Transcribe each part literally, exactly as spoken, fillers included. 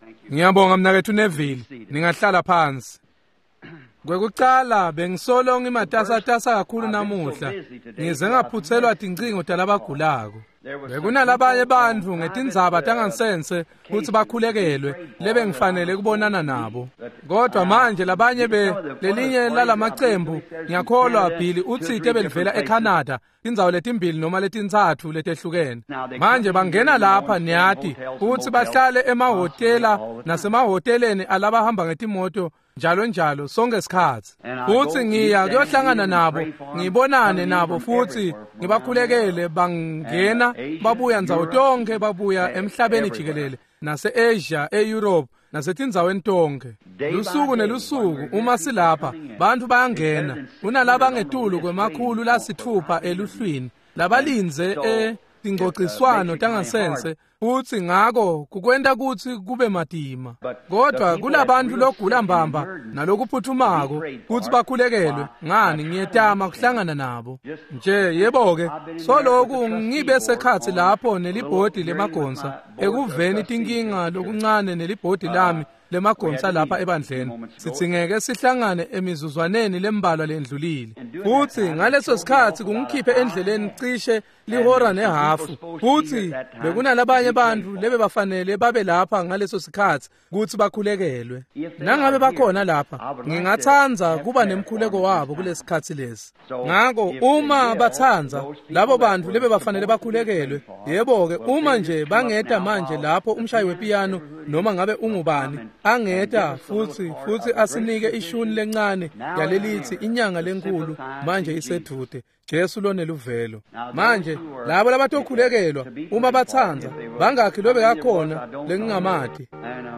Ngiyabonga mnakethu Neville, ningahlala phansi. Kwekucala bengisolo ngimatasatasa kakhulu namuhla. Ngize ngaphuthelwa tincingo talabagulako. Bekunalabanye bantfu ngetindzaba tangasense ukuthi bakhulekelwe lebe ngifanele kubonana nabo. Kodwa manje labanye be lelinye lalamacembu ngiyakholwa Billy utsite belivela eCanada, indzawo letimbili noma letintsathu letehlukene. Manje bangena lapha niyati ukuthi bahlale emahotela nasemahoteleni alabahamba ngetimoto njalo njalo sonke isikhathi. Futhi ngiya kuyohlangana nabo, ngibonane nabo futhi ngibakhulekele bangena babuya ndzawo tonke babuya emhlabeni jikelele nase-Asia, e-Europe nasetindzaweni tonke. Lusuku nelusuku uma silapha bantfu bayangena, unalaba ngetulu kwemakhulu lasithupha eluhlwini labalinze e tingociswano tangasense futhi ngako kukwenta kutsi kube madima. Kodwa kulabantu logula mbamba nalokuphuthumako kuthi bakhulekelwe ngani ngiyetama kuhlangana nabo. Nje yebo-ke soloku ngibe sekhatsi lapho nelibhodi lemagonsa ekuveni tinkinga lokuncane nelibhodi lami lemagonsa lapha ebandleni. Sitsingeke sihlangane emizuzwaneni lembalwa lendlulile. Futhi ngaleso sikhathi kungikhiphe endleleni cishe lihora nehafu. Futhi bekunalabanye bantu lebe bafanele babe lapha ngaleso sikhathi kuthi bakhulekelwe. Nangabe bakhona lapha ngingathanza kuba nemkhuleko wabo kulesikhathi lesi. Ngako uma bathanza labo bantu lebe bafanele bakhulekelwe, yebo-ke uma nje bangeta manje lapho umshayi wepiano noma ngabe ungubani angeta futhi futhi asinike ishuni lencane yalelithi inyanga lenkulu manje isedude. Jesu lone luvelo. Manje labo labatokhulekelwa uma bathanza bangakhi lobe yakhona lengingamati.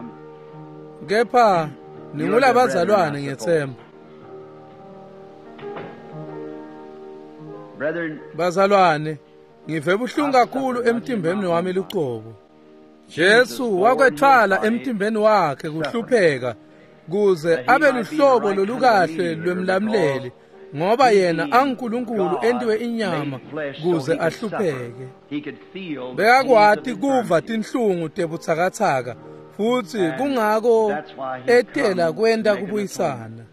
Kepha ningulabazalwane ngiyethemba. Bazalwane, ngive buhlungu kakhulu emtimbeni wami luqobo. Jesu wakwethala emtimbeni wakhe kuhlupheka kuze abe luhlobo lolukahle lwemlamleli, ngoba yena anguNkulunkulu endiwe inyama kuze ahlupheke. Bekakwati kuva tinhlungu tebutsakatsaka futhi kungako etela kwenda kubuyisana.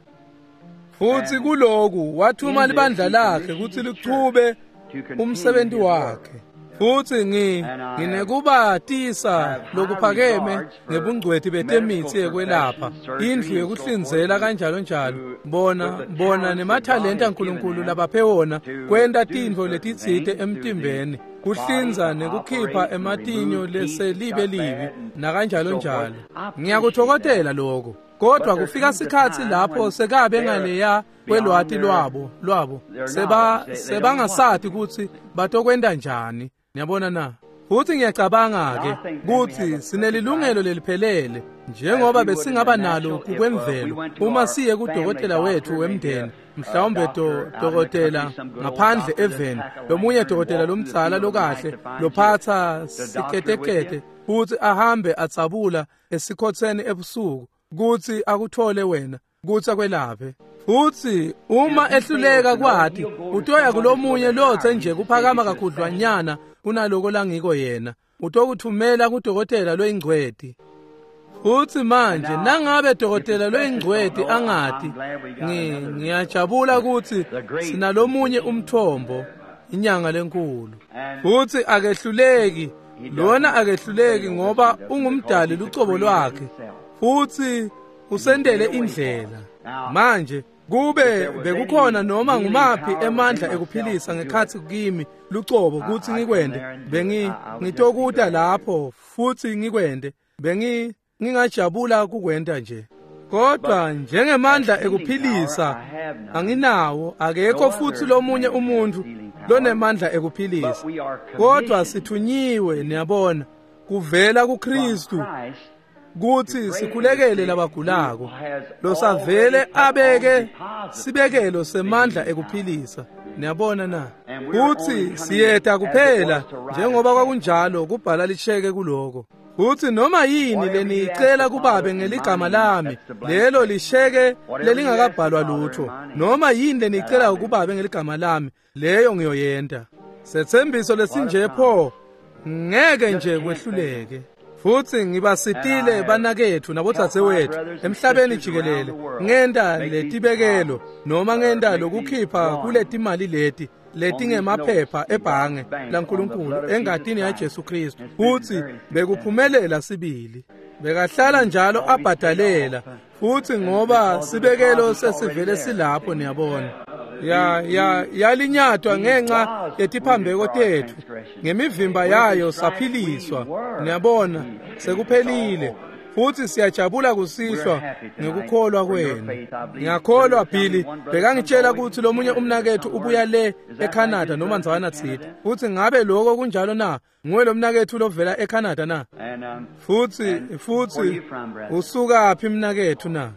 Futhi kuloku wathuma libandla lakhe ukuthi lichube umsebenzi wakhe. Futhi ngi nginekubatisa lokuphakeme ngebungcwethi betemithi ekwelapha, indlu yokuhlinzela kanjalo njalo. Bona bona nemathalenta kaNkulunkulu labaphe wona kwenta tintfo letitsite emtimbeni, kuhlinza nekukhipha ematinyo leselibe libi na kanjalo njalo. Ngiyakuthokozela lokho. Kodwa kufika sikhathi lapho sekabe ngaleya kwelwati lwabo lwabo seba sebangasathi ukuthi batokwenda njani. Niyabona na? Futhi ngiyacabanga ke ukuthi sinelilungelo leliphelele njengoba besingaba nalo kukwemvelo uma siye kudokotela wethu wemndeni, mhlawumbe dokotela ngaphandle eveni, lomunye dokotela lomtsala lokahle lophatha siketekete futhi ahambe atsabula esikhotseni ebusuku kuthi akuthole wena kuthi akwelaphe. Futhi uma ehluleka kwathi utoya kulomunye lothe nje kuphakama kakhudlwanyana kunaloko langiko yena, utokuthumela kudokotela loyingcweti. Futhi manje nangabe dokotela loyingcweti angati, ngiyajabula ukuthi sinalomunye umthombo, inyanga lenkulu. Futhi akehluleki, lona akehluleki ngoba ungumdali lucobo lwakhe futhi usendele indlela. Manje kube bekukhona noma ngumaphi emandla ekuphilisa ngekhathi kimi lucobo kuthi ngikwende, bengi ngitokuta lapho futhi ngikwende, bengi ngingajabula kukwenda nje. Kodwa njengemandla ekuphilisa anginawo, akekho futhi lomunye umuntu lonemandla ekuphilisa. Kodwa sithunyiwe, niyabona, kuvela kuKristu kuthi sikhulekele labagulako, losavele abeke sibekelo semandla ekuphilisa. Niyabona na? Futhi siyeta kuphela njengoba kwakunjalo kubhala licheke kuloko. Futhi noma yini leniyicela kubabe ngeligama lami, lelo lisheke lelingakabhalwa lutho. Noma yini leniyicela kubabe ngeligama lami, leyo ngiyoyenda. Sethembiso lesinje pho ngeke nje kwehluleke. futhi ngibasitile banakethu nabodzadzewethu emhlabeni jikelele ngenda letibekelo noma ngenda lokukhipha kuletimali leti letingemaphepha ebhange laNkulunkulu engatini yaJesu Kristu futhi bekuphumelela sibili bekahlala njalo abhadalela futhi ngoba sibekelo sesivele silapho niyabona ya ya yalinyatwa ngenxa yetiphambeko tethu ngemivimba yayo saphiliswa niyabona sekuphelile futhi siyajabula kusihlwa ngekukholwa kwenu ngiyakholwa phili bekangitshela ukuthi lo munye umnakethu ubuya le eCanada noma ndzwana tsitha futhi ngabe lokho kunjalo na nguwe lo mnakethu lovela eCanada na futhi futhi usuka phi mnakethu na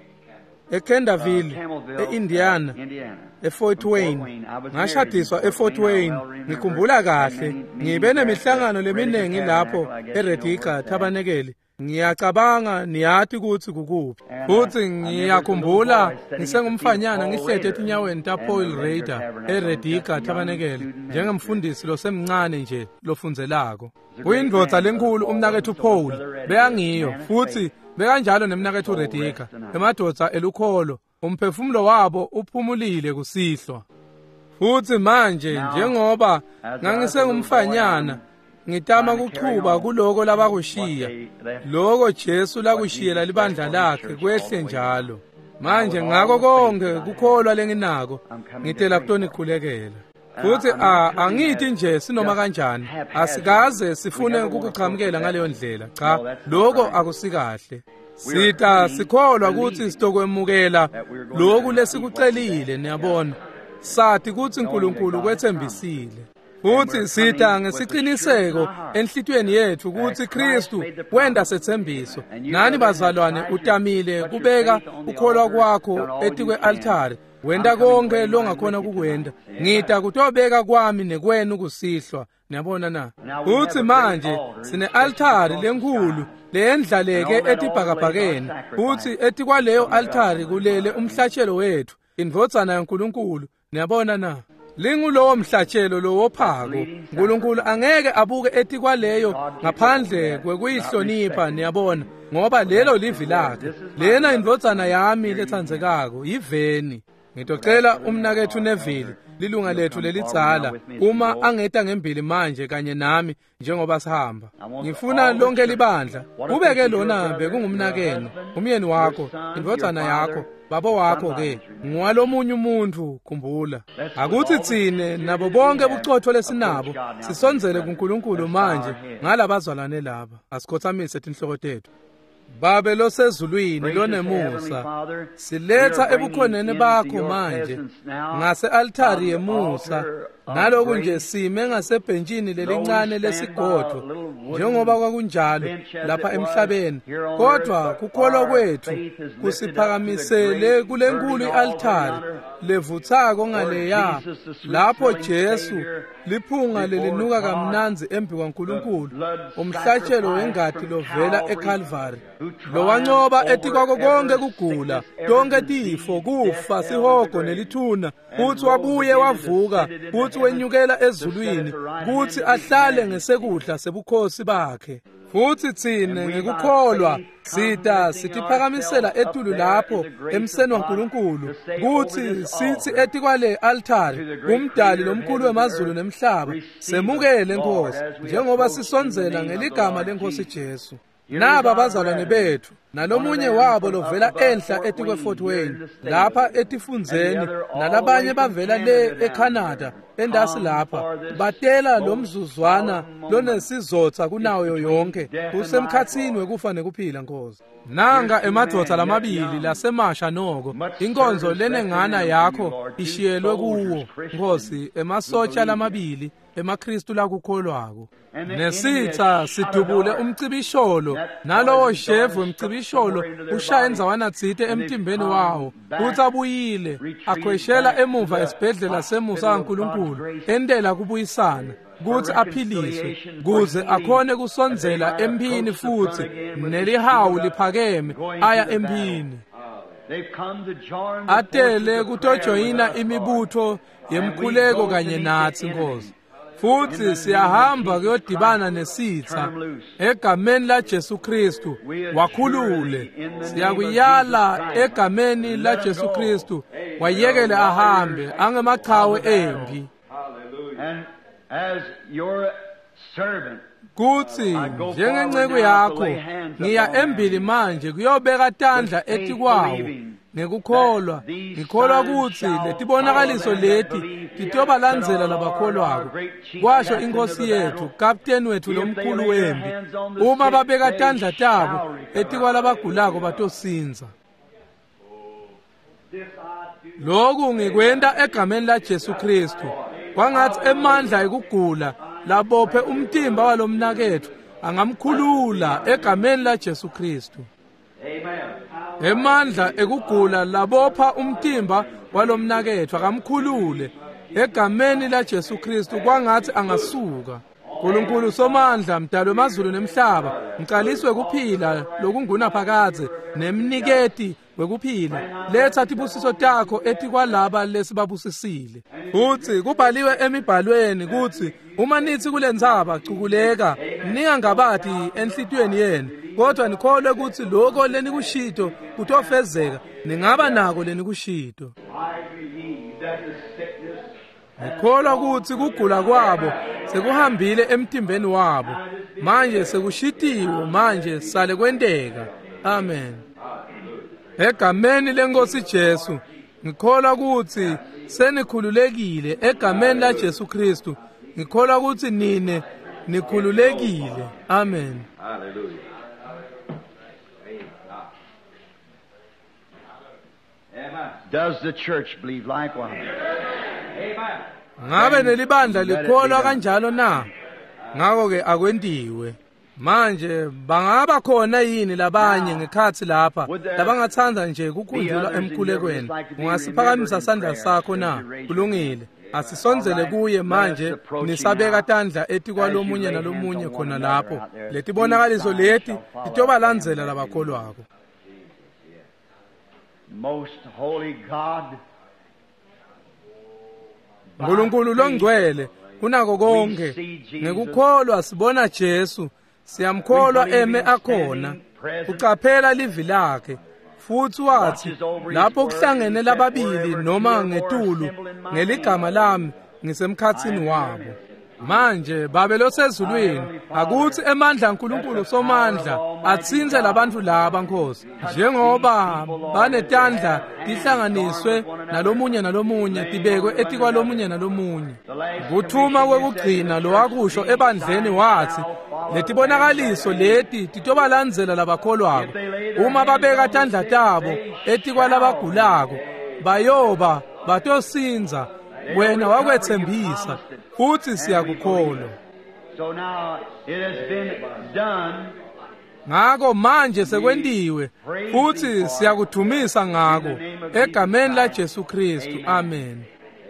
eKenderville eIndiana eFort Wayne ngashadiswa eFort Wayne ngikhumbula kahle ngibe nemihlangano leminengi lapho eRedica Tabanekeli ngiyacabanga niyathi ukuthi kukuphi futhi ngiyakhumbula ngisengumfanyana ngihlethe etinyaweni taPaul Raider eRedica Tabanekeli njengemfundisi lo semncane nje lofunzelako kuyindvodza lenkulu umnakethu Paul beyangiyo futhi bekanjalo nemnakethu uRedica emadvodza elukholo umphefumulo wabo uphumulile kusihlwa futhi manje njengoba ngangisengumfanyana ngitama kuchuba kuloko labakushiya lokho Jesu lakushiyela libandla lakhe kwehle njalo manje ngako konke kukholwa lenginako ngitela kutonikhulekela futhi angithi nje sinoma kanjani asikaze sifune ukukuchamukela ngaleyo ndlela cha lokho akusikahle sita sikholwa ukuthi sitokwemukela lokhu lesikucelile niyabona sathi ukuthi uNkulunkulu kwethembisile futhi sita ngesiqiniseko enhlitweni yethu ukuthi Kristu wenda sethembiso nani bazalwane utamile kubeka ukholwa kwakho etikwe altare wenda konke longakhona kukwenda ngita kutobeka kwami nekwenu kusihlwa niyabona na futhi manje sine altare lenkulu lendlaleke etibhakabhakeni futhi etikwaleyo altare kulele umhlatshelo wethu indvodzana yaNkulunkulu niyabona na lingulowo mhlatshelo lowo phako uNkulunkulu angeke abuke etikwaleyo ngaphandle kwekuyihlonipha niyabona ngoba lelo livi lakhe lena indvodzana yami lethandzekako yiveni ngitocela umnakethu Neville lilunga lethu lelidzala uma angeta ngembili manje kanye nami njengoba sihamba ngifuna lonke libandla ubeke lona bekungumnakeno umyeni wakho indvodzana yakho babo wakho ke ngwalomunye umuntu khumbula akuthi tsine nabo bonke buchotho lesinabo sisonzele kuNkulunkulu manje ngalabazalwane laba asikhothamise tinhloko tethu Babe losezulwini lonemusa siletha ebukhoneni bakho manje ngase altari yemusa naloku nje sime ngasebhenjini lelincane lesigodlo njengoba kwakunjalo lapha emhlabeni kodwa kukholwa kwethu kusiphakamisele kulenkulu ialtari levuthako ngaleya lapho Jesu liphunga lelinuka kamnanzi embi kwaNkulunkulu umhlatshelo wengadi lovela eCalvary lo wancoba etikwako konke kugula konke tifo kufa sihogo nelithuna futhi wabuye wavuka futhi wenyukela ezulwini kuthi ahlale ngesekudla sebukhosi bakhe futhi thine ngekukholwa sita sitiphakamisela etulu lapho emseni waNkulunkulu kuthi sithi etikwale altari umdali lomkhulu wemazulu nemhlaba semukele Nkosi njengoba sisonzela ngeligama leNkosi Jesu naba bazalwane bethu nalomunye wabo lovela enhla etikwe Fort Wayne lapha etifundzeni nalabanye bavela le eCanada endasi lapha batela lomzuzwana lonesizotha kunayo yonke usemkhatsini wekufa nekuphila Nkosi nanga emadvodza lamabili lasemasha noko inkonzo lenengana yakho ishiyelwe kuwo Nkosi emasotsha lamabili emakristu lakukholwako nesitha sidubule umcibisholo nalowo shevu umcibisholo ushaya indzawana tsite emtimbeni wawo uthi abuyile akhweshela emuva esibhedlela semusa kaNkulunkulu entela kubuyisana kuthi aphiliswe kuze akhone kusonzela emphini futhi nelihawu liphakeme aya emphini atele kutojoyina imibutho yemkhuleko kanye nathi Nkosi futhi siyahamba kuyodibana nesitha egameni la Jesu Kristu wakhulule. Siyakuyala egameni la Jesu Kristu wayekele ahambe angemaqhawe empi. And as your servant, kuthi njengenceku yakho ngiya embili manje kuyobeka tandla ethi kwawo ngekukholwa. Ngikholwa ukuthi letibonakaliso leti titobalandzela labakholwako, kwasho inkosi yethu, kapteni wethu lomkhulu wempi, uma babeka tandla tabo ethi kwalabagulako batosinza. Lokhu ngikwenta egameni la Jesu Kristu, kwangathi emandla ekugula labophe umtimba walomnakethu angamkhulula egameni la Jesu Kristu. Emandla ekugula labopha umtimba walomnakethu akamkhulule egameni la Jesu Kristu, kwangathi angasuka. Nkulunkulu somandla, mdalo wemazulu nemhlaba, mqaliswe kuphila lokunguna phakathe nemniketi wekuphila, letha tibusiso takho ethi kwalaba lesibabusisile. Futhi kubhaliwe emibhalweni kuthi uma nithi kulendzaba cukuleka ningangabathi enhlitiyweni yenu, kodwa nikholwe ukuthi lokho lenikushito kutofezeka, ningaba nako lenikushito. Nikholwa ukuthi kugula kwabo sekuhambile emtimbeni wabo, manje sekushitiwe, manje sale kwenteka. Amen. Egameni lenkosi Jesu ngikholwa ukuthi senikhululekile egameni la Jesu Kristu. Ngikholwa ukuthi nine nikhululekile. Amen. Hallelujah. Does the church believe likewise? Amen. Ngabe nelibandla likholwa kanjalo na? Ngakho ke akwentiwe. Manje bangaba khona yini labanye ngekhathi lapha labangathanda nje kukhunjulwa emkhulekweni? Ungasiphakamisa sandla sakho na? Kulungile. Asisonzele kuye manje, nisabeka tandla ethi kwalomunye nalomunye khona lapho. Letibonakaliso leti titobalandzela labakholwako. Most holy God, Nkulunkulu longcwele unako konke, ngekukholwa sibona Jesu, siyamkholwa eme akhona, ucaphela livi lakhe, futhi wathi lapho kuhlangene lababili noma ngetulu ngeligama lami ngisemkhatsini wabo. Manje babelo sezulwini akuthi emandla uNkulunkulu somandla atsinze labantu laba Nkosi, njengoba banetandla tihlanganiswe nalomunye nalomunye tibekwe ethi kwalomunye nalomunye. Kuthuma kwekugcina lo wakusho ebandleni wathi letibonakaliso leti titobalandzela labakholwako, uma babeka tandla tabo ethi kwalabagulako bayoba batosinza. Wena wakwethembisa futhi siyakukholwa. So now it has been done. Ngakho manje sekwendiwe futhi siyakuthumisa ngako egameni la Jesu Kristu. Amen.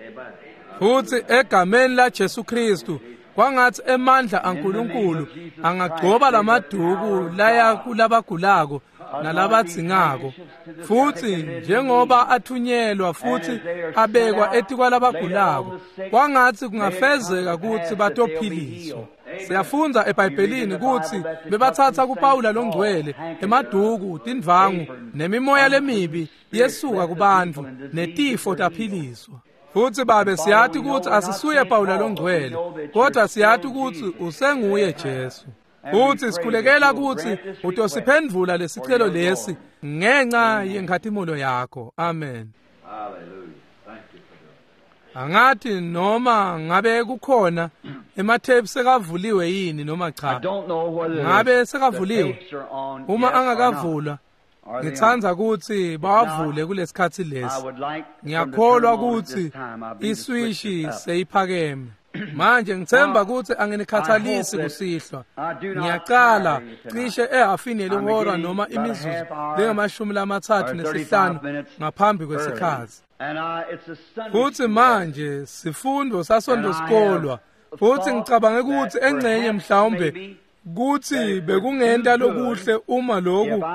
Futhi egameni la Jesu Kristu kwangathi emandla aNkulunkulu angagcoba lamaduku laya kulabagulako nalabatsingako, futhi njengoba athunyelwa futhi abekwa ethi kwalabagulako, kwangathi kungafezeka ukuthi batophiliswa. Siyafunza eBhayibhelini ukuthi bebathatha kuPawula longcwele emaduku, tindvangu nemimoya lemibi yesuka kubantu, netifo taphiliswa. Futhi babe siyathi ukuthi asisuye Pawula longcwele, kodwa siyathi ukuthi usenguye Jesu. Futhi sikhulekela ukuthi utosiphendvula lesicelo lesi ngenxa yenkhathimulo yakho. Amen. Hallelujah. Thank you for that. Angathi noma ngabe kukhona emathephu sekavuliwe yini noma cha. I don't know whether ngabe sekavuliwe. the tapes are on Uma yet or angakavulwa not. Are they ngithanza on? ukuthi bawavule kulesikhathi I lesi. would like Ngiyakholwa from the turn on at ukuthi this time, I believe the switch iswishi is up. seyiphakeme. Manje ngithemba ukuthi anginikhathalisi kusihlwa. Ngiyaqala cishe ehafini lehora noma imizuzu lengamashumi lamathathu nesihlanu ngaphambi kwesikhathi. And I, it's a Sunday Futhi school manje sifundo sasondo sikolwa. Futhi ngicabange ukuthi engcenye mhlawumbe kuthi bekungenta lokuhle uma lokhu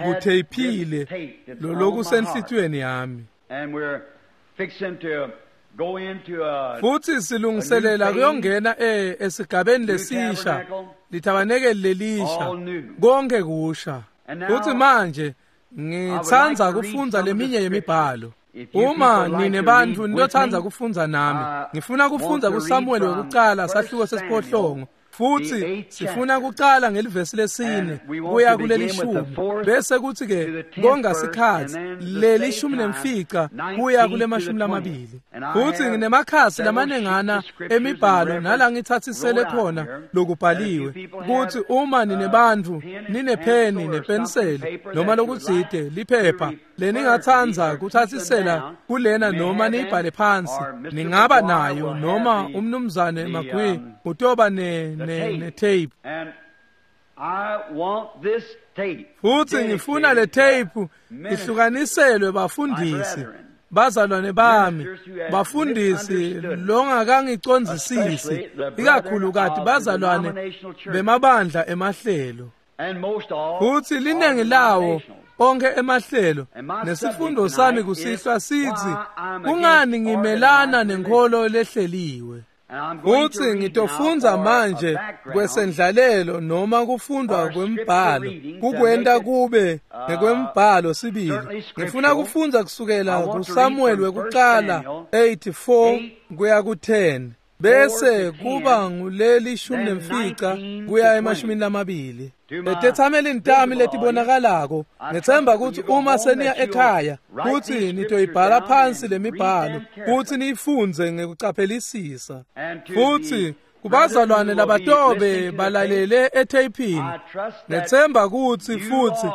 bengikutheyiphile lo lokusenhlitweni yami. and we're fixing to go into a futhi silungiselela kuyongena eh esigabeni lesisha lithabanekeli lelisha konke kusha. Futhi manje ngithanda kufunza leminye yemibhalo. Uma nine bantu niyothanda kufunza nami, ngifuna kufunza kuSamuel wekuqala sahluko sesiphohlongo. Futhi sifuna kuqala ngelivesi lesine kuya kuleli shumi, bese kuthi ke ngongasikhathi leli shumi nemfica kuya kule mashumi lamabili. Futhi nginemakhasi lamanengana emibhalo nala ngithathisele khona lokubhaliwe ukuthi uma nine bantu ninepheni nepenseli noma lokudzide liphepha leningathanza kuthathisela kulena noma niyibhale phansi, ningaba nayo noma umnumzane Magwi utoba ne ne ne tape. And I want this tape. Futhi ngifuna le tape ihlukaniselwe bafundisi, bazalwane bami, bafundisi longakangicondzisisi, ikakhulu kati bazalwane bemabandla emahlelo. And most all Futhi linengi lawo onke emahlelo nesifundo sami kusihlwa sithi kungani ngimelana nenkolo lehleliwe. Futhi ngitofunza manje kwesendlalelo noma kufundwa kwembhalo kukwenda kube nekwembhalo sibili. Ngifuna kufunza kusukela kuSamuel wekuqala eighty-four kuya ku ten, bese kuba nguleli shumi nemfica kuya emashumi lamabili. Letethamelini tami letibonakalako ngithemba ukuthi uma seniya ekhaya futhi nitoyibhala phansi lemibhalo futhi niyifunze ngekucaphelisisa. Futhi kubazalwane labatobe balalele etapini, ngithemba ukuthi futhi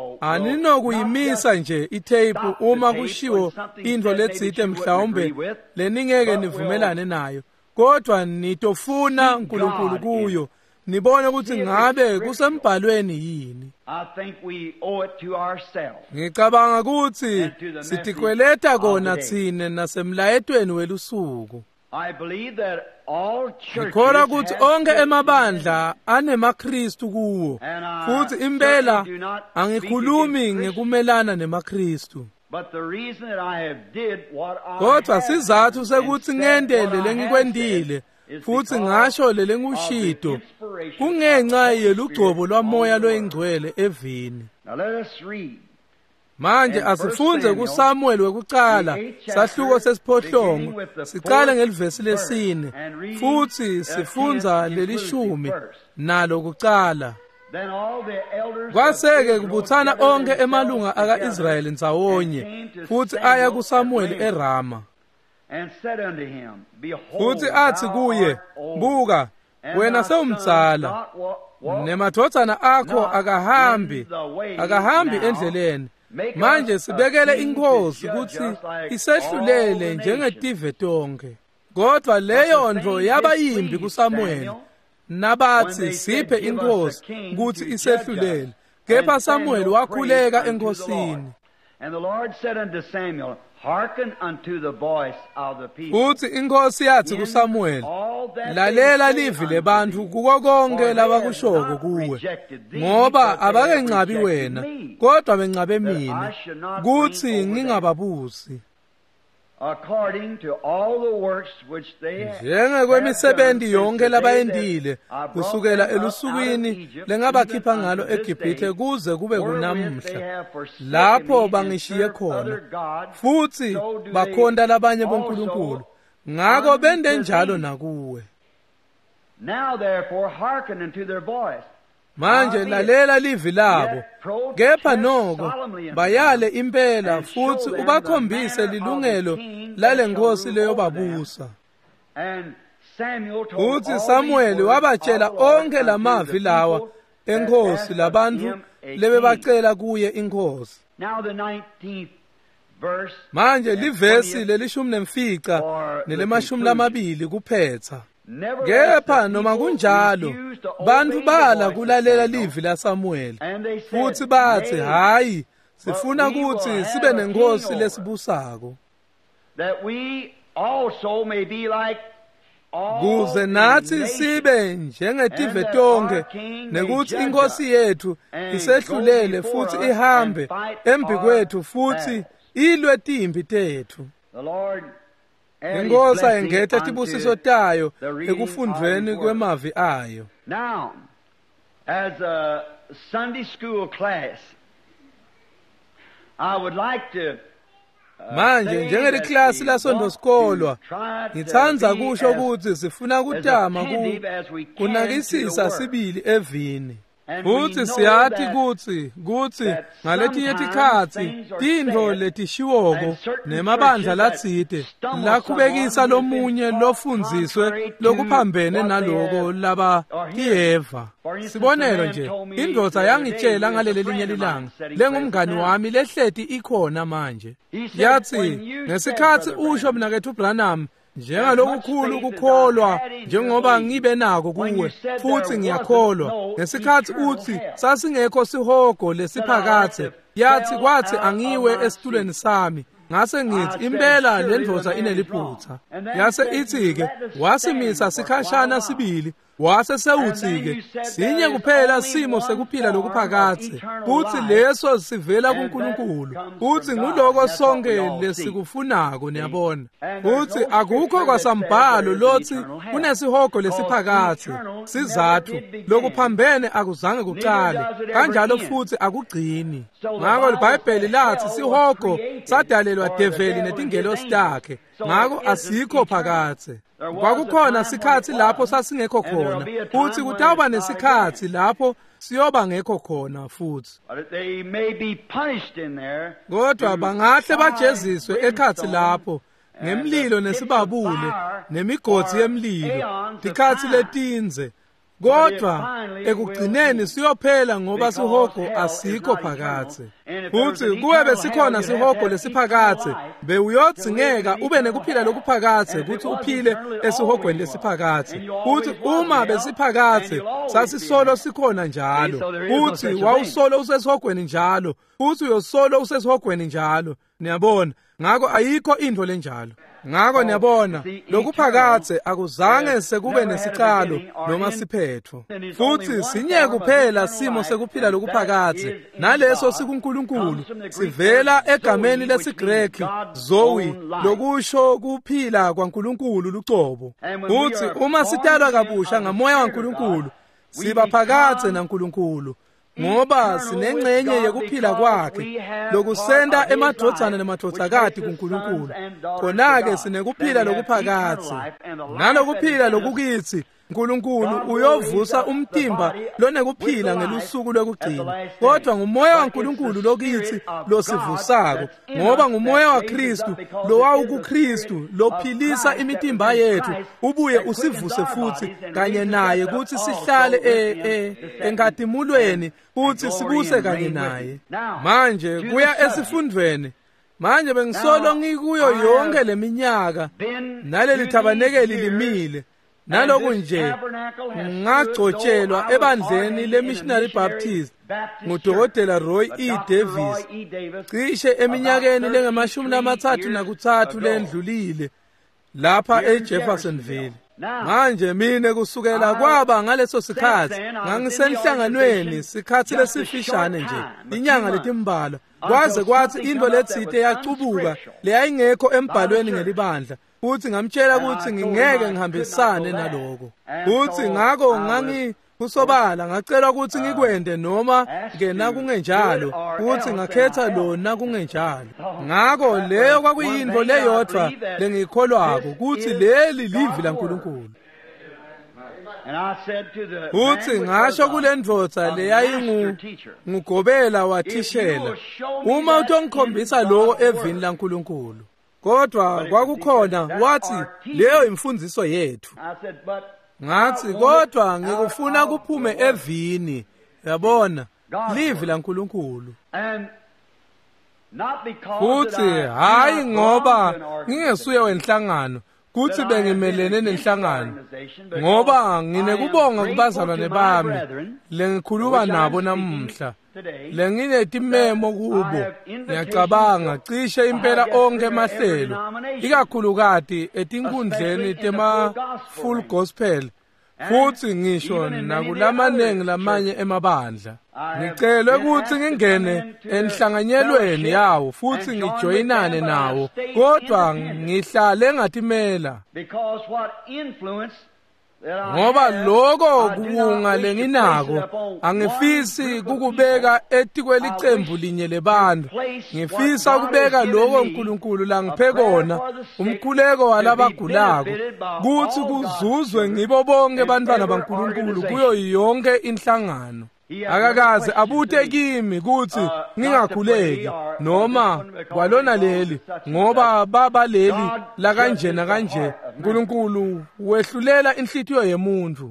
aninokuyimisa nje itape uma kushiwo into letsite mhlawumbe leningeke nivumelane nayo, kodwa nitofuna uNkulunkulu kuyo nibone ukuthi ngabe kusembhalweni yini. I think we owe it to ourselves. Ngicabanga ukuthi sitikweleta kona thine nasemlayetweni welusuku. I believe that all churches Ngikholwa ukuthi onke emabandla anemaKristu kuwo. Futhi impela angikhulumi ngekumelana nemaKristu. But the reason that I have did what I Kodwa sizathu sekuthi ngendele lengikwendile futhi ngasho lele ngushido kungenxa yelugcobo lwamoya loyingcwele evini. Now let us read. Manje asifunze kuSamuel wekuqala sahluko sesiphohlongo, siqale ngelivesi lesine futhi sifunza lelishumi nalo kuqala. Then all the elders Kwaseke kubuthana onke emalunga aka-Israyeli ndzawonye futhi aya kuSamuel eRama. and said unto him, Behold, Futhi athi thou kuye, art old, buka and wena thy sons sewumdzala not wa- walk nemadodana akho not akahambi in the way akahambi now. endleleni. Make Manje us a sibekele king to inkosi judge ukuthi us like all isehlulele the njengetive tonke. Kodwa leyo ndvo yaba yimbi kuSamuel, nabathi siphe inkosi ukuthi isehlulele. Kepha Samuel wakhuleka enkosini. And the Lord said unto Samuel, Hearken unto the voice of the people. Futhi inkosi yathi kuSamuel, lalela livi lebanthu kuko konke labakushoko kuwe, ngoba abakenqabi wena kodwa benqabe mina kuthi ngingababusi. According to all the works which they have Njengekwemisebenzi yonke labayendile kusukela elusukwini lengabakhipha ngalo eGibhithe kuze kube kunamuhla, lapho bangishiye khona, futhi bakhonda labanye bonkulunkulu, ngako bende njalo nakuwe. Now therefore hearken unto their voice. Manje lalela livi labo, kepha noko bayale impela futhi ubakhombise lilungelo lale nkosi leyobabusa. And Samuel told Futhi all Samuel these words wabatshela of the Lord onke unto lamavi the lawa people that enkosi asked of labantu him a king. lebebacela kuye inkosi. Now the nineteenth verse. Manje and livesi twentieth, lelishumi nemfica or the nelemashumi conclusion. lamabili kuphetha. Nevertheless, Kepha the noma people kunjalo refused to bantu obey the bala voice of kulalela Samuel, livi laSamuel, and they said, futhi bathi Nay, hayi sifuna but we will ukuthi have sibe a nenkosi king over lesibusako, that we also may be like all kuze the nathi nations, sibe njengetive and that tonke, our king may nekuthi judge inkosi us, yethu and isehlulele go before futhi us ihambe and fight embi our kwethu futhi battles. ilwe timbi tethu. The Lord inkosi ayengetha tibusiso tayo ekufundweni kwemavi ayo. Now, as a Sunday school class, I would like to manje njengeliklasi lasondoskolwa ngithandza kusho ukuthi sifuna kutama kunakisisa sibili evini. Futhi siyathi kutsi kutsi ngaletinye tikhatsi tintfo letishiwoko nemabandla latsite lakhubekisa lomunye lofundziswe lokuphambene naloko laba tiyeva. Sibonelo nje, indvodza yangitshela ngaleli linye lilanga lengumngani wami lehleti ikhona manje. Yatsi ngesikhatsi usho mnakethu Branham njengalokukhulu kukholwa njengoba ngibe nako kuwe futhi ngiyakholwa, ngesikhathi uthi sasingekho sihogo lesiphakathe, yathi kwathi angiwe esitulweni sami ngase ngithi impela lendvodza ineliphutha. Yase ithi-ke wasimisa sikhashana sibili wase sewuthi-ke sinye kuphela simo sekuphila lokuphakathe, kuthi leso sivela kuNkulunkulu, kuthi nguloko sonke lesikufunako. Niyabona kuthi akukho kwasambhalo lothi kunesihogo lesiphakathe. Sizathu lokuphambene akuzange kuqale, kanjalo futhi akugcini. Ngakho iBhayibheli lathi sihogo sadalelwa develi netingelosi takhe, ngakho asikho phakathe. Kwakukhona sikhathi lapho sasingekho khona, futhi kutawuba nesikhathi lapho siyoba ngekho khona futhi. Kodwa bangahle bajeziswe ekhathi lapho ngemlilo nesibabule nemigodzi yemlilo tikhathi letinze. Kodwa ekugcineni siyophela ngoba sihogo asikho phakathe. Futhi kuwe besikhona sihogo lesiphakathe bewuyodzingeka ube nekuphila lokuphakathe kuthi uphile esihogweni lesiphakathe. Futhi uma besiphakathe sasisolo sikhona njalo, futhi wawusolo usesihogweni njalo, futhi uyosolo usesihogweni njalo. Niyabona, ngakho ayikho into lenjalo. Ngakho niyabona lokuphakathe akuzange sekube nesicalo noma siphetho. Futhi sinye kuphela simo sekuphila lokuphakathe, naleso sikuNkulunkulu sivela egameni lesiGreki zoe lokusho kuphila kwaNkulunkulu lucobo. Futhi uma sitalwa kabusha ngamoya waNkulunkulu siba phakathe naNkulunkulu, ngoba sinengcenye yekuphila kwakhe lokusenda emadvodzana nemadvodzakati kuNkulunkulu. Khona-ke sinekuphila lokuphakathe nalokuphila lokukithi uNkulunkulu uyovusa umtimba lonekuphila ngelusuku lwekugcina. Kodwa ngumoya waNkulunkulu lokithi losivusako, ngoba ngumoya waKristu lowawukuKristu lophilisa imitimba yethu ubuye usivuse futhi kanye naye kuthi sihlale enkadimulweni futhi sibuse kanye naye. Manje kuya esifundweni, manje bengisolo ngikuyo yonke leminyaka naleli thabanekeli limile. Naloku nje ngagcotshelwa ebandleni leMissionary Baptist nguDokotela Roy E. Davis cishe eminyakeni lengemashumi lamathathu nakuthathu lendlulile lapha eJeffersonville. Manje mina kusukela kwaba ngaleso sikhathi ngangisenhlanganweni sikhathi lesifishane nje inyanga letimbalwa, kwaze kwathi into letsite yacubuka leyayingekho embhalweni ngelibandla, futhi ngamtshela ukuthi ngingeke ngihambisane naloko. Futhi ngako ngangi kusobala ngacela ukuthi ngikwende noma ngena kungenjalo, futhi ngakhetha lona kungenjalo. Ngako leyo kwakuyinto leyodwa lengikholwako ukuthi leli livi laNkulunkulu. Futhi ngasho kule ndvodza leyayingu ngugobela wathishela, uma uthongikhombisa lowo evini laNkulunkulu. Kodwa kwakukhona wathi leyo imfundiso yethu. Ngathi kodwa ngikufuna kuphume evini, yabona, livi laNkulunkulu. Futhi hayi ngoba ngingesuye wenhlangano kuthi bengimelene nenhlangano, ngoba nginekubonga kubazalwane bami lengikhuluma nabo namuhla, lenginetimemo kubo. Ngiyacabanga cishe impela onke emahlelo ikakhulukati etinkundleni tema full gospel futhi ngisho nakulamanengi lamanye emabandla ngicelwe ukuthi ngingene enhlanganyelweni yawo futhi ngijoyinane nawo kodwa ngihlale ngathimela ngoba lokho kubunga lenginako angifisi kukubeka etikweli cembu linye lebantu ngifisa ukubeka lokho uNkulunkulu la ngiphe kona umkhuleko walabagulako kuthi kuzuzwe ngibo bonke abantwana baNkulunkulu kuyo yonke inhlangano akakaze abute kimi kuthi ngingakhuleki noma kwalona leli ngoba baba leli la kanje na kanje uNkulunkulu wehlulela inhlitiyo yemuntu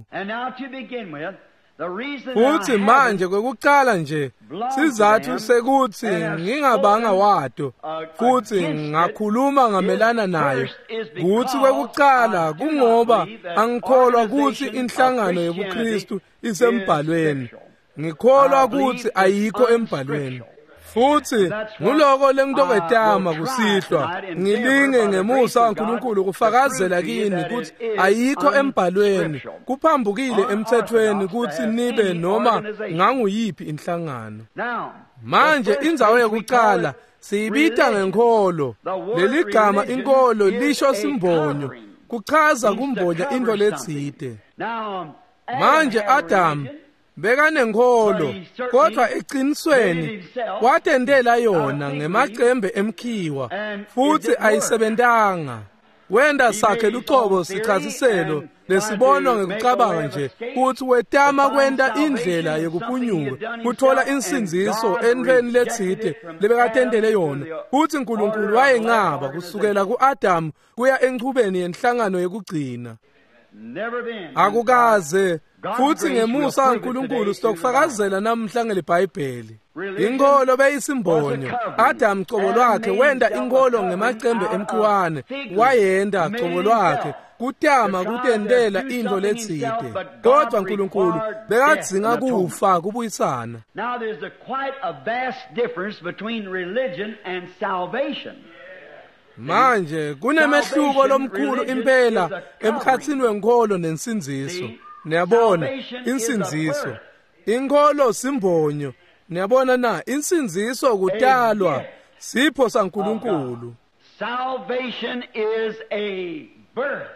futhi manje kokuqala nje sizathu sekuthi ngingabanga wato futhi ngakhuluma ngamelana nayo kuthi kokuqala kungoba angikholwa ukuthi inhlangano yobuKristu isembhalweni ngikholwa ukuthi ayikho embhalweni futhi nguloko lengitoketama kusihlwa ngilinge ngemusa kaNkulunkulu kufakazela kini ukuthi ayikho embhalweni kuphambukile emthethweni ukuthi nibe noma nganguyiphi inhlangano manje indzawo yokuqala siyibita ngenkolo leli gama inkolo lisho simbonyo kuchaza kumbonya into letsite manje Adam bekanenkolo kodwa eqinisweni watendela yona ngemacembe emkhiwa futhi ayisebentanga wenda sakhe lucobo sichaziselo lesibonwa ngekucabanga nje ukuthi wetama kwenta indlela yokuphunyuka kuthola insinziso entweni letsite lebekatendele yona futhi uNkulunkulu wayenqaba kusukela kuAdam kuya enchubeni yenhlangano yokugcina akukaze futhi ngemusa kaNkulunkulu sokufakazela namhla ngelibhayibheli inkolo beyisimbonyo Adam cobo lwakhe wenda inkolo ngemacembe emkhiwane wayenda cobo lwakhe kutama kutendela into letsite kodwa uNkulunkulu bekadzinga kufa kubuyisana Now there's a quite a vast difference between religion and salvation. manje kunemehluko lomkhulu impela emkhathini wenkolo nensinziso niyabona insinziso inkolo simbonyo niyabona na insinziso kutalwa sipho saNkulunkulu Salvation is a birth.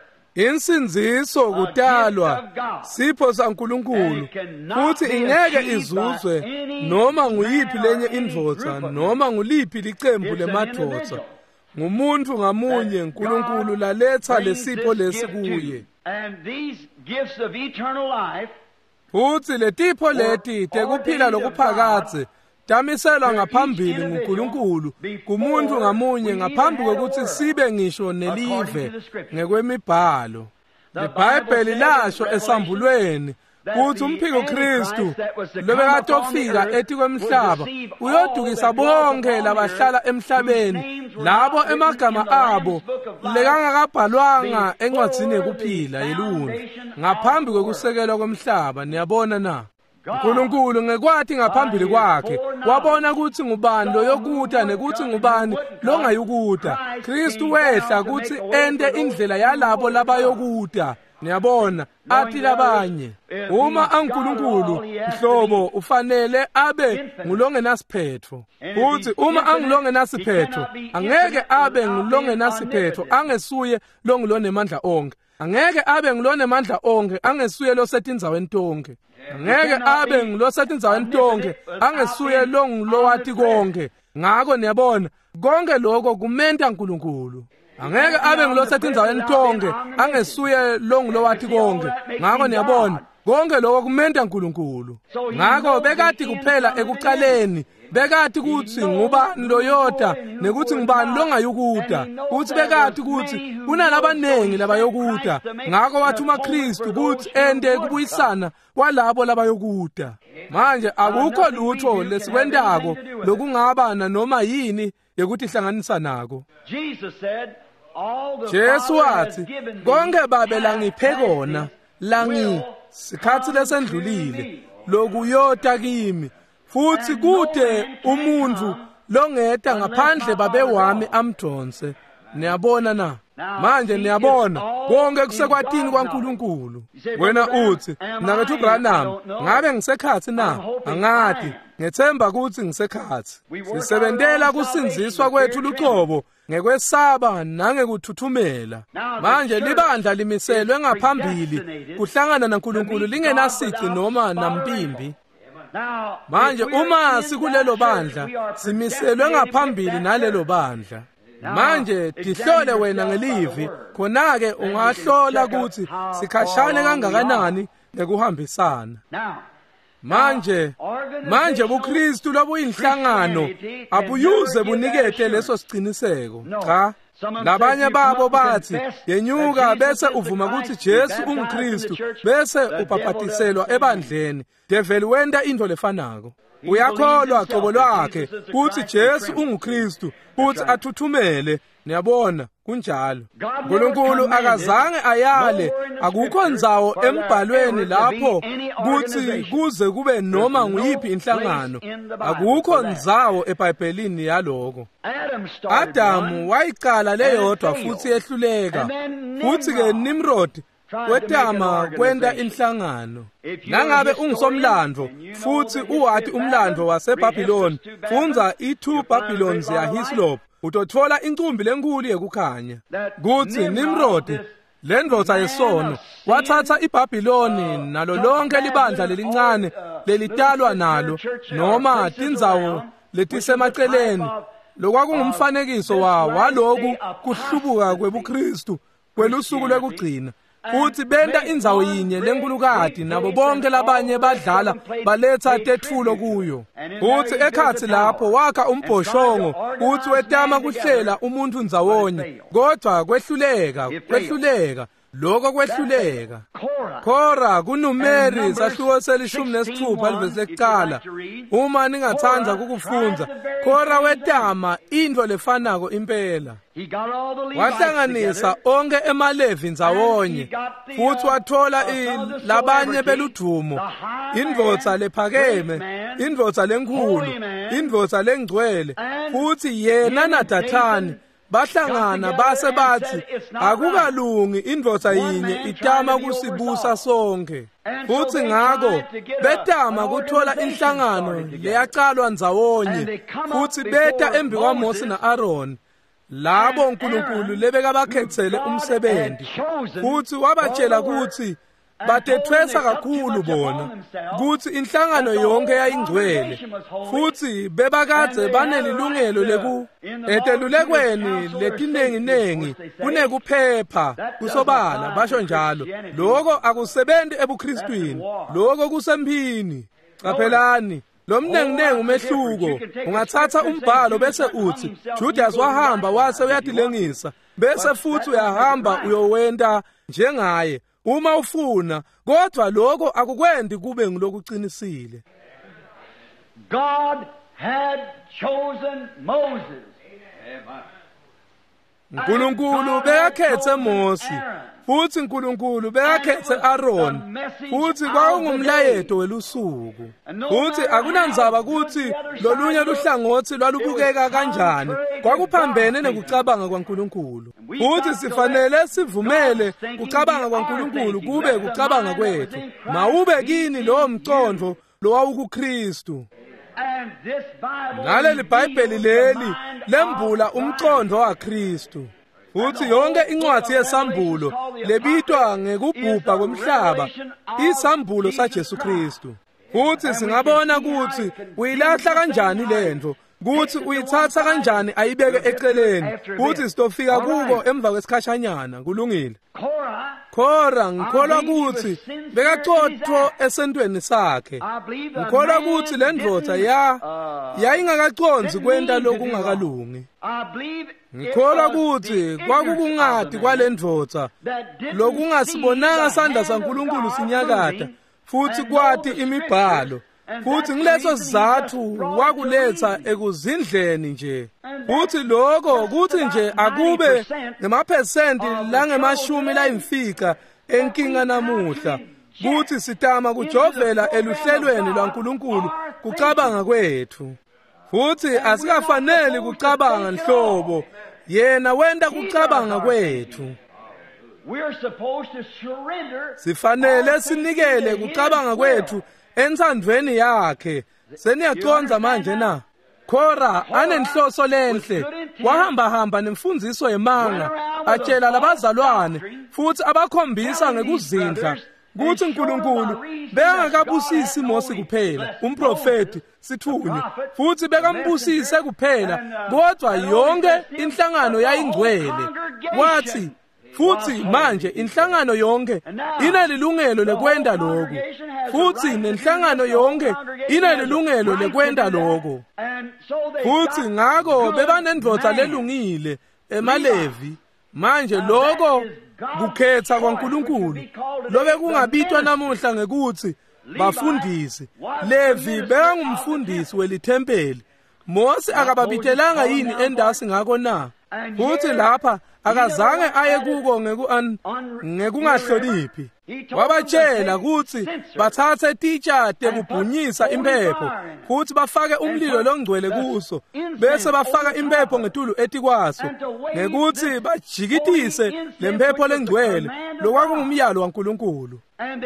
insinziso kutalwa sipho saNkulunkulu futhi ingeke izuzwe noma nguyiphi lenye indvodza noma nguliphi licembu lemadvodza ngumuntu ngamunye uNkulunkulu laletha lesipho lesikuye And these gifts of eternal life futhi letipho leti tekuphila lokuphakathe tamiselwa ngaphambili nguNkulunkulu kumuntu ngamunye ngaphambi kokuthi sibe ngisho nelive ngekwemibhalo iBhayibheli lasho esambulweni kuthi umphiko Kristu lobekatofika ethi kwemhlaba uyodukisa bonke labahlala emhlabeni labo emagama abo lekangakabhalwanga encwadzini yokuphila yelungu ngaphambi kokusekelwa kwemhlaba niyabona na uNkulunkulu ngekwathi ngaphambili kwakhe wabona ukuthi ngubani loyokuta nekuthi ngubani longayukuta Kristu wehla ukuthi ende indlela yalabo labayokuta niyabona athi labanye uma aNkulunkulu mhlobo ufanele abe ngulongenasiphetho futhi uma angulongenasiphetho angeke abe ngulongenasiphetho angesuye longulonemandla onke angeke abe ngulonemandla onke angesuye losetindzaweni tonke angeke abe ngulosetindzaweni tonke angesuye longulowathi konke ngakho niyabona konke lokho kumenta uNkulunkulu angeke abe ngulosetindzaweni tonke angesuye longulowathi konke ngakho niyabona konke lokho kumenta uNkulunkulu ngakho bekati kuphela ekuqaleni bekati kuthi ngubani loyoda nekuthi ngubani longayukuta kuthi bekati kuthi kunalabanengi labayokuta ngakho wathuma Kristu kuthi ende kubuyisana kwalabo labayokuta manje akukho lutho lesikwendako lokungabana noma yini yokuthi hlanganisa nako Jesu wathi konke babe langiphe kona langi sikhathi lesendlulile lokuyota kimi futhi kude umuntu longeda ngaphandle babe wami amdonse Niyabona na? Manje niyabona konke kusekwatini kwaNkulunkulu. Wena uthi, "Mnakethu Branham, ngabe ngisekhathi na?" Angathi, ngethemba ukuthi ngisekhathi. Sisebentela kusinziswa kwethu luqobo ngekwesaba nangekuthuthumela. Manje libandla limiselwe ngaphambili kuhlangana naNkulunkulu lingenasici noma nampimbi. Manje uma sikulelo bandla simiselwe ngaphambili nalelo bandla. Manje dihlole wena ngelivi khona ke ungahlola ukuthi sikhashane kangakanani ngekuhambisana. Manje manje uKristu lobuyinhlangano abuyuze bunikete leso siqiniseko. Cha, labanye babo bathi yenyuka bese uvuma ukuthi Jesu unguKristu bese ubhaphathiselwa ebandleni. Devil wenda into lefanako. Uyakholwa qobo lwakhe ukuthi Jesu unguKristu uthi athuthumele. Niyabona kunjalo. uNkulunkulu akazange ayale akukho nzawo embhalweni lapho kuthi kuze kube noma nguyiphi inhlangano. Akukho nzawo eBhayibhelini yaloko. Adamu wayiqala leyodwa futhi yehluleka. Futhi ke Nimrod wetama kwenda inhlangano. Nangabe ungisomlandvo futhi uwathi umlandvo waseBhabhiloni, funza i-two Babylons yaHislop, utothola inkumbi lenkulu yekukhanya. Kuthi Nimrod, lendvodza yesono, wathatha iBhabhiloni nalo lonke libandla lelincane lelitalwa nalo noma tindzawo letisemaceleni. Lokwakungumfanekiso wa waloku kuhlubuka kwebuKristu kwelusuku lwekugcina. Futhi benda indzawo yinye lenkulukati nabo bonke labanye badlala baletha tetfulo kuyo. Futhi ekhathi lapho wakha umbhoshongo uthi wetama kuhlela umuntu ndzawonye, kodwa kwehluleka kwehluleka lokho kwehluleka. Kora kuNumeri sahluko selishumi nesithupha livesi lekuqala. Uma ningathanza kukufunza, Kora wetama into lefanako impela. Wahlanganisa onke emaLevi ndzawonye futhi wathola labanye beludumo, indvodza lephakeme, indvodza lenkulu, indvodza lengcwele, futhi yena naDathani bahlangana base bathi akukalungi indvodza yinye itama kusibusa sonke. Futhi ngako betama kuthola inhlangano leyaqalwa ndzawonye futhi beta embi kwaMose na-Aaron, labo uNkulunkulu lebeka bakhethele umsebenzi. Futhi wabatshela ukuthi batethwesa kakhulu bona kuthi inhlangano yonke yayingcwele futhi bebakade banelilungelo leku etelulekweni letinenginengi kunekuphepha kusobala. Basho njalo lokho akusebenzi ebuKristwini, lokho kusemphini. Qaphelani lo mnenginengi umehluko. Ungathatha umbhalo bese uthi Judas wahamba wase uyadilengisa, bese futhi uyahamba uyowenda njengaye uma ufuna, kodwa lokho akukwendi kube ngilokuqinisile. God had chosen Moses. uNkulunkulu bekakhethe Mose, futhi uNkulunkulu bekakhethe Aaron, futhi kwakungumlayeto welusuku. Futhi akunandzaba ukuthi lolunye luhlangothi lwalubukeka kanjani, kwakuphambene nekucabanga kwaNkulunkulu. Futhi sifanele sivumele kucabanga kwaNkulunkulu kube kucabanga kwethu. Mawube kini lowo mcondvo lowawukuKristu. Naleli Bhayibheli leli lembula umcondvo waKristu. Futhi yonke incwadi yesambulo lebitwa ngekubhubha komhlaba isambulo saJesu Kristu. Futhi singabona ukuthi uyilahla kanjani lento, kuthi uyithatha kanjani ayibeke eceleni, futhi sitofika kuko emva kwesikhashanyana. Kulungile. Kora ngikholwa ukuthi bekachotho esentweni sakhe. Ngikholwa ukuthi le ndvodza ya yayingakaconzi kwenta lokungakalungi. Ngikholwa ukuthi kwakukungadi kwale ndvodza lokungasibonanga sandla saNkulunkulu sinyakata futhi kwati imibhalo. Futhi ngileso sizathu wakuletha ekuzindleni nje. Futhi lokho kuthi nje akube ngemaphesenti langemashumi layimfica enkinga namuhla. Kuthi sitama kujovela eluhlelweni lwaNkulunkulu kucabanga kwethu. Futhi asikafanele kucabanga nhlobo yena wenda kucabanga kwethu. We're supposed to surrender. Sifanele sinikele kucabanga kwethu entsandweni yakhe. Seniyaconza manje na? Khora anenhloso lenhle, wahamba hamba nemfundiso yemanga, atshela labazalwane futhi abakhombisa ngekuzindla kuthi uNkulunkulu bengakabusisi Mose kuphela, umprofeti sithunywe, futhi bekambusise kuphela, kodwa yonke inhlangano yayingcwele. Wathi futhi manje inhlangano yonke inelilungelo lekwenda lokho, futhi nenhlangano yonke inelilungelo lekwenda lokho. Futhi ngako bebanendvodza lelungile eMalevi. Manje lokho kukhetha kwaNkulunkulu lobe kungabitwa namuhla ngekuthi bafundisi. Levi bekangumfundisi welithempeli. Mose akababitelanga yini endasi ngako na? Futhi lapha akazange aye kuko ngekungahloniphi. Wabatshela ukuthi bathathe titsha tekubhunyisa impepho futhi bafake umlilo longcwele kuso, bese bafaka impepho ngetulu etikwaso ngekuthi bajikitise lempepho lengcwele lokwakungumyalo kaNkulunkulu.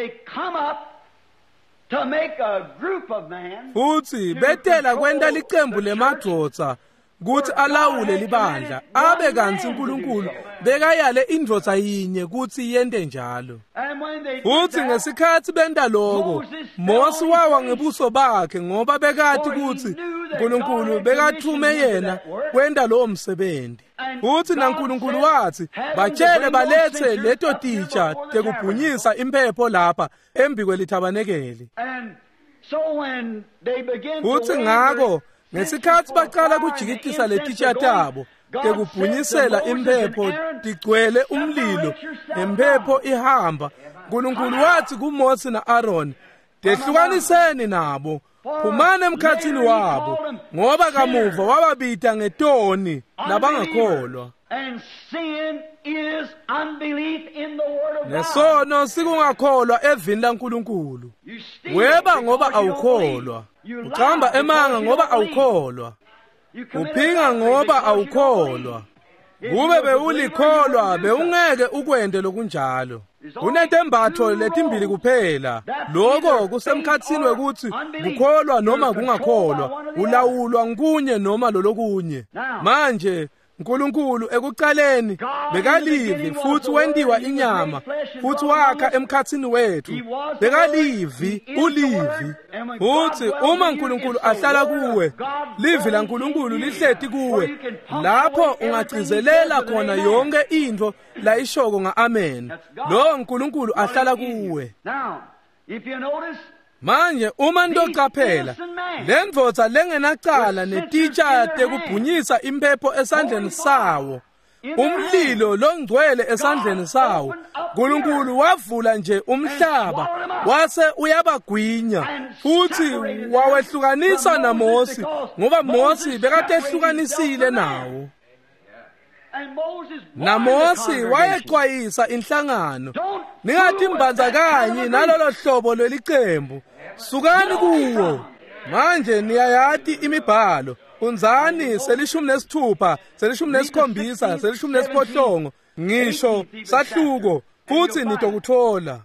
Futhi betela kwenta licembu lemadvodza kuthi alawule libandla, abe kanti uNkulunkulu bekayale indvodza yinye kuthi yente njalo. Futhi ngesikhathi benda lokho, Mose wawa ngebuso bakhe ngoba bekati kuthi uNkulunkulu bekathume yena kwenda lowo msebenzi. Futhi naNkulunkulu wathi batshele balethe leto titsha tekubhunyisa impepho lapha embi kwelithabanekeli. Futhi ngako ngesikhathi baqala kujikitisa letitsha tabo tekubhunyisela impepho tigcwele umlilo nempepho ihamba, uNkulunkulu wathi kuMose na-Aaron, tehlukaniseni nabo, phumani emkhathini wabo, ngoba kamuva wababita ngetoni labangakholwa. Nesono sikungakholwa evini laNkulunkulu. Weba ngoba awukholwa, uqamba emanga ngoba awukholwa, uphinga ngoba awukholwa. Kube bewulikholwa bewungeke ukwende lokunjalo. Kunetembatho letimbili kuphela. Lokho kusemkhathini wekuthi kukholwa noma kungakholwa, ulawulwa nkunye noma lolokunye. Manje uNkulunkulu ekuqaleni bekalivi futhi wendiwa inyama futhi wakha emkhathini wethu. Bekalivi ulivi. Futhi uma uNkulunkulu ahlala kuwe, livi laNkulunkulu lihleti kuwe, lapho ungagcizelela khona yonke into la ishoko nga-amen. Lo uNkulunkulu ahlala kuwe. Manje uma ndoqaphela, lendvodza lengenacala netitsha tekubhunyisa impepho esandleni sawo, umlilo longcwele esandleni sawo, uNkulunkulu wavula nje umhlaba wase uyabagwinya, futhi wawehlukanisa na Mose ngoba Mose bekatehlukanisile nawo. Na Mose wayexwayisa inhlangano, ningathi mbanzakanyi nalolo hlobo lwelicembu, sukani kuwo. Manje niyayati imibhalo, unzani selishumi nesithupha, selishumi nesikhombisa, selishumi nesiphohlongo, ngisho sahluko, futhi nitokuthola.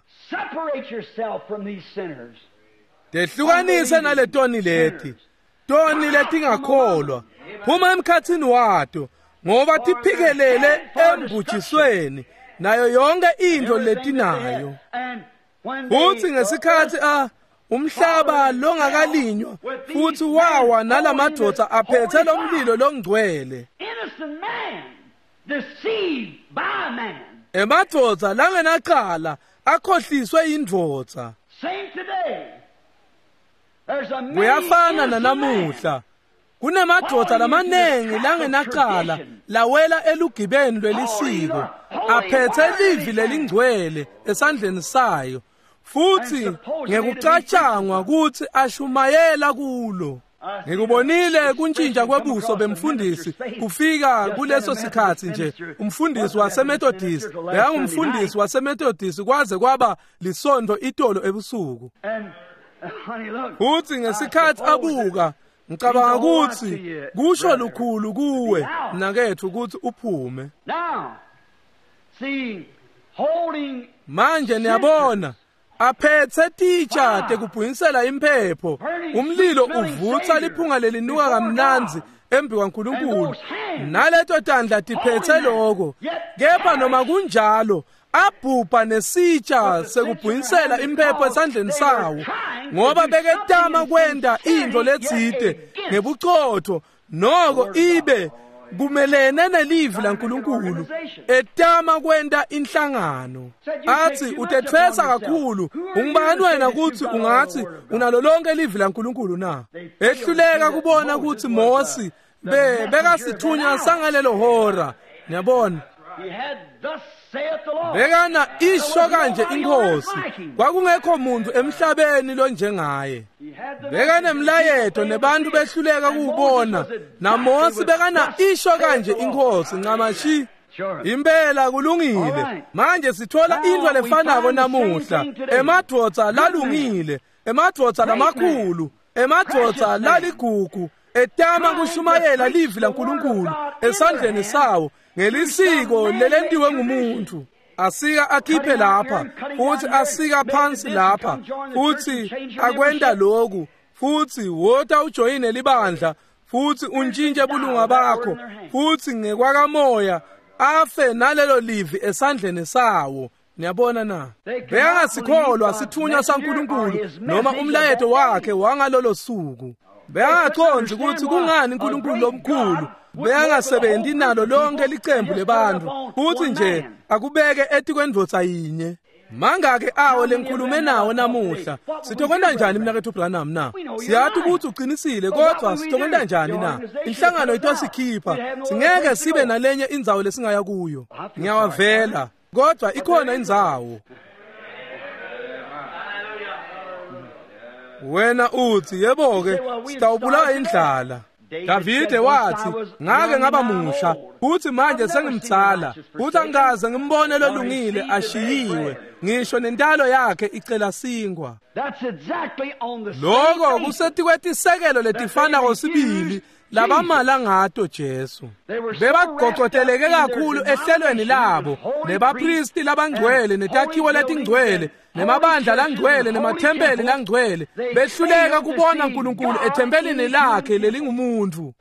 Tehlukanise nale toni leti, toni leti ngakholwa, phuma emkhathini wato, ngoba tiphikelele embujisweni nayo yonke into letinayo. Futhi ngesikhathi ah umhlaba longakalinywa futhi wawa nalamadvodza aphethe lomlilo longcwele. Emadvodza langenacala akhohliswe yindvodza. Kuyafana nanamuhla. Kunemadvodza lamanengi langenacala lawela elugibeni lwelisiko, aphethe livi lelingcwele esandleni sayo, futhi ngekucatshangwa kuthi ashumayela kulo. Ngikubonile kuntshintsha kwebuso bemfundisi kufika kuleso sikhathi nje. Umfundisi waseMethodist bekangumfundisi waseMethodist kwaze kwaba lisondo itolo ebusuku. Futhi ngesikhathi abuka ngicabanga ukuthi kusho lukhulu kuwe nakethu ukuthi uphume. Manje niyabona aphethe teacher tekubhunyisela impepho, umlilo uvutha liphunga lelinuka kamnanzi embi kaNkulunkulu, naleto tandla tiphethe lokho. Kepha noma kunjalo abhubha nesitsha sekubhunyisela impepho esandleni sawo, ngoba beketama kwenda into letsite ngebuchotho, noko ibe kumelene nelivi laNkulunkulu, etama kwenda inhlangano. Athi utethwesa kakhulu, ungubani wena ukuthi ungathi unalo lonke livi laNkulunkulu na? Ehluleka kubona ukuthi Mose be bekasithunywa sangalelo hora. Niyabona, bekana isho kanje inkosi, kwakungekho muntu emhlabeni lo njengaye. Bekane mlayeto nebantu behluleka kubona, na Mose bekana isho kanje inkosi ncamashi. Impela kulungile. Manje sithola into lefanako namuhla, emadvodza lalungile, emadvodza lamakhulu, emadvodza laligugu, etama kushumayela livi laNkulunkulu esandleni sawo ngelisiko lelentiwe ngumuntu. Asika akhiphe lapha, futhi asika phansi lapha, futhi akwenda lokhu, futhi wota ujoyine libandla, futhi untshintshhe bulunga bakho, futhi ngekwakamoya afe nalelo livi esandleni sawo. Niyabona na? Beyangasikholwa sithunywa saNkulunkulu noma umlayeto wakhe wangalolo suku. Beyangaconzi ukuthi kungani uNkulunkulu lomkhulu beyangasebenzi nalo lonke licembu lebantu, futhi nje akubeke etikwendvodza yinye. Mangake awo lenkhulume nawo namuhla. Sitokwenda njani mina kethu Branham na? Siyathi ukuthi uqinisile, kodwa sitokwenda njani na? Inhlangano itosikhipha, singeke sibe nalenye indzawo lesingaya kuyo. Ngiyawavela, kodwa ikhona indzawo. Wena uthi yebo-ke sitawubulawa indlala. Davide wathi ngake ngaba musha, futhi manje sengimdala, futhi angikaze ngimbone lolungile ashiyiwe, ngisho nentalo yakhe icela singwa. Lokho kusetikwetissekelo letifana kosibili labamala ngato Jesu. Bebagoqoteleke kakhulu ehlelweni labo, nebapristi labangcwele, netakhiwo letingcwele, nemabandla langcwele, nemathempeli langcwele, behluleka kubona uNkulunkulu ethempelini lakhe lelingumuntu.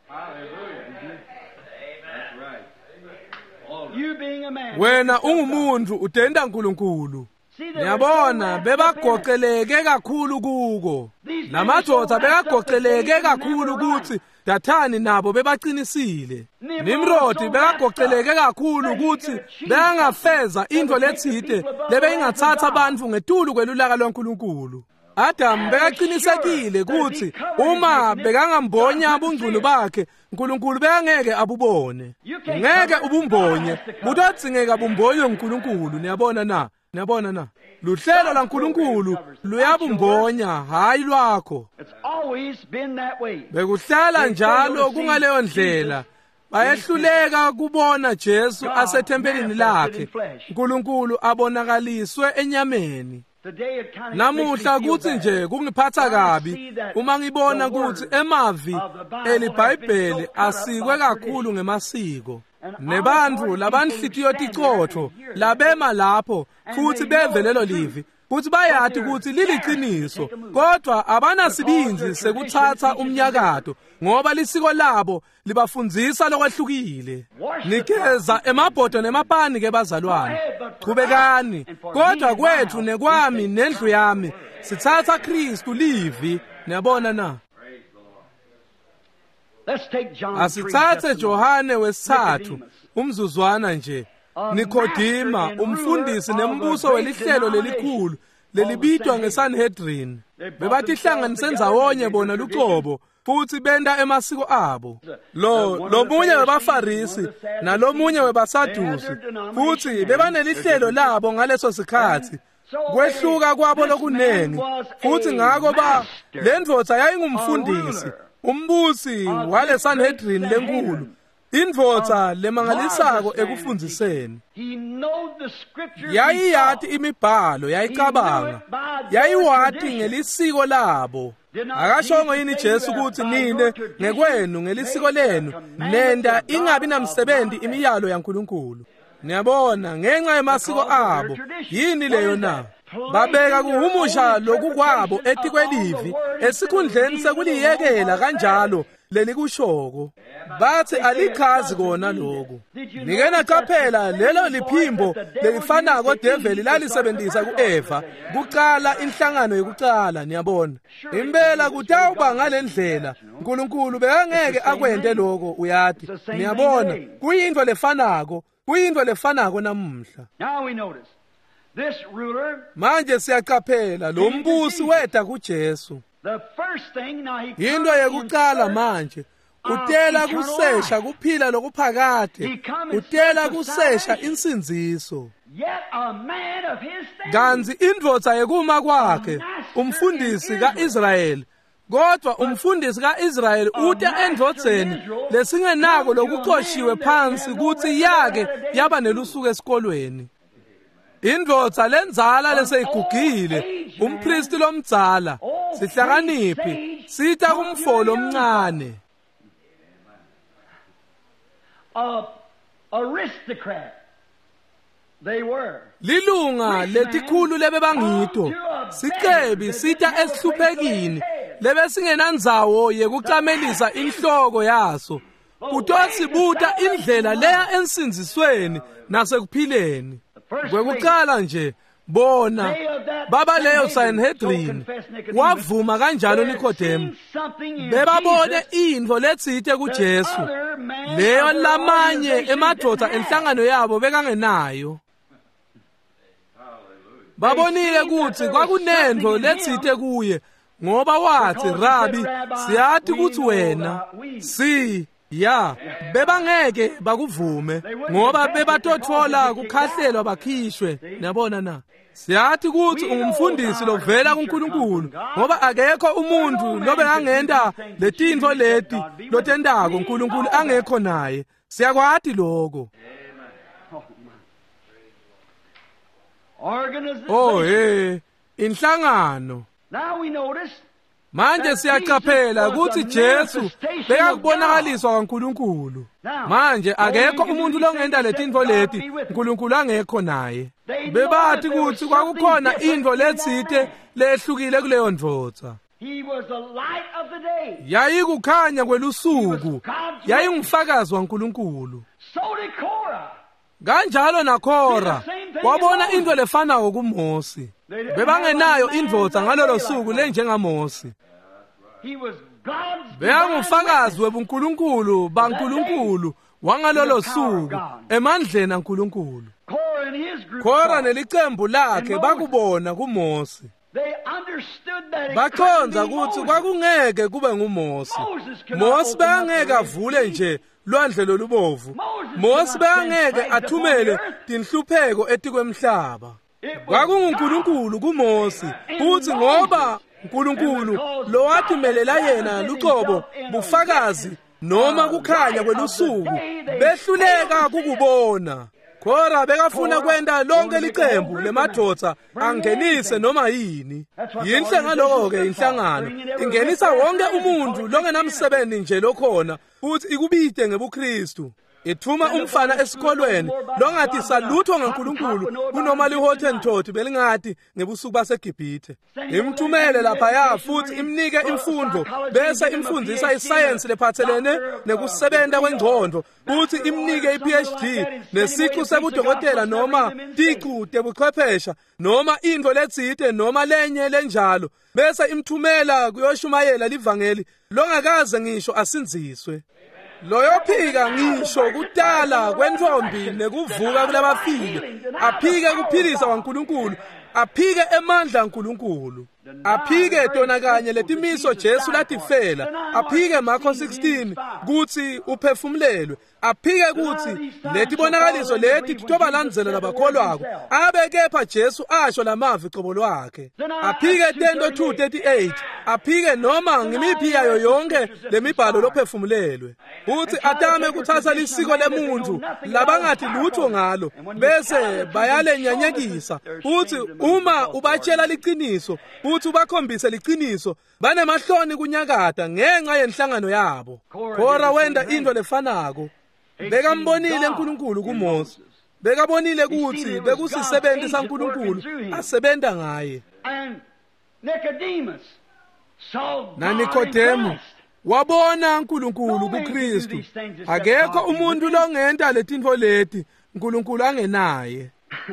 Wena ungumuntu utenda uNkulunkulu. Niyabona, bebagoqeleke kakhulu kuko. Namadvodza bebagoqeleke kakhulu ukuthi Dathani nabo bebaqinisile. Nimrodi bekagoqeleke kakhulu ukuthi bengafeza into letsite lebeyingathatha abantu ngetulu kwelulaka lwaNkulunkulu. Adam bekaqinisekile ukuthi uma bekangambonya ubungculu bakhe, uNkulunkulu bekangeke abubone. Ngeke ubumbonye, butodzingeka bumbonywe uNkulunkulu. Niyabona na? Niyabona na? Luhlelo laNkulunkulu luyabumbonya, hayi lwakho. Bekuhlala njalo kungaleyo ndlela. Bayehluleka kubona Jesu asethempelini lakhe, uNkulunkulu abonakaliswe enyameni. Namuhla kuthi nje kungiphatha kabi uma ngibona ukuthi emavi eliBhayibheli asikwe kakhulu ngemasiko. Nebantu labanhlitiyo ticotho labema lapho futhi beve lelo livi, futhi bayathi ukuthi liliqiniso, kodwa abanasibinzi sekuthatha umnyakato ngoba lisiko labo libafundzisa lokwehlukile. Nikeza emabhodo nemapani ke bazalwane, qhubekani, kodwa kwethu nekwami nendlu yami sithatha Kristu livi. Niyabona na? Asithathe Johane wesithathu umzuzwana nje. Nikodima umfundisi nembuso welihlelo lelikhulu lelibitwa ngeSanhedrin. Bebatihlanganise ndzawonye bona lucobo, futhi benda emasiko abo. Lo lomunye webaFarisi nalomunye webaSadusi, futhi bebanelihlelo labo ngaleso sikhathi. Kwehluka kwabo lokunengi, futhi ngako ba lendvodza yayingumfundisi, umbusi wale Sanhedrin lenkulu. indvodza lemangalisako ekufundiseni. Yayiyathi imibhalo, yayicabanga, yayiwathi ngelisiko labo. Akashongo yini Jesu ukuthi nine ngekwenu ngelisiko lenu nenda ingabi namsebenzi imiyalo yaNkulunkulu. Niyabona ngenxa yemasiko abo yini leyo na? Babeka kuhumusha lokhu kwabo etikwelivi esikhundleni sekuliyekela kanjalo leli kushoko. Bathi alichazi kona lokho. Nikena qaphela lelo liphimbo lelifana kodeveli lalisebenzisa kuEva kuqala inhlangano yokuqala. Niyabona impela kutawuba ngalendlela uNkulunkulu bekangeke akwende lokho. Uyathi niyabona kuyinto lefanako, kuyinto lefanako namuhla. Now we notice this ruler, manje siyaqaphela lo mbusi wetha kuJesu. the first thing now he Into yokuqala manje utela kusesha kuphila lokuphakade, utela kusesha insinziso. Yet a man of his standing, Kanzi indvodza yekuma kwakhe umfundisi kaIsrayeli. Kodwa umfundisi kaIsrayeli uthi endvodzeni lesingenako lokuqoshiwe phansi kuthi yake yaba nelusuku esikolweni. Indvodza lenzala leseyigugile, umpristi lomdzala, sihlakaniphi, sita kumfolo omncane. a aristocrat they were. Lilunga letikhulu lebebangito, sicebi sita esihluphekini, lebe singenandzawo yekucamelisa inhloko yaso. Kutosibuta indlela leya ensinzisweni nasekuphileni. Kwekuqala nje bona baba leyo Sanhedrin wavuma kanjalo Nikodemu. Bebabone into letsite kuJesu. Leyo lamanye emadvodza enhlangano yabo bekangenayo. Babonile ukuthi kwakunento letsite kuye ngoba wathi Rabi siyathi ukuthi wena si ya bebangeke bakuvume ngoba bebatothola kukhahlelwa bakhishwe. Niyabona na siyathi ukuthi ungumfundisi lovela kuNkulunkulu ngoba akekho umuntu lobe angenda letintfo leti lotendako uNkulunkulu angekho naye. Siyakwati lokho. Oh hey inhlangano. Now we notice manje siyaqaphela ukuthi Jesu bekakubonakaliswa kaNkulunkulu. Manje akekho umuntu longenda letintfo leti uNkulunkulu angekho naye. Bebathi ukuthi kwakukhona into letsite lehlukile kuleyo ndvodza. he was the light of the day. Yayikukhanya kwelusuku, yayingufakazi waNkulunkulu. So did Korah. Kanjalo naKhora wabona into lefanayo kuMosi. Bebangenayo indvodza ngalolo suku lenjengaMosi. He was God's Beyangufakazi webuNkulunkulu baNkulunkulu wangalolo suku emandleni kaNkulunkulu. Korah and his group. Khora nelicembu lakhe bakubona kuMosi. They understood that it Bakhonza couldn't be ukuthi Moses. kwakungeke kube nguMosi. Mosi bengeke avule nje lwandle lolubovu. Mosi bengeke athumele tinhlupheko etikwemhlaba. KwakunguNkulunkulu kuMosi futhi ngoba uNkulunkulu lo wathumelela yena luqobo bufakazi noma kukhanya kwelusuku behluleka kukubona. Khora bekafuna kwenda lonke licembu lemadvodza angenise noma yini. Yinhle ngaloko ke inhlangano ingenisa wonke umuntu longenamsebenzi nje lokhona futhi ikubide ngebuKristu. Ithuma umfana esikolweni longathi salutho ngaNkulunkulu kunoma lihothe nthotho belingathi ngebusuku baseGibhithe. Imthumele lapha ya futhi imnike imfundo bese imfundisa iscience lephathelene nekusebenta kwengqondo futhi imnike iPhD nesiqu sebudokotela noma tiqu tebuchwephesha noma into letsite noma lenye lenjalo bese imthumela kuyoshumayela livangeli longakaze ngisho asinziswe. Loyophika ngisho kudala kwentombi nekuvuka kulabafile aphike kuphilisa kwaNkulunkulu aphike emandla kaNkulunkulu. aphike tona kanye letimiso Jesu latifela, aphike Marko sixteen kuthi uphefumulelwe, aphike kuthi letibonakaliso leti titobalandzela labakholwako, abe kepha Jesu asho lamavi qobo lwakhe, aphike Tento two thirty-eight, aphike noma ngimiphi yayo yonke lemibhalo lophefumulelwe, uthi atame kuthatha lisiko lemuntu labangathi lutho ngalo bese bayalenyenyekisa, uthi uma ubatshela liqiniso uthi ubakhombise liqiniso banemahloni kunyakata ngenxa yenhlangano yabo. Kora wenda into lefanako, bekambonile uNkulunkulu kuMose, bekabonile ukuthi bekusisebenzi saNkulunkulu asebenta ngaye. Na Nikodemu wabona uNkulunkulu kuKristu, akekho umuntu longenta letintfo leti uNkulunkulu angenaye.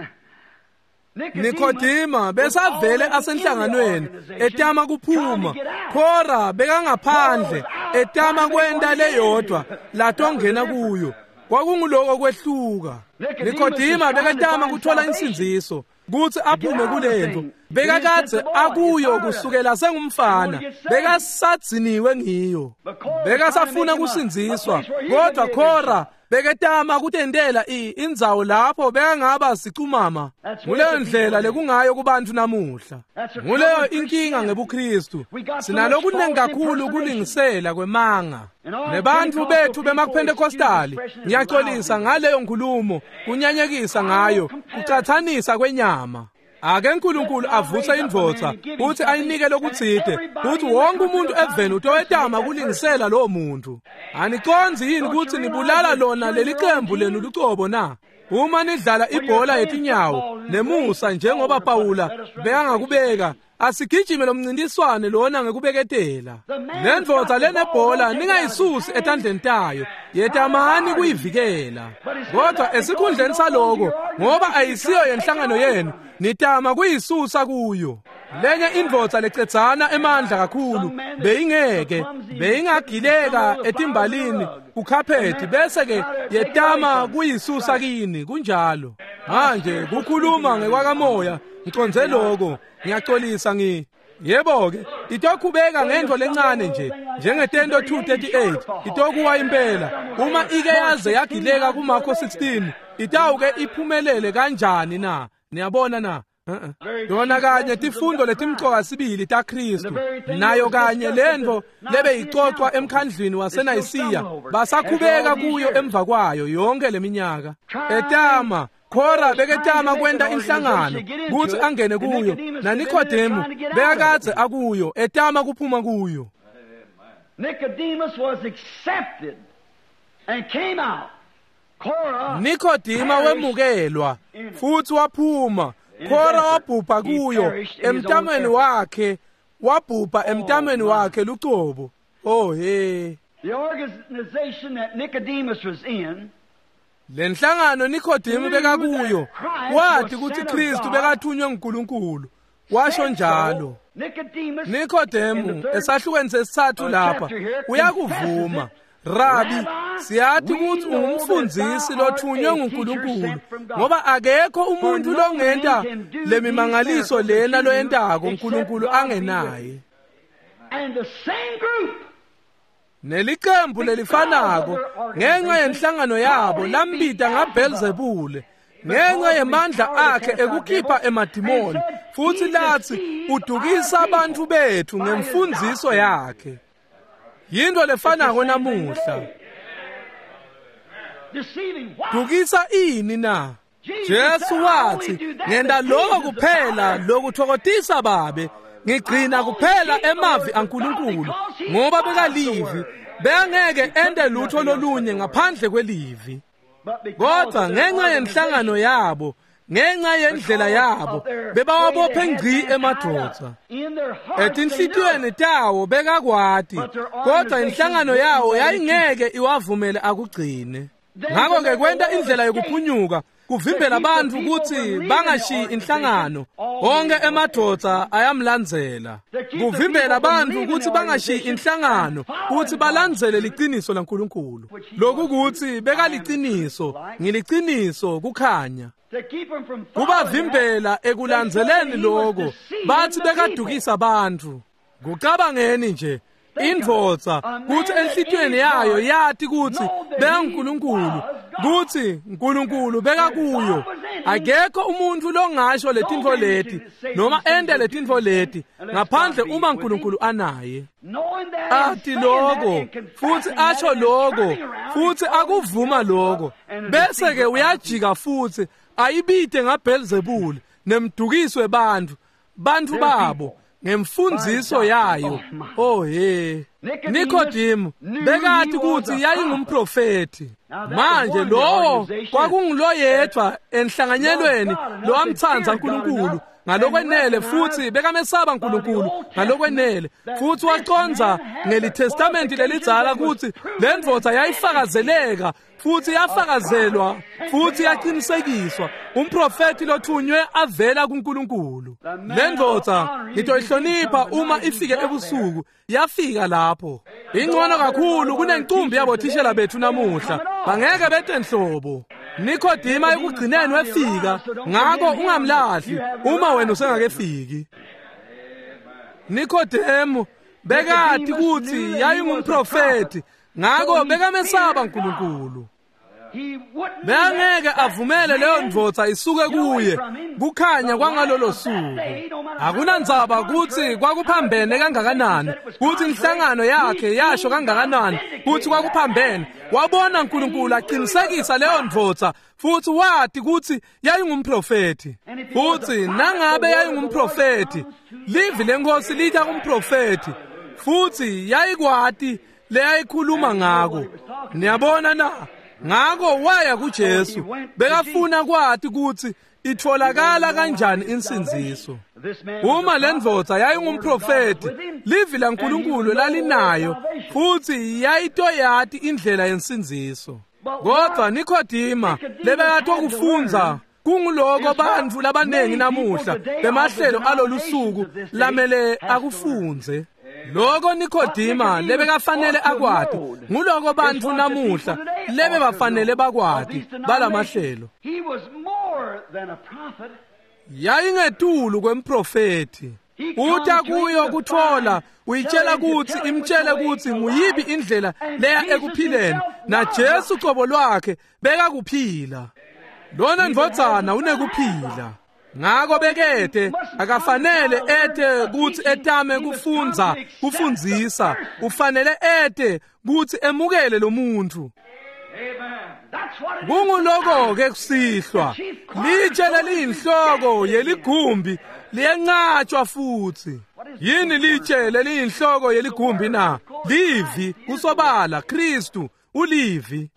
Nikodima besavele asenhlanganweni etama kuphuma, Kora bekangaphandle etama kwenda leyodwa latongena kuyo, kwakunguloko kwehluka. Nikodima bekatama kuthola insinziso kuthi aphume kulento bekakadze akuyo kusukela sengumfana, bekasadziniwe ngiyo, bekasafuna kusinziswa, kodwa Kora beketama kutendela indzawo lapho bekangaba sicumama. Nguleyo ndlela lekungayo kubantu namuhla, nguleyo inkinga ngebuKristu, sinalokunengi kakhulu kulingisela kwemanga. Nebantu bethu bemaPentekostali ngiyaxolisa ngaleyo nkulumo, kunyanyekisa ngayo, kucathanisa kwenyama. Ake uNkulunkulu avuse indvodza uthi ayinike lokutsite, uthi wonke umuntu eveni utowetama kulingisela lowo muntu. Anikonzi yini ukuthi nibulala lona leliqembu lenu lucobo na? Uma nidlala ibhola yetinyawo nemusa njengoba Pawula bekangakubeka, asigijime lomncintiswane lona ngekubeketela. Lendvodza lenebhola ningayisusi etandleni tayo, yetamani kuyivikela. Kodwa esikhundleni saloko, ngoba ayisiyo yenhlangano yenu, nitama kuyisusa kuyo. Lenye indvodza lecedzana emandla kakhulu beyingeke, beyingagileka etimbalini kukhaphethi bese ke yetama kuyisusa kini kunjalo. Manje kukhuluma ngekwakamoya ngiconze lokho, ngiyaxolisa ngi. Yebo ke, itokhubeka ngento lencane nje, njengeTento two thirty-eight, itokuwa impela. Uma ike yaze yagileka kuMarko sixteen, itawuke iphumelele kanjani na? Niyabona na? Yona kanye tifundo letimcoka sibili taKristu, nayo kanye lento lebe icocwa emkhandlwini waseNayisiya, basakhubeka kuyo emva kwayo yonke leminyaka. Etama Kora beketama kwenda inhlangano kuthi angene kuyo, na Nikodemu bekakadze akuyo etama kuphuma kuyo. Nicodemus was accepted and came out. Kora Nikodima wemukelwa futhi waphuma, Kora wabhubha kuyo emtamweni wakhe, wabhubha emtamweni wakhe lucobo. Oh hey. The organization that Nicodemus was in, lenhlangano Nikodemu bekakuyo, wathi ukuthi Kristu bekathunywe nguNkulunkulu, washo njalo. Nikodemu esahlukweni sesithathu lapha uyakuvuma, Rabi, siyathi ukuthi ungumfundisi lothunywe nguNkulunkulu, ngoba akekho umuntu longenta lemimangaliso lena loyentako uNkulunkulu angenaye. And the same group, neliqembu lelifanako ngenxa yenhlangano yabo lambita ngaBelzebule, ngenxa yemandla akhe ekukhipha emadimoni, futhi lathi udukisa abantu bethu ngemfundiso yakhe. Yinto lefanako namuhla. Dukisa ini na? Jesu wathi, ngenda lokho kuphela lokuthokozisa babe, ngigcina kuphela emavi aNkulunkulu, ngoba bekalivi bengeke ende lutho lolunye ngaphandle kwelivi. Kodwa ngenxa yenhlangano yabo, ngenxa yendlela yabo, bebawabophe ngci emadvodza. Etinhlitiyweni tawo bekakwati, kodwa inhlangano yawo yayingeke iwavumele akugcine. Ngakho ke kwenta indlela yokuphunyuka kuvimbela abantu ukuthi bangashiyi inhlangano onke emadoda ayamlandzela kuvimbela abantu ukuthi bangashiyi inhlangano ukuthi balandzele liqiniso laNkulunkulu lokuthi bekaliqiniso ngiliqiniso kukhanya kubavimbela ekulandzeleni lokho bathi bekadukisa abantu kucabangeni nje indvodza kuthi enhlitweni yayo yathi kuthi benguNkulunkulu kuthi uNkulunkulu beka kuyo akekho umuntu longasho letintfo leti noma ende letintfo leti ngaphandle uma uNkulunkulu anaye athi lokho futhi asho lokho futhi akuvuma lokho bese ke uyajika futhi ayibide ngaBelzebuli nemdukiswe bantu bantu babo ngemfundiso yayo oh he Nikodimo bekathi ukuthi yayingumprofeti manje lo kwakungilo yedwa enhlanganyelweni lo amthanza uNkulunkulu ngalokwenele futhi bekamesaba uNkulunkulu ngalokwenele futhi waconza ngelitestamenti lelidzala ukuthi lendvodza yayifakazeleka futhi yafakazelwa futhi yaqinisekiswa umprofeti lothunywe avela kuNkulunkulu lendvodza ngitoyihlonipha uma ifike ebusuku yafika lapho ingcono kakhulu kunencumbi yabothishela bethu namuhla bangeke betenhlobo Nikodima ekugcineni wefika ngakho ungamlahli uma wena usengakefiki Nikodemo bekathi ukuthi yayingumprofeti ngakho bekamesaba uNkulunkulu bengeke avumele leyo ndvodza isuke kuye kukhanya kwangalolo suku akunandzaba ukuthi kwakuphambene kangakanani ukuthi inhlangano yakhe yasho kangakanani ukuthi kwakuphambene wabona uNkulunkulu aqinisekisa leyo ndvodza futhi wathi ukuthi yayingumprofeti futhi nangabe yayingumprofeti livi lenkosi litha kumprofeti futhi yayikwati leyayikhuluma ngako niyabona na ngako waya kuJesu bekafuna kwathi ukuthi itholakala kanjani insinziso uma lendvodza yayingumprofeti livi laNkulunkulu lalinayo futhi yayitoyati indlela yensinziso kodwa Nikodima lebekathi okufunza kunguloko bantfu labanengi namuhla bemahlelo alolusuku lamele akufunze lokho Nikodima lebekafanele akwati nguloko bantfu namuhla lebe bafanele bakwati balamahlelo yayingetulu kwemprofeti uta kuyo kuthola uyitshela ukuthi imtshele ukuthi nguyibi indlela leya ekuphileni na Jesu qobo lwakhe beka kuphila lona ndvodzana unekuphila ngako bekete akafanele ete ukuthi etame kufunza kufundzisa ufanele ete ukuthi emukele lo muntu kunguloko ke kusihlwa litshele liyinhloko yeligumbi liyenqatshwa futhi yini litshele liyinhloko yeligumbi na livi kusobala Kristu ulivi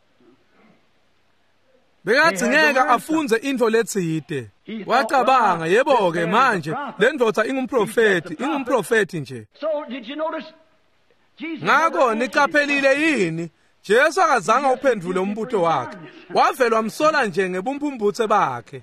bekadzingeka afunze into letsite wacabanga yebo ke manje lendvodza ingumprofeti ingumprofeti nje ngako niqaphelile yini Jesu akazange uphendule umbuto wakhe wavelwa msola nje ngebumpumbuthe bakhe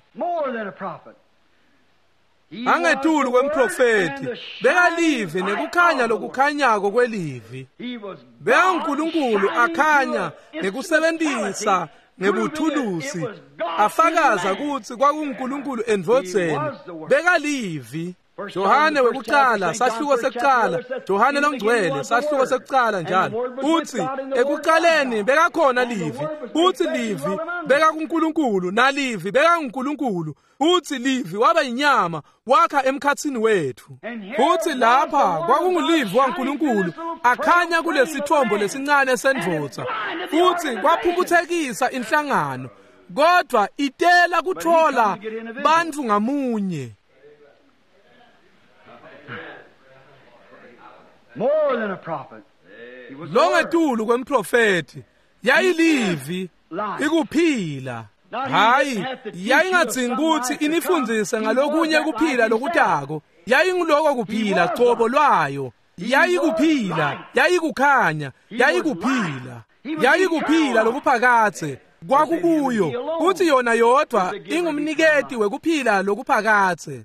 angetulu kwemprofeti bekalive nekukhanya lokukhanyako kwelivi beNkulunkulu akhanya nekusebentisa ngebuthulusi afakaza ukuthi kwakuNkulunkulu endvodzeni bekalivi Johane wekuqala sahluko sekuqala Johane longcwele sahluko sekuqala njalo uthi ekuqaleni bekakhona livi uthi livi beka kuNkulunkulu nalivi beka kuNkulunkulu uthi livi waba inyama wakha emkhathini wethu uthi lapha kwakungulivi waNkulunkulu akhanya kulesithombo lesincane sendvodza uthi kwaphumbuthekisa inhlangano kodwa itela kuthola bantu ngamunye More than a prophet. Longetulu kwemprofeti yayilivi ikuphila hayi yayingadzingi ukuthi inifundzise ngalokunye kuphila lokutako yayinguloko kuphila qobo lwayo yayikuphila yayikukhanya yayikuphila yayikuphila lokuphakathe kwakukuyo kuthi yona yodwa ingumniketi wekuphila lokuphakathe.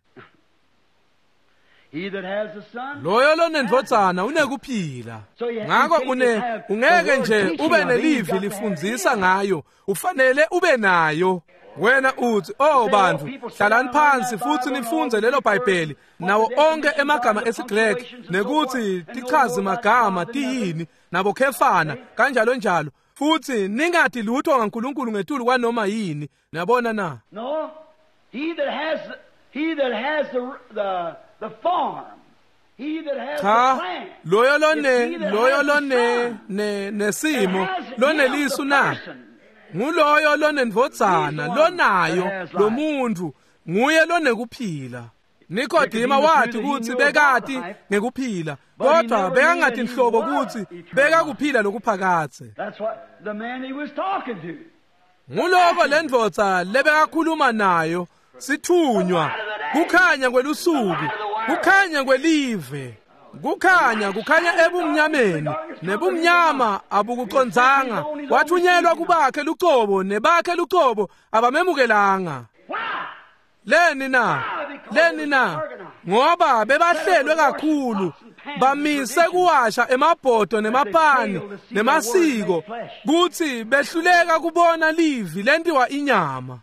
Loyo lonendvodzana unekuphila. Ngakho une ungeke nje ube nelivi lifundzisa ngayo, ufanele ube nayo. Wena uthi, oh bantu, hlalani phansi futhi nifunze lelo Bhayibheli nawo onke emagama esiGreki nekuthi tichaze magama tiyini nabo khefana kanjalo njalo. Futhi ningathi lutho ngaNkulunkulu ngetulu kwanoma yini. Niyabona na? No. He that has he that has the the the farm. He that has Cha, the plant. loyo lone loyo lone ne nesimo lone lisu na. Nguloyo lonendvodzana lonayo lo muntu nguye lonekuphila. Nikodima wathi kuthi bekati ngekuphila kodwa bekangathi inhlobo ukuthi bekakuphila lokuphakathe. That's what the man he was talking to. Nguloko lendvodza lebekakhuluma nayo sithunywa kukhanya kwelusuku kukhanya kwelive kukhanya kukhanya ebumnyameni nebumnyama abukucondzanga wathunyelwa kubakhe luqobo nebakhe luqobo abamemukelanga. Leni na leni na ngoba bebahlelwe kakhulu bamise kuwasha emabhodo nemapani nemasiko kuthi behluleka kubona livi lentiwa inyama.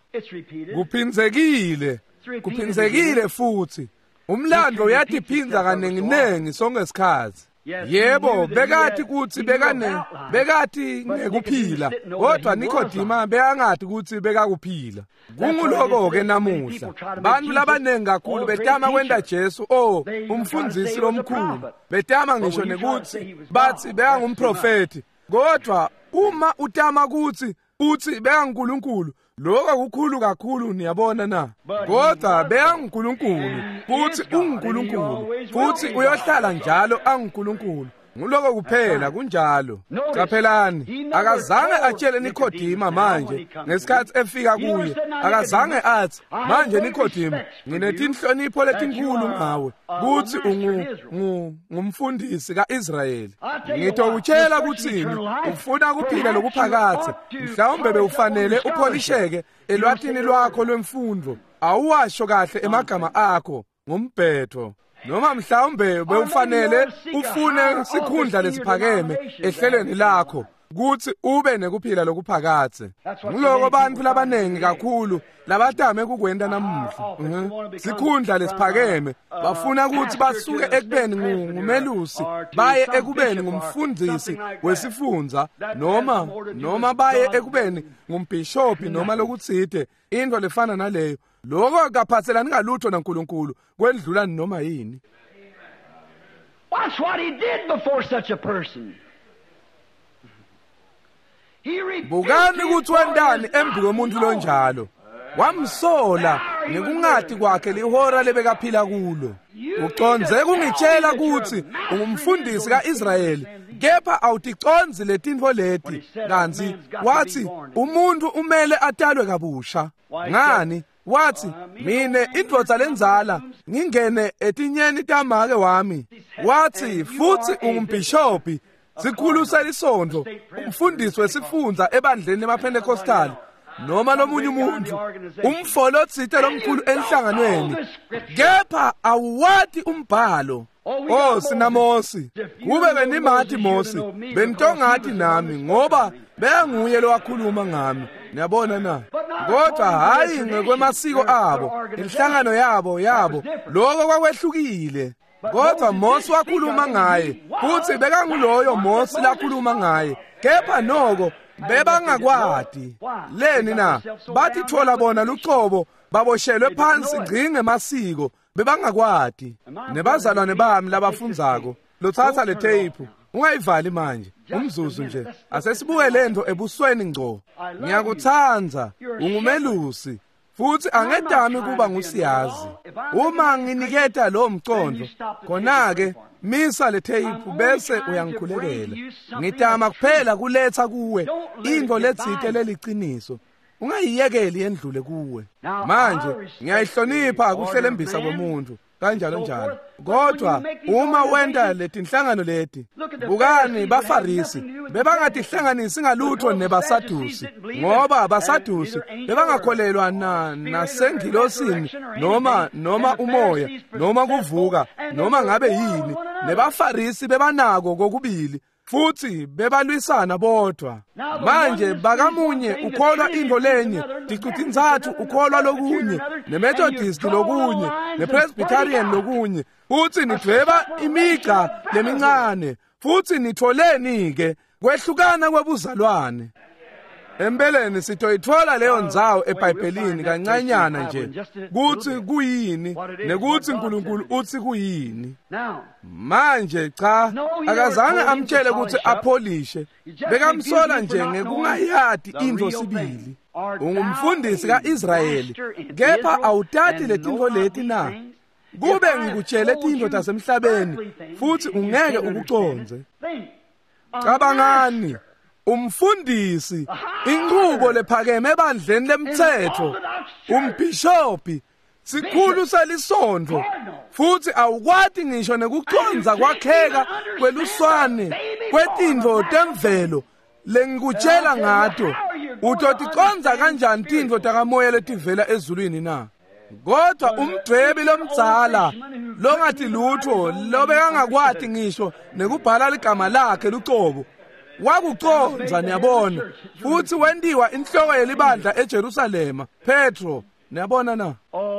Kuphinzekile kuphinzekile futhi umlando uyatiphinza kanenginengi sonke isikhathi. Yebo bekati kuthi bekane bekati ngekuphila kodwa Nikodima bekangathi kuthi bekakuphila. Kunguloko ke namuhla bantu labanengi kakhulu betama kwenda Jesu oh umfundisi lomkhulu betama ngisho nekuthi bathi bekangumprofeti kodwa uma utama kuthi uthi bekaNkulunkulu lokho kukhulu kakhulu niyabona na. Kodwa beyanguNkulunkulu futhi unguNkulunkulu futhi uyohlala njalo anguNkulunkulu. Nguloko kuphela kunjalo. Qaphelani akazange atshele Nikodima manje ngesikhathi efika kuye akazange athi manje Nikodima nginetinhlonipho letinkulu ngawe kuthi ungu ngumfundisi kaIsrayeli. Ngitokutshela kuthini ufuna kuphila lokuphakathe mhlawumbe bewufanele upholisheke elwatini lwakho lwemfundo awuwasho kahle emagama akho ngombhedo noma mhlawumbe bewufanele ufune sikhundla lesiphakeme ehlelweni lakho kuthi ube nekuphila lokuphakathe. Ngiloko bantu labanengi kakhulu labatame kukwenda namuhla sikhundla lesiphakeme bafuna ukuthi basuke ekubeni ngumelusi baye ekubeni ngumfundisi wesifundza noma noma baye ekubeni ngumbhishophi noma lokutsite into lefana naleyo. Lokho kaphathelani ngalutho naNkulunkulu kwendlula noma yini. Watch what he did before such a person. Bukani ukuthi wendani embi komuntu lonjalo. Wamsola ngekungathi kwakhe lihora lebekaphila kulo. Uconze kungitshela ukuthi ungumfundisi kaIsrayeli kepha awuticonzi letintfo leti kanzi wathi umuntu umele atalwe kabusha. Ngani? Wathi mine indvodza lenzala ngingene etinyeni tamake wami. Wathi futhi ungumbhishophi sikhulu selisondlo umfundisi wesifundza ebandleni emaPentecostal noma lomunye umuntu umfolotsite lomkhulu enhlanganweni kepha awuwati umbhalo. Oh sinaMosi kube benimathi Mosi bentongathi nami ngoba benguye lo wakhuluma ngami. Niyabona na kodwa hayi ngekwemasiko abo inhlangano yabo yabo lokho kwakwehlukile. Kodwa Mosi wakhuluma ngaye futhi bekanguloyo Mosi lakhuluma ngaye kepha noko bebangakwati. Leni na bathi thola bona luqobo baboshelwe phansi ngcinge masiko bebangakwati. Nebazalwane bami labafundzako lothatha le tape ungayivali manje umzuzu nje asesibuke lento ebusweni ngco. Ngiyakuthanza ungumelusi futhi angedami kuba ngusiyazi. Uma nginiketa lo mcondo khona ke misa le tape bese uyangikhulekela. Ngitama kuphela kuletha kuwe into letsite leliciniso ungayiyekeli yendlule kuwe. Manje ngiyayihlonipha kuhlelembisa komuntu kanjalo njalo. Kodwa uma wenda letinhlangano leti, bukani baFarisi bebangahlanganisi ngalutho nebaSadusi, ngoba abaSadusi bebangakholelwa na nasengilosini noma noma umoya noma kuvuka noma ngabe yini, nebaFarisi bebanako kokubili futhi bebalwisana bodwa. Manje bakamunye ukholwa into lenye, tiquthinzathu ukholwa lokunye, neMethodist lokunye, nePresbyterian lokunye, futhi nidweba imigqa lemincane, futhi nitholeni ke kwehlukana kwebuzalwane. Empeleni sithoyithola leyo ndzawo eBhayibhelini kancanyana nje, kuthi kuyini nekuthi uNkulunkulu uthi kuyini. Manje cha, akazange amtshele ukuthi apholishe, bekamsola nje ngekungayadi into sibili. Ungumfundisi kaIsrayeli, kepha awutati letinto leti na? Kube ngikutshele tinto tasemhlabeni futhi ungeke ukuconze. Cabangani, umfundisi, inqubo lephakeme ebandleni lemthetho, umbhishophi, sikhulu selisondlo, futhi awukwati ngisho nekuconza kwakheka kweluswane kwetinto temvelo lengikutshela ngato. Utoticonza kanjani tinto takamoya letivela ezulwini na? Kodwa umdwebi lomdzala longathi lutho lobekangakwathi ngisho nekubhala ligama lakhe lucobo wakuconza, niyabona, futhi wendiwa inhloko yelibandla eJerusalema, Petro, niyabona na?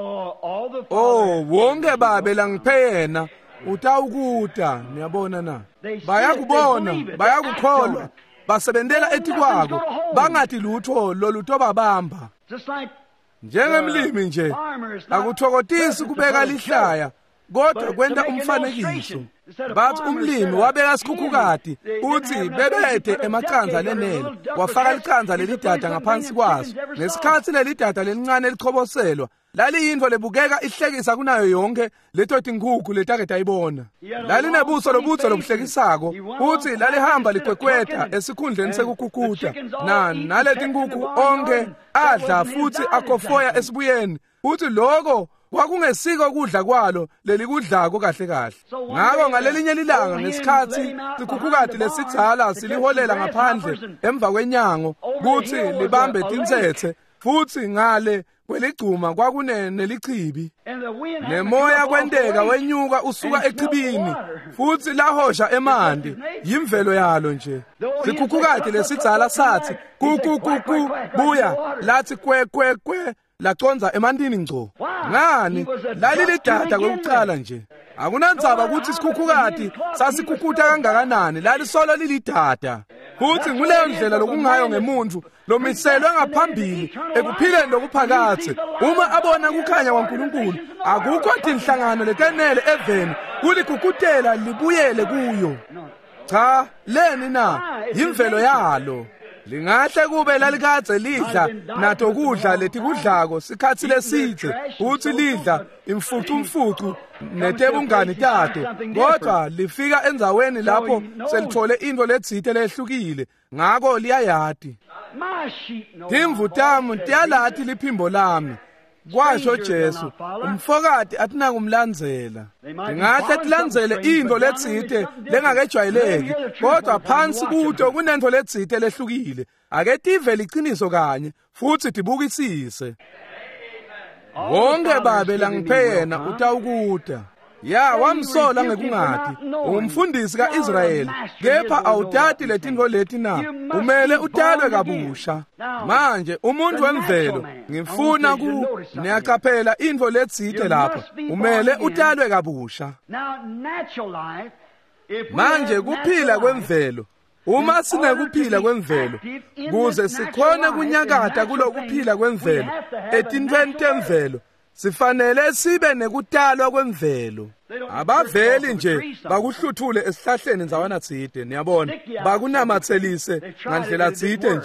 Oh, wonke babe langiphe yena utawukuta, niyabona na? Bayakubona, bayakukholwa, basebentela etikwako, bangathi lutho lolutho babamba. Njengemlimi nje, akuthokotisi kubeka lihlaya, kodwa kwenta umfanekiso. Bathi umlimi wabeka sikhukhukati, uthi bebethe emaqanza lenele, wafaka liqanza lelidada ngaphansi kwaso. Ngesikhathi lelidada lelincane elichoboselwa, laliyinto lebukeka ihlekisa kunayo yonke leto tinkukhu letake tayibona. Lalinebuso lobuso lobuhlekisako, uthi lalihamba likwekweta esikhundleni sekukhukuta, na naleti nkukhu onke adla futhi akofoya esibuyeni, uthi lokho kwakungesiko kudla kwalo leli kudlako kahle kahle. Ngakho ngalelinye ilanga ngesikhathi sikhukhukati lesitsala siliholela ngaphandle emva kwenyango kuthi libambe tinsethe, futhi ngale kweligcuma kwakune nelichibi, nemoya kwenteka wenyuka usuka echibini futhi lahosha emanti. Yimvelo yalo nje. Sikhukhukati lesitsala sathi kukukuku buya, lathi kwe kwe kwe laconza emantini ngco. Ngani? Lalilidada kwekucala nje. Akunandzaba ukuthi sikhukhukati sasikhukhuta kangakanani, lalisolo lilidada. Futhi nguleyo ndlela lokungayo ngemuntu lomiselwe ngaphambili ekuphileni lokuphakathi. Uma abona kukhanya kwaNkulunkulu, akukho tinhlangano letenele eveni kulikukutela libuyele kuyo. Cha, leni na yimvelo yalo. Lingahle kube lalikadze lidla nato kudla letikudlako sikhatsi lesithe, uthi lidla imfucu mfucu netebungani tato, kodwa lifika endzaweni lapho selithole into letsite lehlukile, ngako liyayati. Timvu tamu tiyalati liphimbo lami, kwasho Jesu. Umfokati atinakumlandzela. Ingahle tilandzele into letsite lengakejwayeleki, kodwa phansi kuto kunento letsite lehlukile. Ake tive liqiniso kanye futhi tibukisise. Wonke babe langiphe yena utawukuta. Ya, wamsola ngekungati. Umfundisi kaIsrayeli, kepha awutati letinto leti na, umele utalwe kabusha. Manje umuntu wemvelo ngifuna ku niyaqaphela into letsite lapha, umele utalwe kabusha. Manje kuphila kwemvelo, uma sinekuphila kwemvelo, kuze sikhone kunyakata kulokuphila kwemvelo etintweni temvelo, sifanele sibe nekutalwa kwemvelo. Abaveli nje bakuhluthule esihlahleni nzawana tsite, niyabona, bakunamathelise ngandlela tsite nje,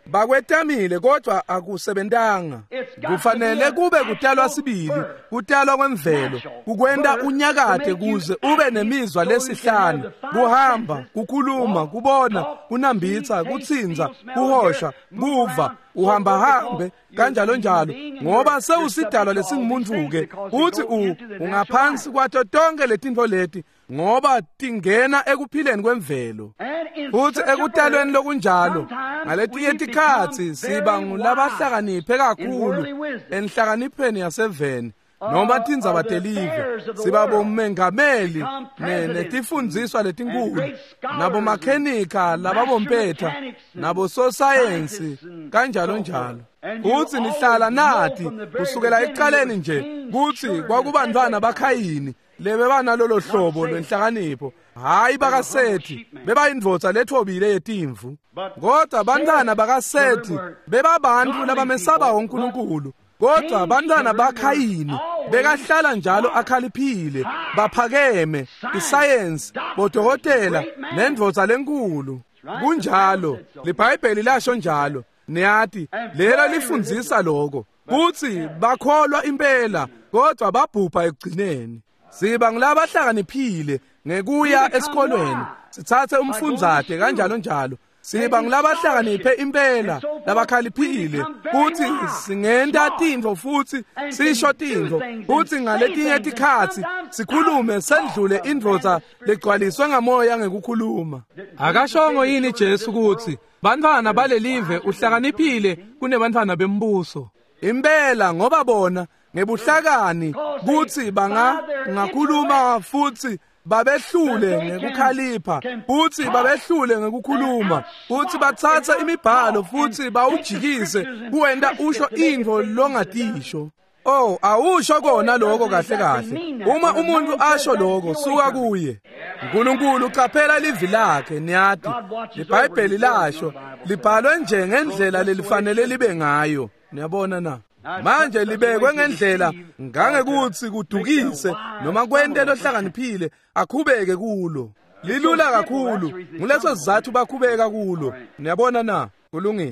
bakwetamile kodwa akusebentanga. Kufanele kube kutalwa sibili, kutalwa kwemvelo, kukwenda unyakathe kuze ube nemizwa lesihlanu, kuhamba, kukhuluma, kubona, kunambitha, kutsinza, kuhosha, kuva, uhamba hambe, kanjalo njalo, ngoba sewusidalwa lesingumuntu-ke, uthi u ungaphansi kwato tonke letintfo leti, ngoba tingena ekuphileni kwemvelo. Futhi ekutalweni lokunjalo, ngaletinye tikhatsi siba ngulabahlakaniphe kakhulu enhlakanipheni yaseveni, noma tindzaba telive, siba bomengameli netifundziswa letinkulu, nabo makhenika lababompetha, nabo sosayensi, kanjalo njalo. Futhi nihlala nathi kusukela ekuqaleni nje kuthi kwakubantwana baKhayini lebe banalolo hlobo lwenhlakanipho, hayi bakaSethi bebayindvodza lethobile yetimvu. Kodwa bantwana bakaSethi bebabantu labamesaba uNkulunkulu, kodwa bantwana baKhayini bekahlala njalo akhaliphile, baphakeme, isayensi, bodokotela nendvodza lenkulu. Kunjalo liBhayibheli lasho njalo. Niyathi lelo lifundzisa lokho, kuthi bakholwa impela kodwa babhubha ekugcineni. Siba ngilabahlakaniphile ngekuya esikolweni, sithathe umfundzate kanjalo njalo. Siba ngilabahlakaniphe impela labakhaliphile, futhi singenta tintfo futhi sisho tintfo, futhi ngaletinye tikhatsi sikhulume sendlule indvodza legcwaliswe ngamoya ngekukhuluma. Akashongo yini Jesu ukuthi bantwana balelive uhlakaniphile kunebantwana bembuso? Impela ngoba bona ngebuhlakani kuthi banga ngakhuluma futhi babehlule ngekukhalipha, futhi babehlule ngekukhuluma, futhi bathatha imibhalo futhi bawujikise kuwenta usho intfo longatisho. Oh, awusho kona lokho kahle kahle. Uma umuntu asho lokho suka kuye. uNkulunkulu uchaphela livi lakhe. Niyathi iBhayibheli lasho libhalwe nje ngendlela lelifanele libe ngayo. Niyabona na? Manje libekwe ngendlela ngangekuthi kudukise noma kwente lohlakaniphile akhubeke kulo. Lilula kakhulu, nguleso sizathu bakhubeka kulo. Niyabona na? Kulungile.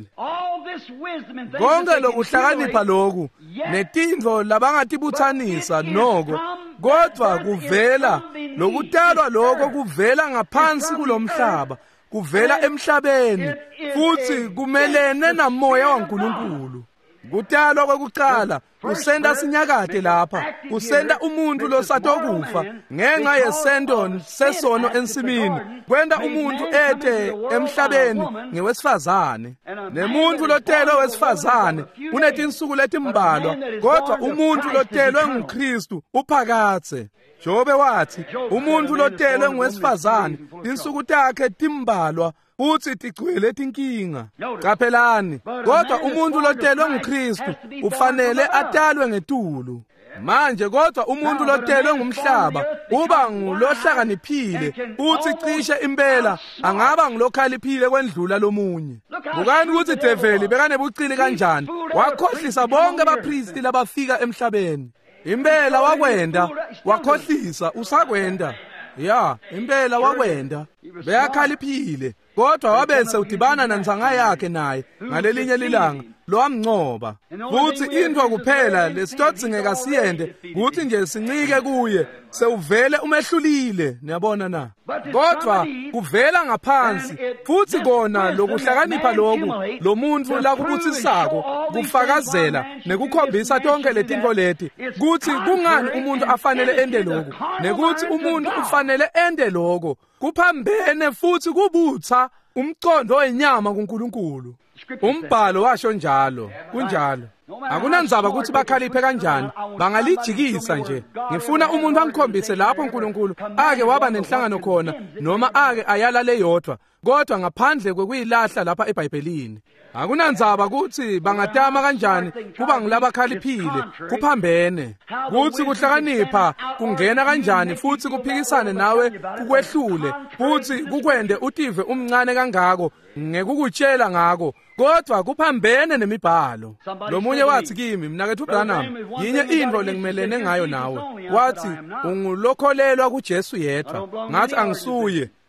Konke lokuhlakanipha lokhu netindvo labangatibuthanisa noko, kodwa kuvela lokutalwa lokho kuvela ngaphansi kulomhlaba, kuvela emhlabeni, futhi kumelene namoya waNkulunkulu. Kutalwa kwekuqala kusenda sinyakade lapha, kusenda umuntu losatokufa ngenxa yesendo sesono ensimini, kwenda umuntu ete emhlabeni ngewesifazane. Nemuntu lotelwe wesifazane unetinsuku letimbalwa, kodwa umuntu lotelwe nguKristu uphakathe. Jobe wathi umuntu lotelwe ngwesifazane insuku takhe timbalwa uthi tigcwele tinkinga. Qaphelani, kodwa umuntu lotelwe nguKristu ufanele atalwe ngetulu. Manje kodwa umuntu lotelwe ngumhlaba uba ngulohlakaniphile, uthi cishe impela angaba ngulokhaliphile kwendlula lomunye. Bukani ukuthi develi bekanebucili kanjani, wakhohlisa bonke abapristi labafika emhlabeni. Impela wakwenda, wakhohlisa, usakwenda. Ya, impela wakwenda, beyakhaliphile. Kodwa wabese udibana nanzanga yakhe naye ngalelinye lilanga lowamncoba. Futhi into kuphela lesitodzingeka siyende ukuthi nje sincike kuye, sewuvele umehlulile. Niyabona na? Kodwa kuvela ngaphansi, futhi kona lokuhlakanipha lokhu lo muntu lakubutsisako kufakazela nekukhombisa tonke letintfo leti kuthi kungani umuntu afanele ende lokho, nekuthi umuntu ufanele ende lokho kuphambene futhi kubutha umcondo wenyama kuNkulunkulu. Umbhalo washo njalo, kunjalo. Akunandzaba ukuthi bakhaliphe kanjani, bangalijikisa nje. Ngifuna umuntu angikhombise lapho uNkulunkulu ake waba nenhlangano khona noma ake ayala leyodwa, kodwa ngaphandle kwekuyilahla lapha eBhayibhelini. Akunandzaba ukuthi bangatama kanjani kuba ngilabakhaliphile, kuphambene. Kuthi kuhlakanipha kungena kanjani futhi kuphikisane nawe kukwehlule, futhi kukwende utive umncane kangako ngekukutshela ngako, kodwa kuphambene nemibhalo. Lomunye wathi kimi, mina kethu Branham, yinye into lengimelene ngayo nawe. Wathi ungulokholelwa kuJesu yedwa. Ngathi angisuye.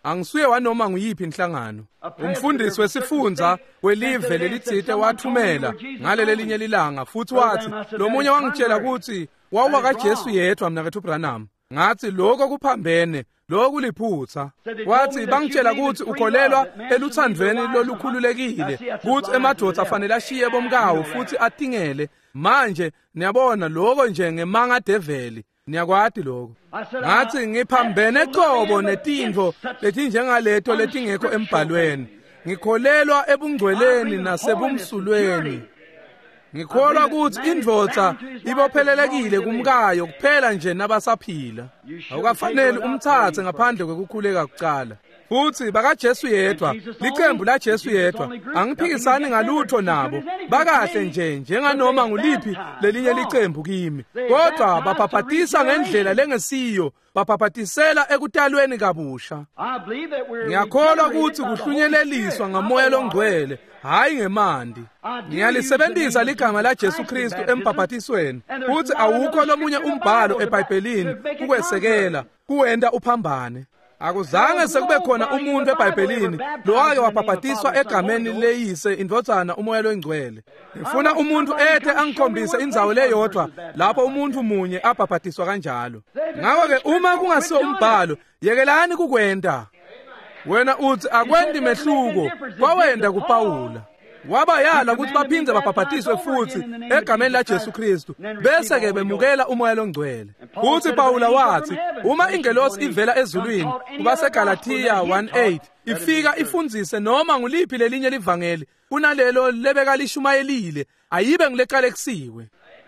angisuye wanoma nguyiphi inhlangano. Umfundisi wesifundza welive lelitsite wathumela ngale linye lilanga futhi wathi lo munye wangitshela ukuthi wawuwa kaJesu yedwa mina kethu Branham. Ngathi lokho kuphambene, lokho kuliphutha. Wathi bangitshela ukuthi ukholelwa eluthandweni lolukhululekile, ukuthi emadoda afanele ashiye bomkawo futhi atingele. Manje niyabona lokho nje ngemanga develi. Niyakwati lokho. Ngathi ngiphambene qobo netintfo lethi njengaleto letingekho embhalweni. Ngikholelwa ebungcweleni nasebumsulweni. Ngikholwa ukuthi indvodza ibophelelekile kumkayo kuphela nje nabasaphila. Akufanele umthathe ngaphandle kwekukhuleka kuqala. Futhi bakaJesu yedwa, liqembu laJesu yedwa, angiphikisani ngalutho nabo. Bakahle nje njenganoma nguliphi lelinye liqembu kimi. Kodwa bapaphatisa ngendlela lengesiyo, bapaphatisela ekutalweni kabusha. Ngiyakholwa ukuthi kuhlunyeleliswa ngamoya longcwele, hayi ngemandi. Ngiyalisebenzisa ligama la Jesu Kristu empaphatisweni, futhi awukho lomunye umbhalo eBhayibhelini ukwesekela kuwenda uphambane. Akuzange sekube khona umuntu eBhayibhelini lo ake wapaphatiswa egameni leyise indvodzana umoya longcwele. Ngifuna umuntu ethe angikhombise indzawo leyodwa lapho umuntu munye apaphatiswa kanjalo. Ngakho ke uma kungasiyo umbhalo, yekelani kukwenda. Wena uthi akwendi mehluko kwawenda kuPawula. Waba yala ukuthi baphindze bapaphatiswe futhi egameni la Jesu Kristu bese ke bemukela umoya longcwele. Futhi Pawula wathi uma ingelosi ivela ezulwini kuba seGalatiya one eight ifika ifundzise noma nguliphi lelinye livangeli kunalelo lebeka lishumayelile ayibe ngileqalekisiwe.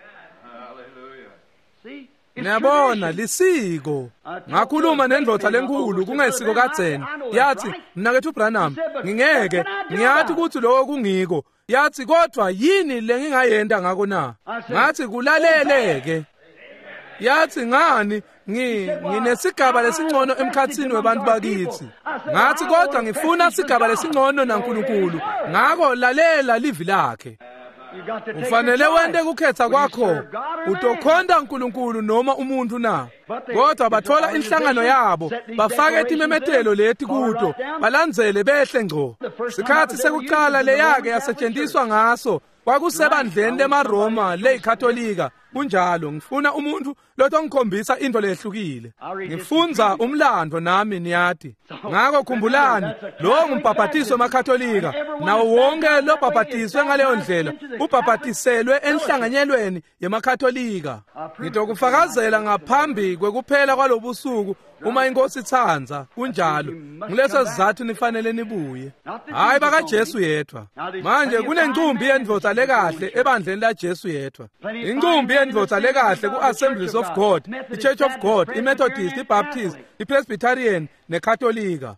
Niyabona lisiko. Ngakhuluma nendvodza lenkulu kungesiko kadzeni. Yathi mina kethu Branham ngingeke ngiyathi ukuthi lokho kungiko. Yathi kodwa yini lengingayenda ngako na? Ngathi kulaleleke. Yathi ngani ngi nginesigaba lesingcono emkhatsini webantu bakithi. Ngathi kodwa ngifuna sigaba lesingcono naNkulunkulu. Ngako lalela livi lakhe. Ufanele wende kukhetha kwakho utokhonda uNkulunkulu noma umuntu na. Kodwa bathola inhlangano yabo bafake itimemetelo lethi kuto balandzele behle ngco. Sikhathi sekuqala leyake yasetshenziswa ngaso kwakusebandleni leMaroma leyiKatolika. Kunjalo ngifuna umuntu lotho ngikhombisa into lehlukile. Ngifunza umlando nami niyathi. Ngakho khumbulani lo ngumbhaphathiso emakatolika nawo wonke lo bhaphathiswe ngaleyo ndlela ubhaphathiselwe enhlanganyelweni yemakatolika. Ngitokufakazela ngaphambi kwekuphela kwalobusuku uma inkosi ithanza kunjalo nguleso sizathu nifanele nibuye. Hayi bakaJesu yedwa. Manje kunencumbi yendvodza lekahle ebandleni laJesu yedwa. Incumbi yendvodza lekahle ku-Assemblies of God, iChurch of God, iMethodist, iBaptist, iPresbyterian neKatolika.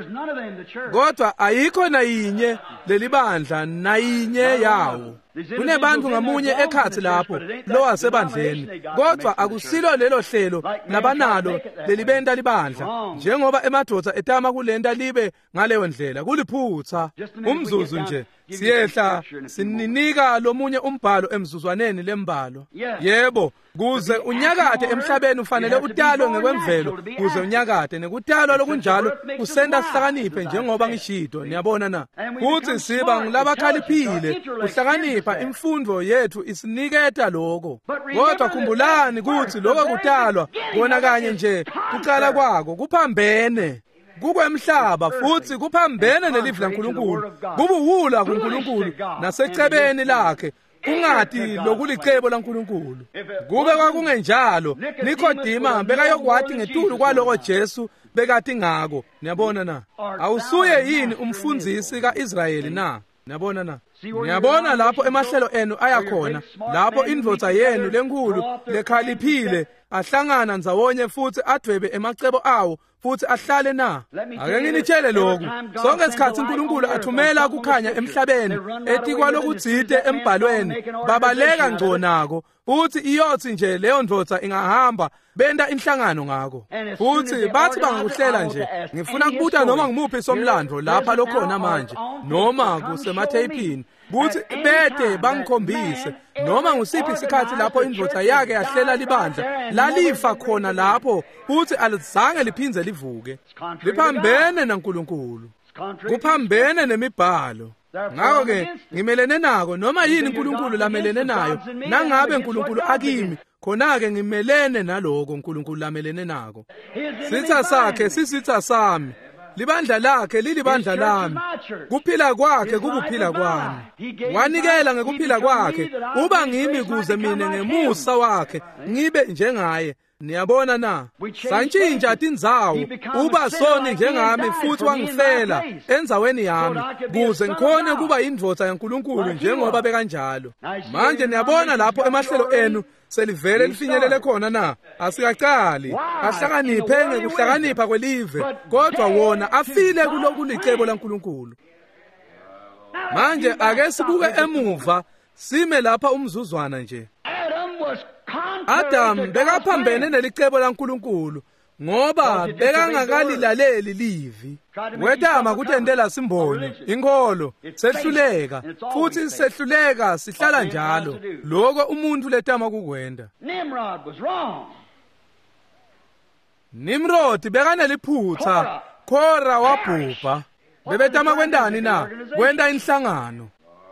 Kodwa ayikho nayinye lelibandla nayinye yawo. Kunebantu ngamunye ekhathi lapho lo wasebandleni. Kodwa akusilo lelo hlelo nabanalo lelibenda libandla njengoba emadoda etama kulenda libe ngaleyo ndlela kuliphutha. Umzuzu nje siyehla sininika lomunye umbhalo emzuzwaneni lembalo. Yebo, kuze unyakade emhlabeni ufanele utalwe ngekwemvelo kuze unyakade nekutalwa lokunjalo kusenda sihlakaniphe njengoba ngishito. Niyabona na? Futhi siba ngilabakhalipile uhlakanipha imfundo yethu isiniketa lokho. Kodwa khumbulani ukuthi lokho kutalwa kona kanye nje kuqala kwako kuphambene kukwemhlaba futhi kuphambene nelivi laNkulunkulu kubuwula kuNkulunkulu nasecebeni lakhe kungathi lokulicebo laNkulunkulu. Kube kwakungenjalo Nikodima bekayokwati ngetulu kwaloko Jesu bekathi ngako. Niyabona na? Awusuye yini umfundisi kaIsrayeli na? Niyabona na? Niyabona lapho emahlelo enu ayakhona lapho indvodza yenu lenkulu lekhaliphile ahlangana nzawonye futhi adwebe emacebo awo futhi ahlale na. Ake nginitshele lokhu sonke isikhathi uNkulunkulu athumela ukukhanya emhlabeni ethi kwalokudzide embhalweni babaleka ngconako futhi iyothi nje leyo ndvodza ingahamba benda inhlangano ngako futhi bathi bangakuhlela nje. Ngifuna kubuta noma ngimuphi somlando lapha lokhona manje noma kusemathayipini kuthi bede bangikhombise noma ngusiphi isikhathi lapho indvodza yake yahlela libandla lalifa khona lapho futhi alizange liphindze livuke. Liphambene naNkulunkulu, kuphambene nemibhalo. Ngakho-ke ngimelene nako noma yini uNkulunkulu lamelene nayo. Nangabe uNkulunkulu akimi, khona-ke ngimelene naloko uNkulunkulu lamelene nako. Sitha sakhe sisitha sami, libandla lakhe lilibandla lami, kuphila kwakhe kukuphila kwami. Wanikela ngekuphila kwakhe uba ngimi kuze mina ngemusa wakhe ngibe njengaye. Niyabona na, santshintsha tindzawo uba soni njengami futhi wangifela enzaweni yami kuze ngikhone kuba indvodza yaNkulunkulu njengoba bekanjalo. Manje niyabona lapho emahlelo enu selivele lifinyelele khona na. Asikaqali ahlakaniphe ngekuhlakanipha kwelive, kodwa wona afile kulokhu licebo laNkulunkulu. Manje ake sibuke emuva sime lapha umzuzwana nje. Adam bekaphambene nelicebo laNkulunkulu ngoba bekangakalilaleli livi. Wetama kutendela simboni inkolo sehluleka futhi sehluleka sihlala njalo. Lokho umuntu letama kukwenda. Nimrod was wrong. Nimrod bekaneliphutha, Kora wabhubha. Bebetama kwendani na? Kwenda inhlangano.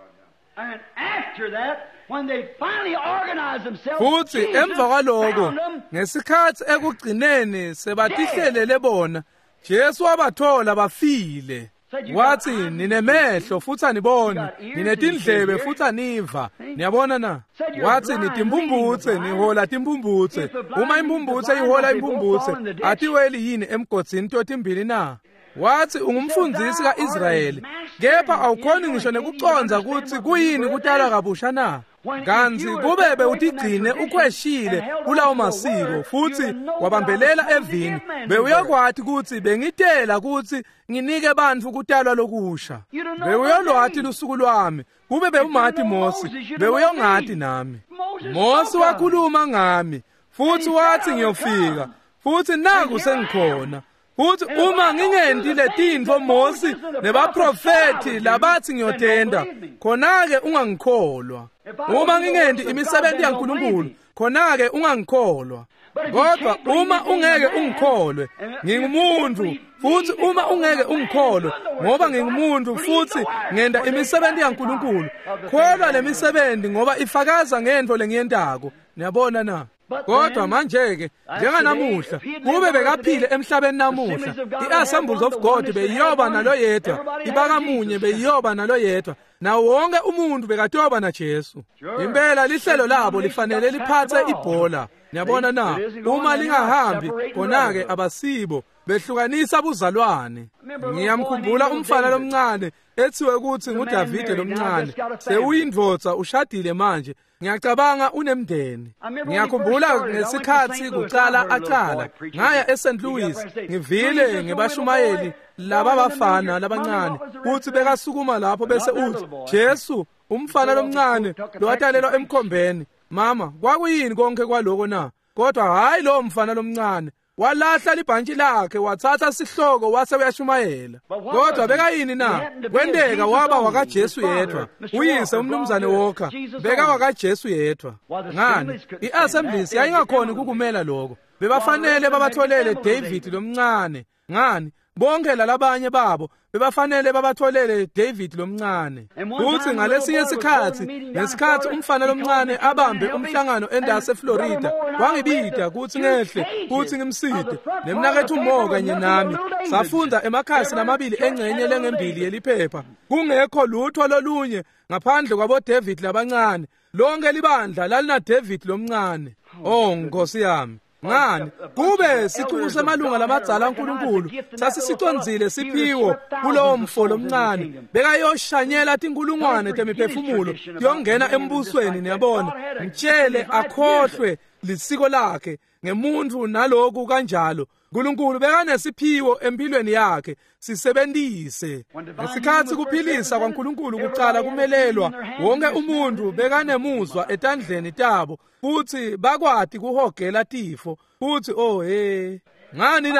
And after that, when they finally organized themselves, futhi emva kwaloko ngesikhathi ekugcineni sebatihlelele bona, Jesu wabathola bafile. Wathi ninemehlo futhi aniboni, ninetindlebe futhi aniva. Niyabona na? Wathi nitimbumbutse nihola timbumbutse. Uma imbumbutse ihola imbumbutse, atiweli yini emgodini totimbili na? Wathi ungumfundisi kaIsrayeli, kepha awukhoni ngisho nekuconza ukuthi kuyini kutalwa kabusha na. Kanti kube bewutigcine ukweshile kulawo masiko futhi wabambelela evini, bewuyakwathi ukuthi bengitela ukuthi nginike bantfu kutalwa lokusha. Bewuyolwathi lusuku lwami, kube bewumathi Mosi, bewuyongathi nami. Mosi wakhuluma ngami futhi wathi ngiyofika futhi nangu sengikhona. Futhi uma ngingendi letintfo Mosi nebaprofeti labathi ngiyotenda, khona-ke ungangikholwa. Uma ngingendi imisebenzi yaNkulunkulu, khona-ke ungangikholwa. Kodwa uma ungeke ungikholwe, ngingumuntu futhi uma ungeke ungikholwe ngoba ngingumuntu futhi ngenda imisebenzi yaNkulunkulu, kholwa le misebenzi ngoba ifakaza ngento lengiyentako. Niyabona na? Kodwa manje-ke njenganamuhla kube bekaphile emhlabeni namuhla, i-Assemblies of God beyiyoba nalo yedwa, ibakamunye beyiyoba nalo yedwa, nawo wonke umuntu bekatoba na Jesu. Impela lihlelo labo lifanele liphathe ibhola. Niyabona na? Uma lingahambi khona-ke abasibo behlukanisa buzalwane. Ngiyamkhumbula umfana lomncane ethiwe ukuthi nguDavide lomncane, sewuyindvodza ushadile manje. Ngiyacabanga unemndeni. Ngiyakhumbula ngesikhathi kuqala aqala ngaya eSaint Louis, ngivile ngebashumayeli laba bafana labancane futhi bekasukuma lapho bese uthi, Jesu umfana lomncane lo watalelwa emkhombeni. Mama, kwakuyini konke kwaloko na? Kodwa hayi lo mfana lomncane walahla libhantshi lakhe wathatha sihloko wase uyashumayela. Kodwa bekayini na? Kwendeka waba wakaJesu yedwa. Uyise umnumzane Walker beka wakaJesu yedwa. Ngani? I-Assemblies yayingakhoni kukumela lokho. Bebafanele babatholele David lomncane. Ngani? Bonke lalabanye babo bebafanele babatholele David lomncane. Futhi ngalesinye isikhathi, ngesikhathi umfana lomncane abambe umhlangano endase eFlorida, wangibida kuthi ngehle kuthi ngimside nemnakethu uMo kanye nami safunda emakhasi namabili engcenye lengembili yeliphepha, kungekho lutho lolunye ngaphandle kwabo David labancane. Lonke libandla lalina David lomncane. Oh Nkosi yami, ngani kube sikhulu semalunga lamadzala kaNkulunkulu sasisiconzile siphiwo kulowo mfolo omncane bekayoshanyela tinkulungwane temiphefumulo yongena embusweni. Niyabona, mtshele akhohlwe lisiko lakhe ngemuntu naloku kanjalo. uNkulunkulu bekanesiphiwo empilweni yakhe sisebenzise. Ngesikhathi kuphilisa kwaNkulunkulu kuqala kumelelwa, wonke umuntu bekanemuzwa etandleni tabo futhi bakwati kuhogela tifo futhi oh hey ngani na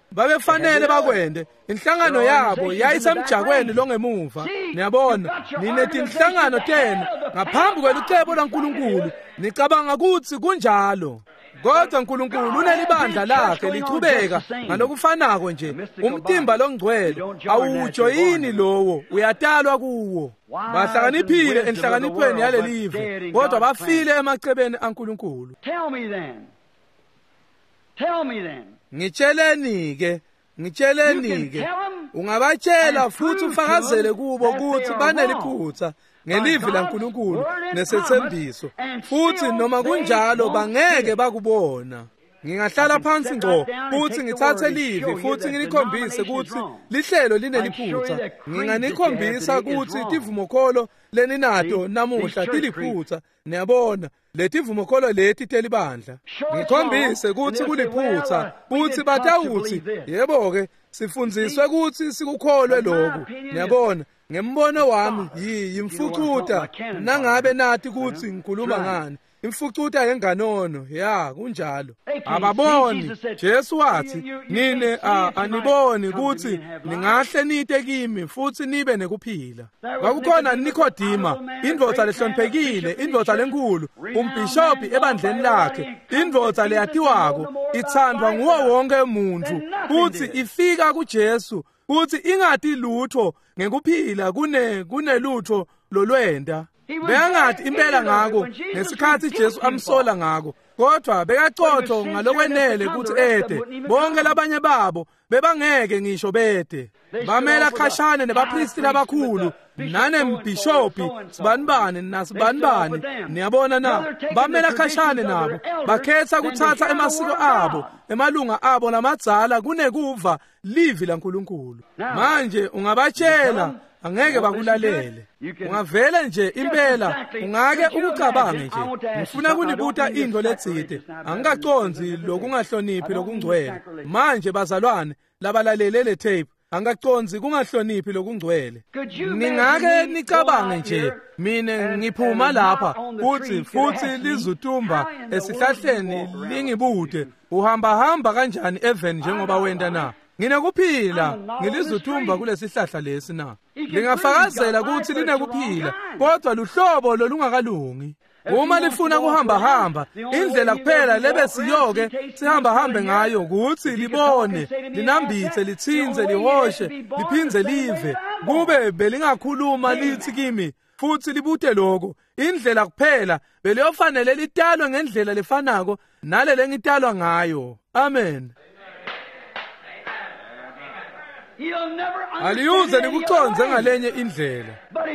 babefanele bakwende. Inhlangano yabo yayisemjakweni longemuva. Niyabona, ninetinhlangano tenu ngaphambi kwelicebo laNkulunkulu. Nicabanga ukuthi kunjalo. Kodwa uNkulunkulu unelibandla lakhe lichubeka ngalokufanako nje. Umtimba longcwele awujoyini lowo, uyatalwa kuwo. Bahlakaniphile enhlakaniphweni yalelive, kodwa bafile emacebeni aNkulunkulu. Tell me then. Tell me then. Ngitsheleni ke, ngitsheleni ke. Ungabatshela futhi ufakazele kubo ukuthi baneliphutha ngelivi laNkulunkulu nesethembiso. Futhi noma kunjalo bangeke bakubona. Ngingahlala phansi ngqo futhi ngithathe livi futhi ngilikhombise ukuthi lihlelo lineliphutha. Nginganikhombisa ukuthi tivumokholo leninato namuhla tiliphutha. Niyabona, letivumokholo leti telibandla. Ngikhombise ukuthi kuliphutha futhi batawuthi yebo ke sifundziswe ukuthi sikukholwe lokhu. Niyabona, ngembono wami yimfucuta nangabe nathi ukuthi ngikhuluma ngani. Imfucuta yenganono, ya kunjalo. Ababoni, Jesu wathi, nine aniboni ukuthi ningahle nite kimi futhi nibe nekuphila. Kwakukhona Nikodima, indvodza lehloniphekile, indvodza lenkulu, umbhishophi ebandleni lakhe, indvodza leyatiwako, ithandwa nguwo wonke umuntu, futhi ifika kuJesu, futhi ingati lutho ngekuphila kune kunelutho lolwenda. Beyangathi impela ngako ngesikhathi Jesu amsola ngako, kodwa bekacotho ngalokwenele ukuthi ede bonke labanye babo bebangeke ngisho bede. Bamela khashane nebapristi labakhulu nanembhishophi sibanibani nasibanibani. Niyabona na, bamela khashane nabo, bakhetha kuthatha emasiko abo, emalunga abo lamadzala kunekuva livi laNkulunkulu. Manje ungabatshela angeke bakulalele. Ungavele nje impela ungake ukucabange nje. Ngifuna kunibuta into letsite, angikaconzi lokungahloniphi lokungcwele. Manje bazalwane labalalele le tape, angaconzi kungahloniphi lokungcwele. Ningake nicabange nje mina ngiphuma lapha futhi futhi lizutumba esihlahleni lingibude, uhamba hamba kanjani even njengoba wenda na. Nginekuphila ngilizuthumba kulesihlahla lesi na. Lingafakazela ukuthi linekuphila, kodwa luhlobo lolungakalungi. Uma lifuna kuhamba hamba, indlela kuphela lebe siyoke sihamba hambe ngayo ukuthi libone, linambithe, lithinze, lihoshe, liphindze live. Kube belingakhuluma lithi kimi futhi libute lokho. Indlela kuphela beliyofanele litalwe ngendlela lefanako nale lengitalwa ngayo. Amen. Aliyuze nikuconze ngalenye indlela.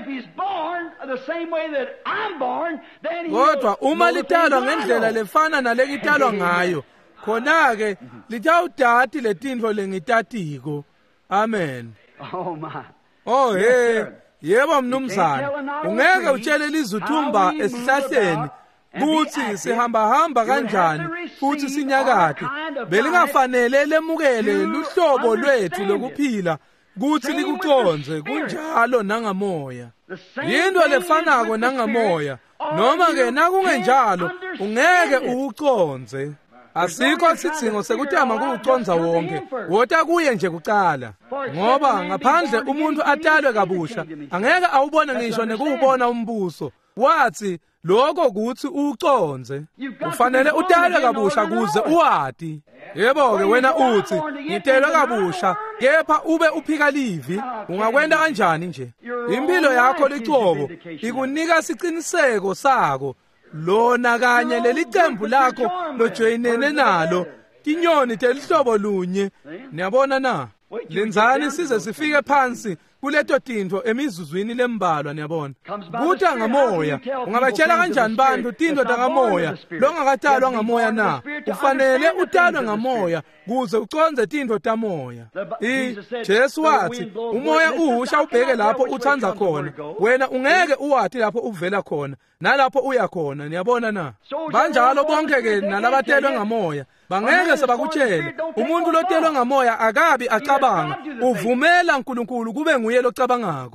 Kodwa uma litalwa ngendlela lefana nalekitalwa ngayo, khona-ke litawudati letintfo lengitatiko. Amen. Oh my. Oh hey, yebo mnumzane, ungeke utshele lizuthumba esihlahleni kuthi sihamba hamba kanjani futhi sinyakade. Belingafanele lemukele luhlobo lwethu lokuphila kuthi likuconze kunjalo nangamoya. Yinto lefanako nangamoya, noma ke nakungenjalo ungeke ukuconze. Asikho isidingo sekuthi ama kuuconza wonke, wota kuye nje kucala. Ngoba ngaphandle umuntu atalwe kabusha, angeke awubone ngisho nekubona umbuso. Wathi lokho kuthi uconze, ufanele utalwe kabusha kuze uwati. Yebo ke wena uthi ngitelwe kabusha kepha ube uphika livi, ungakwenda kanjani nje? Impilo yakho licobo ikunika isiqiniseko sako. Lona kanye lelicembu lakho lojoyinene nalo tinyoni telihlobo lunye. Niyabona na? Lenzani size sifike phansi kuleto tintfo emizuzwini lembalwa. Niyabona kuta ngamoya. Ungabatshela kanjani bantu tintfo tangamoya longakatalwa ngamoya na? Ufanele utalwe ngamoya kuze uconze tintfo tamoya. Jesu wathi umoya uhusha ubheke lapho uthandza khona, wena ungeke uwati lapho uvela khona nalapho uya khona. Niyabona na? Banjalo bonke ke nalabatelwe ngamoya bangeke sebakutshele. Umuntu lotelwe ngamoya akabi acabanga, uvumela uNkulunkulu kube nguye locabangako.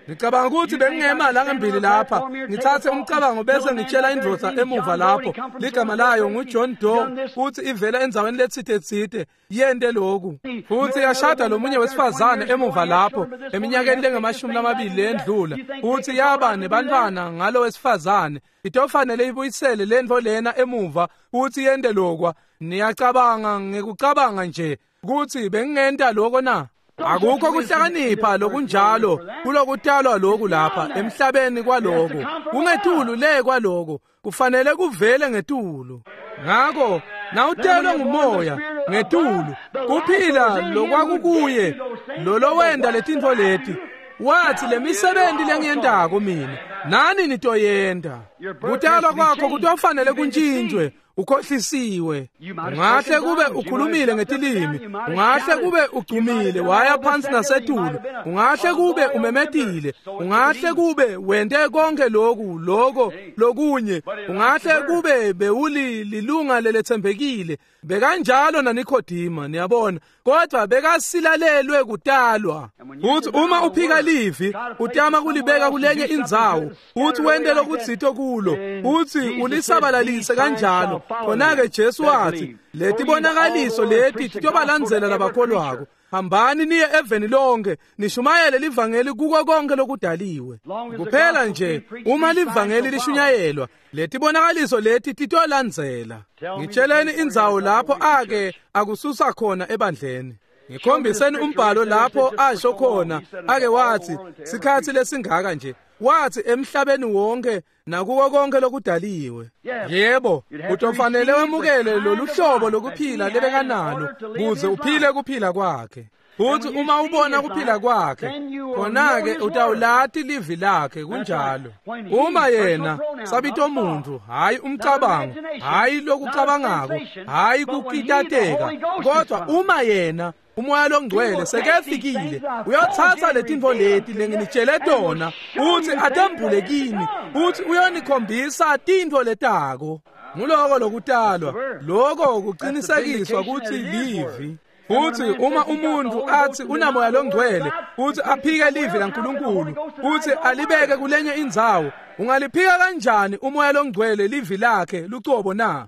ngicabanga ukuthi bengingemali angembili lapha ngithathe umcabango bese ngitshela indvodza emuva lapho ligama layo nguJohn Doe futhi ivela enzaweni letsithe-tsithe yente lokhu futhi yashada lomunye wesifazane emuva lapho eminyakeni lengamashumi lamabili endlula futhi yaba nebantwana ngalo wesifazane itofanele ibuyisele lento lena emuva futhi yente lokwa niyacabanga ngekucabanga nje ukuthi bengingenta lokho na akukho kuhlakanipha lokunjalo kulokutalwa lokhu lapha emhlabeni kwaloko kungethulu le kwaloko kufanele kuvele ngetulu ngakho nawutelwa ngumoya ngetulu kuphila lokwakukuye lolowenda letintfo leti wathi lemisebenzi lengiyendako mina nani nitoyenda kutalwa kwakho kutofanele kuntshintshwe ukhohlisiwe ungahle kube ukhulumile ngetilimi ungahle kube ugcumile waya phansi nasetulu ungahle kube umemetile ungahle kube wente konke lokhu lokho lokunye ungahle kube bewuli lilunga lelethembekile bekanjalo naNikodima niyabona kodwa bekasilalelwe kutalwa uthi uma uphika livi utama kulibeka kulenye indzawo uthi wente lokudzitho kulo uthi ulisabalalise kanjalo khona-ke Jesu wathi letibonakaliso leti titobalandzela labakholwako hambani niye eveni lonke nishumayele livangeli kuko konke lokudaliwe kuphela nje uma livangeli lishunyayelwa letibonakaliso leti titolandzela ngitsheleni indzawo lapho ake akususa khona ebandleni ngikhombiseni umbhalo lapho asho khona ake wathi sikhathi lesingaka nje wathi emhlabeni wonke nakuko konke lokudaliwe yebo utofanele wemukele lolu hlobo lokuphila lebekanalo kuze uphile kuphila kwakhe futhi uma ubona kuphila kwakhe khona-ke utawulati livi lakhe kunjalo uma yena sabito muntu hayi umcabango hayi lokucabangako hayi kukitateka kodwa uma yena umoya longcwele sekefikile uyothatha letintfo leti lenginitshele tona uthi atembule kini uthi uyonikhombisa tintfo letako nguloko lokutalwa loko kuqinisekiswa ukuthi livi futhi uma umuntu athi unamoya longcwele uthi aphike livi laNkulunkulu uthi alibeke kulenye indzawo ungaliphika kanjani umoya longcwele livi lakhe lucobo na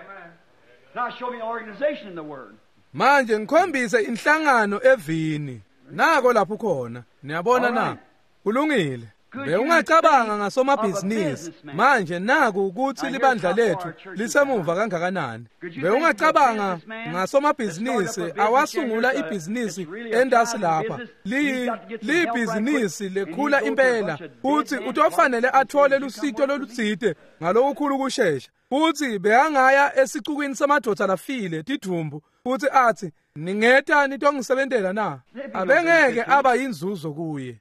Now show me organization in the word. Manje ngikhombise inhlangano evini nako lapho khona niyabona na kulungile bewungacabanga ngasomabhizinisi manje naku ukuthi libandla lethu lisemuva kangakanani bewungacabanga ngasomabhizinisi awasungula ibhizinisi endasi lapha li libhizinisi lekhula impela futhi utofanele athole lusito lolutsite ngalokukhulu kushesha futhi behangaya esicukwini samadoda lafile tidumbu futhi athi ningeta nitongisebentela na abengeke aba yinzuzo kuye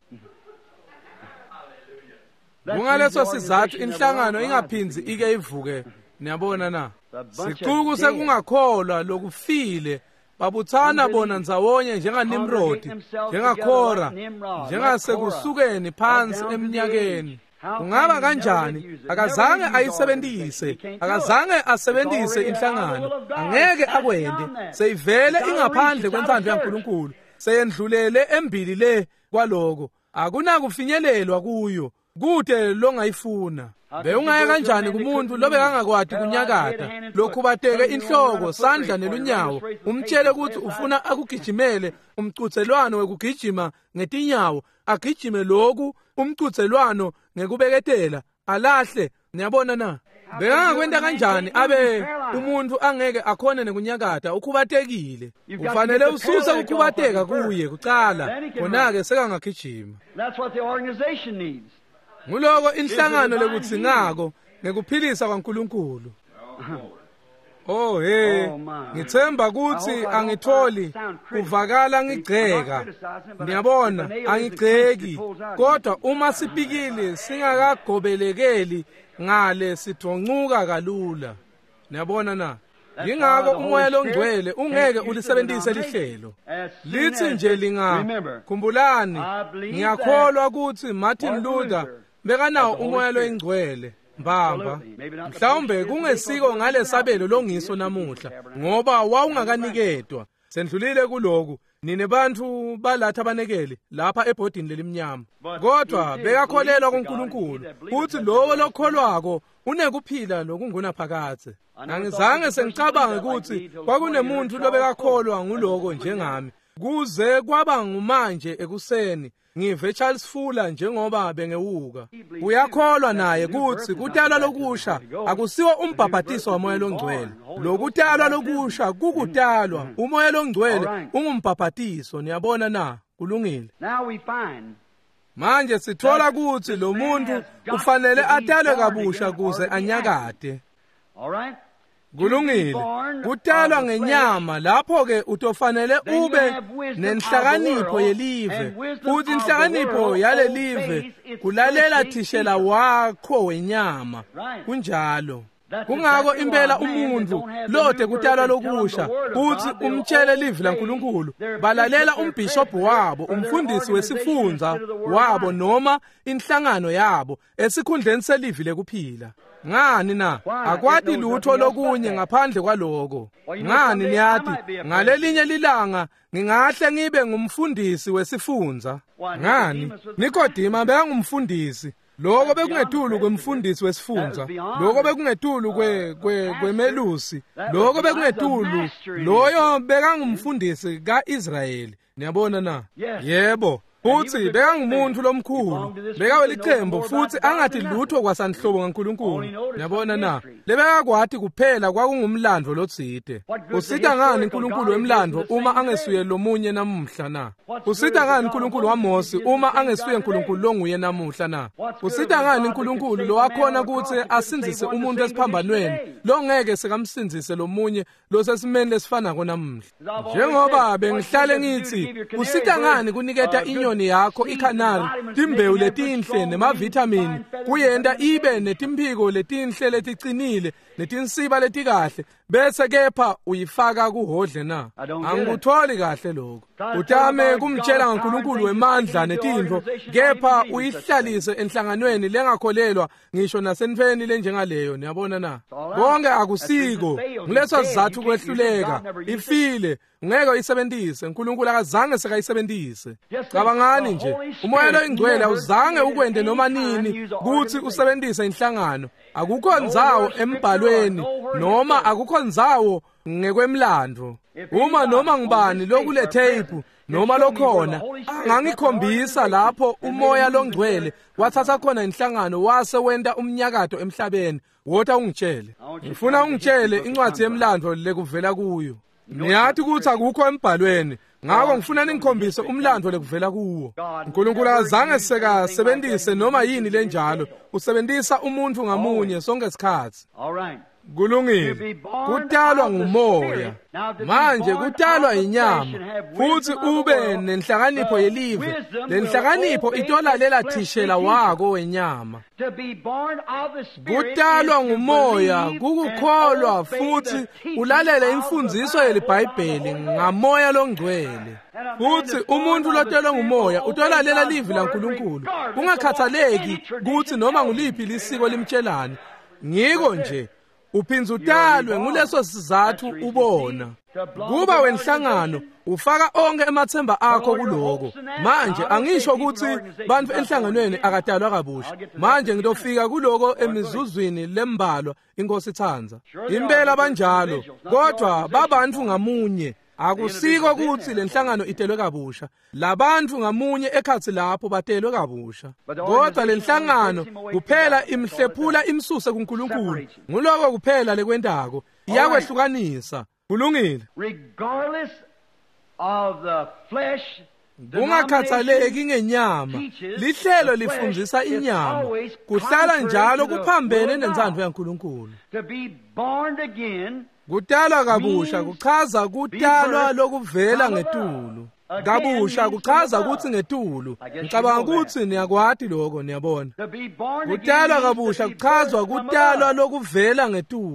Kungaleso sizathu inhlangano ingaphinzi ike ivuke niyabona na sicuku sekungakholwa lokufile babuthana bona ndzawonye njengaNimrodi njengaKhora njengasekusukeni phansi eminyakeni kungaba kanjani akazange ayisebenzise akazange asebenzise inhlangano angeke akwende seyivele ingaphandle kwenthando yaNkulunkulu seyendlulele embili le kwaloko akunakufinyelelwa kuyo kude longayifuna bewungaya kanjani kumuntu lobe kangakwadi kunyakata lokhubateke inhloko sandla nelunyawo umtshele ukuthi ufuna akugijimele umcutselwano wekugijima ngetinyawo agijime lokhu umcutselwano ngekubeketela alahle niyabona na bekangakwenda kanjani abe umuntu angeke akhone nekunyakata ukhubatekile ufanele ususe ukhubateka kuye kucala khona-ke sekangagijima That's what the organization needs. nguloko inhlangano lekutsingako ngekuphilisa kwaNkulunkulu oh hey ngithemba ukuthi angitholi kuvakala ngigceka ngiyabona angigceki kodwa uma sipikile singakagobelekeli ngale sidoncuka kalula niyabona na ingako umoya longcwele ungeke ulisebenzise lihlelo lithi nje linga khumbulani ngiyakholwa ukuthi Martin Luther bekanawo umoya loyingcwele mbamba mhlawumbe kungesiko ngale sabelo longiso namuhla ngoba wawungakaniketwa sendlulile kuloku nine bantu balatha abanekeli lapha ebhodini lelimnyama kodwa bekakholelwa kuNkulunkulu uthi lowo lokholwako unekuphila lokunguna phakathe angizange sengicabange ukuthi kwakunemuntu lobekakholwa nguloko njengami kuze kwaba ngumanje ekuseni ngive Charles Fuller njengoba bengewuka uyakholwa naye kuthi kutalwa lokusha akusiwo umbhabhatiso womoya longcwele lokutalwa lokusha kukutalwa umoya longcwele ungumbhabhatiso niyabona na kulungile manje sithola ukuthi lo muntu kufanele atalwe kabusha kuze anyakade kulungile kutalwa ngenyama lapho ke utofanele ube nenhlakanipho yelive futhi inhlakanipho yale live kulalela thishela wakho wenyama kunjalo kungako impela umuntu lode kutalwa lokusha uthi umtshele live laNkulunkulu balalela umbishophu wabo umfundisi wesifundza wabo noma inhlangano yabo esikhundleni selive lekuphila ngani na akwati lutho lokunye ngaphandle kwaloko ngani niyathi ngalelinye lilanga ngingahle ngibe ngumfundisi wesifundza ngani Nikodima bekangumfundisi lokho bekungethulu kwemfundisi wesifundza lokho bekungethulu kwe kwemelusi lokho bekungethulu loyo bekangumfundisi kaIsrayeli niyabona na yebo futhi bekangumuntu lomkhulu bekawelichembo futhi angathi lutho kwasanhlobo kaNkulunkulu niyabona na lebekakwathi kuphela kwakungumlandvo lotsite usita ngani uNkulunkulu wemlandvo uma angesuye lomunye namuhla na usita ngani uNkulunkulu waMosi uma angesuye uNkulunkulu longuye namuhla na usita ngani uNkulunkulu lo wakhona ukuthi asinzise umuntu esiphambanweni lo ngeke sekamsinzise lomunye lo sesimeni lesifana konamuhla njengoba bengihlale ngithi usita ngani kuniketa inyo yakho ikhanali timbewu letinhle nemavitamin kuyenda ibe netimphiko letinhle leticinile netinsiba letikahle bese kepha uyifaka kuhodle na angikutholi kahle lokho utame kumtshela ngaNkulunkulu wemandla netintho kepha uyihlalise enhlanganweni lengakholelwa ngisho nasenifeni lenjengaleyo niyabona na konke akusiko ngileso sizathu kwehluleka ifile ngeke uyisebenzise uNkulunkulu akazange sekayisebenzise cabangani nje umoya loingcwele awuzange ukwende noma nini kuthi usebenzise inhlangano akukho nzawo embhalweni noma akukho nzawo ngekwemlandvo uma noma ngibani lokule tape noma lokhona angangikhombisa lapho umoya longcwele wathatha khona inhlangano wase wenda umnyakato emhlabeni wotha ungitshele ngifuna ungitshele incwadi yemlandvo lekuvela kuyo niyathi ukuthi akukho embhalweni ngakho ngifuna ningikhombise umlandvo lekuvela kuwo uNkulunkulu akazange seka sebenzise noma yini lenjalo usebenzisa umuntu ngamunye sonke isikhathi kulungile kutalwa ngumoya manje kutalwa inyama futhi ube nenhlakanipho yelive lenhlakanipho itolalela thishela wako wenyama kutalwa ngumoya kukukholwa futhi ulalele imfundiso yelibhayibheli ngamoya longcwele futhi umuntu lotelwa ngumoya utolalela livi laNkulunkulu kungakhathaleki ukuthi noma nguliphi lisiko limtshelani ngiko nje uphinza utalwe nguleso sizathu ubona kuba wenhlangano ufaka onke emathemba akho kuloko manje angisho ukuthi bantu enhlanganweni akatalwa kabusha manje ngitofika kuloko emizuzwini lembalwa inkosi ithanza impela banjalo kodwa babantu ngamunye akusiko ukuthi lenhlangano itelwe kabusha labantu ngamunye ekhathi lapho batelwe kabusha kodwa lenhlangano kuphela imhlephula imsuse kuNkulunkulu nguloko kuphela lekwendako iyakwehlukanisa kulungile regardless of the flesh kungakhathaleki ngenyama lihlelo lifundzisa inyama kuhlala njalo kuphambene nentsandvo yaNkulunkulu to be born again kutalwa kabusha kuchaza kutalwa lokuvela ngetulu kabusha kuchaza ukuthi ngetulu ngicabanga ukuthi niyakwati lokho niyabona kutalwa kabusha kuchazwa kutalwa lokuvela ngetulu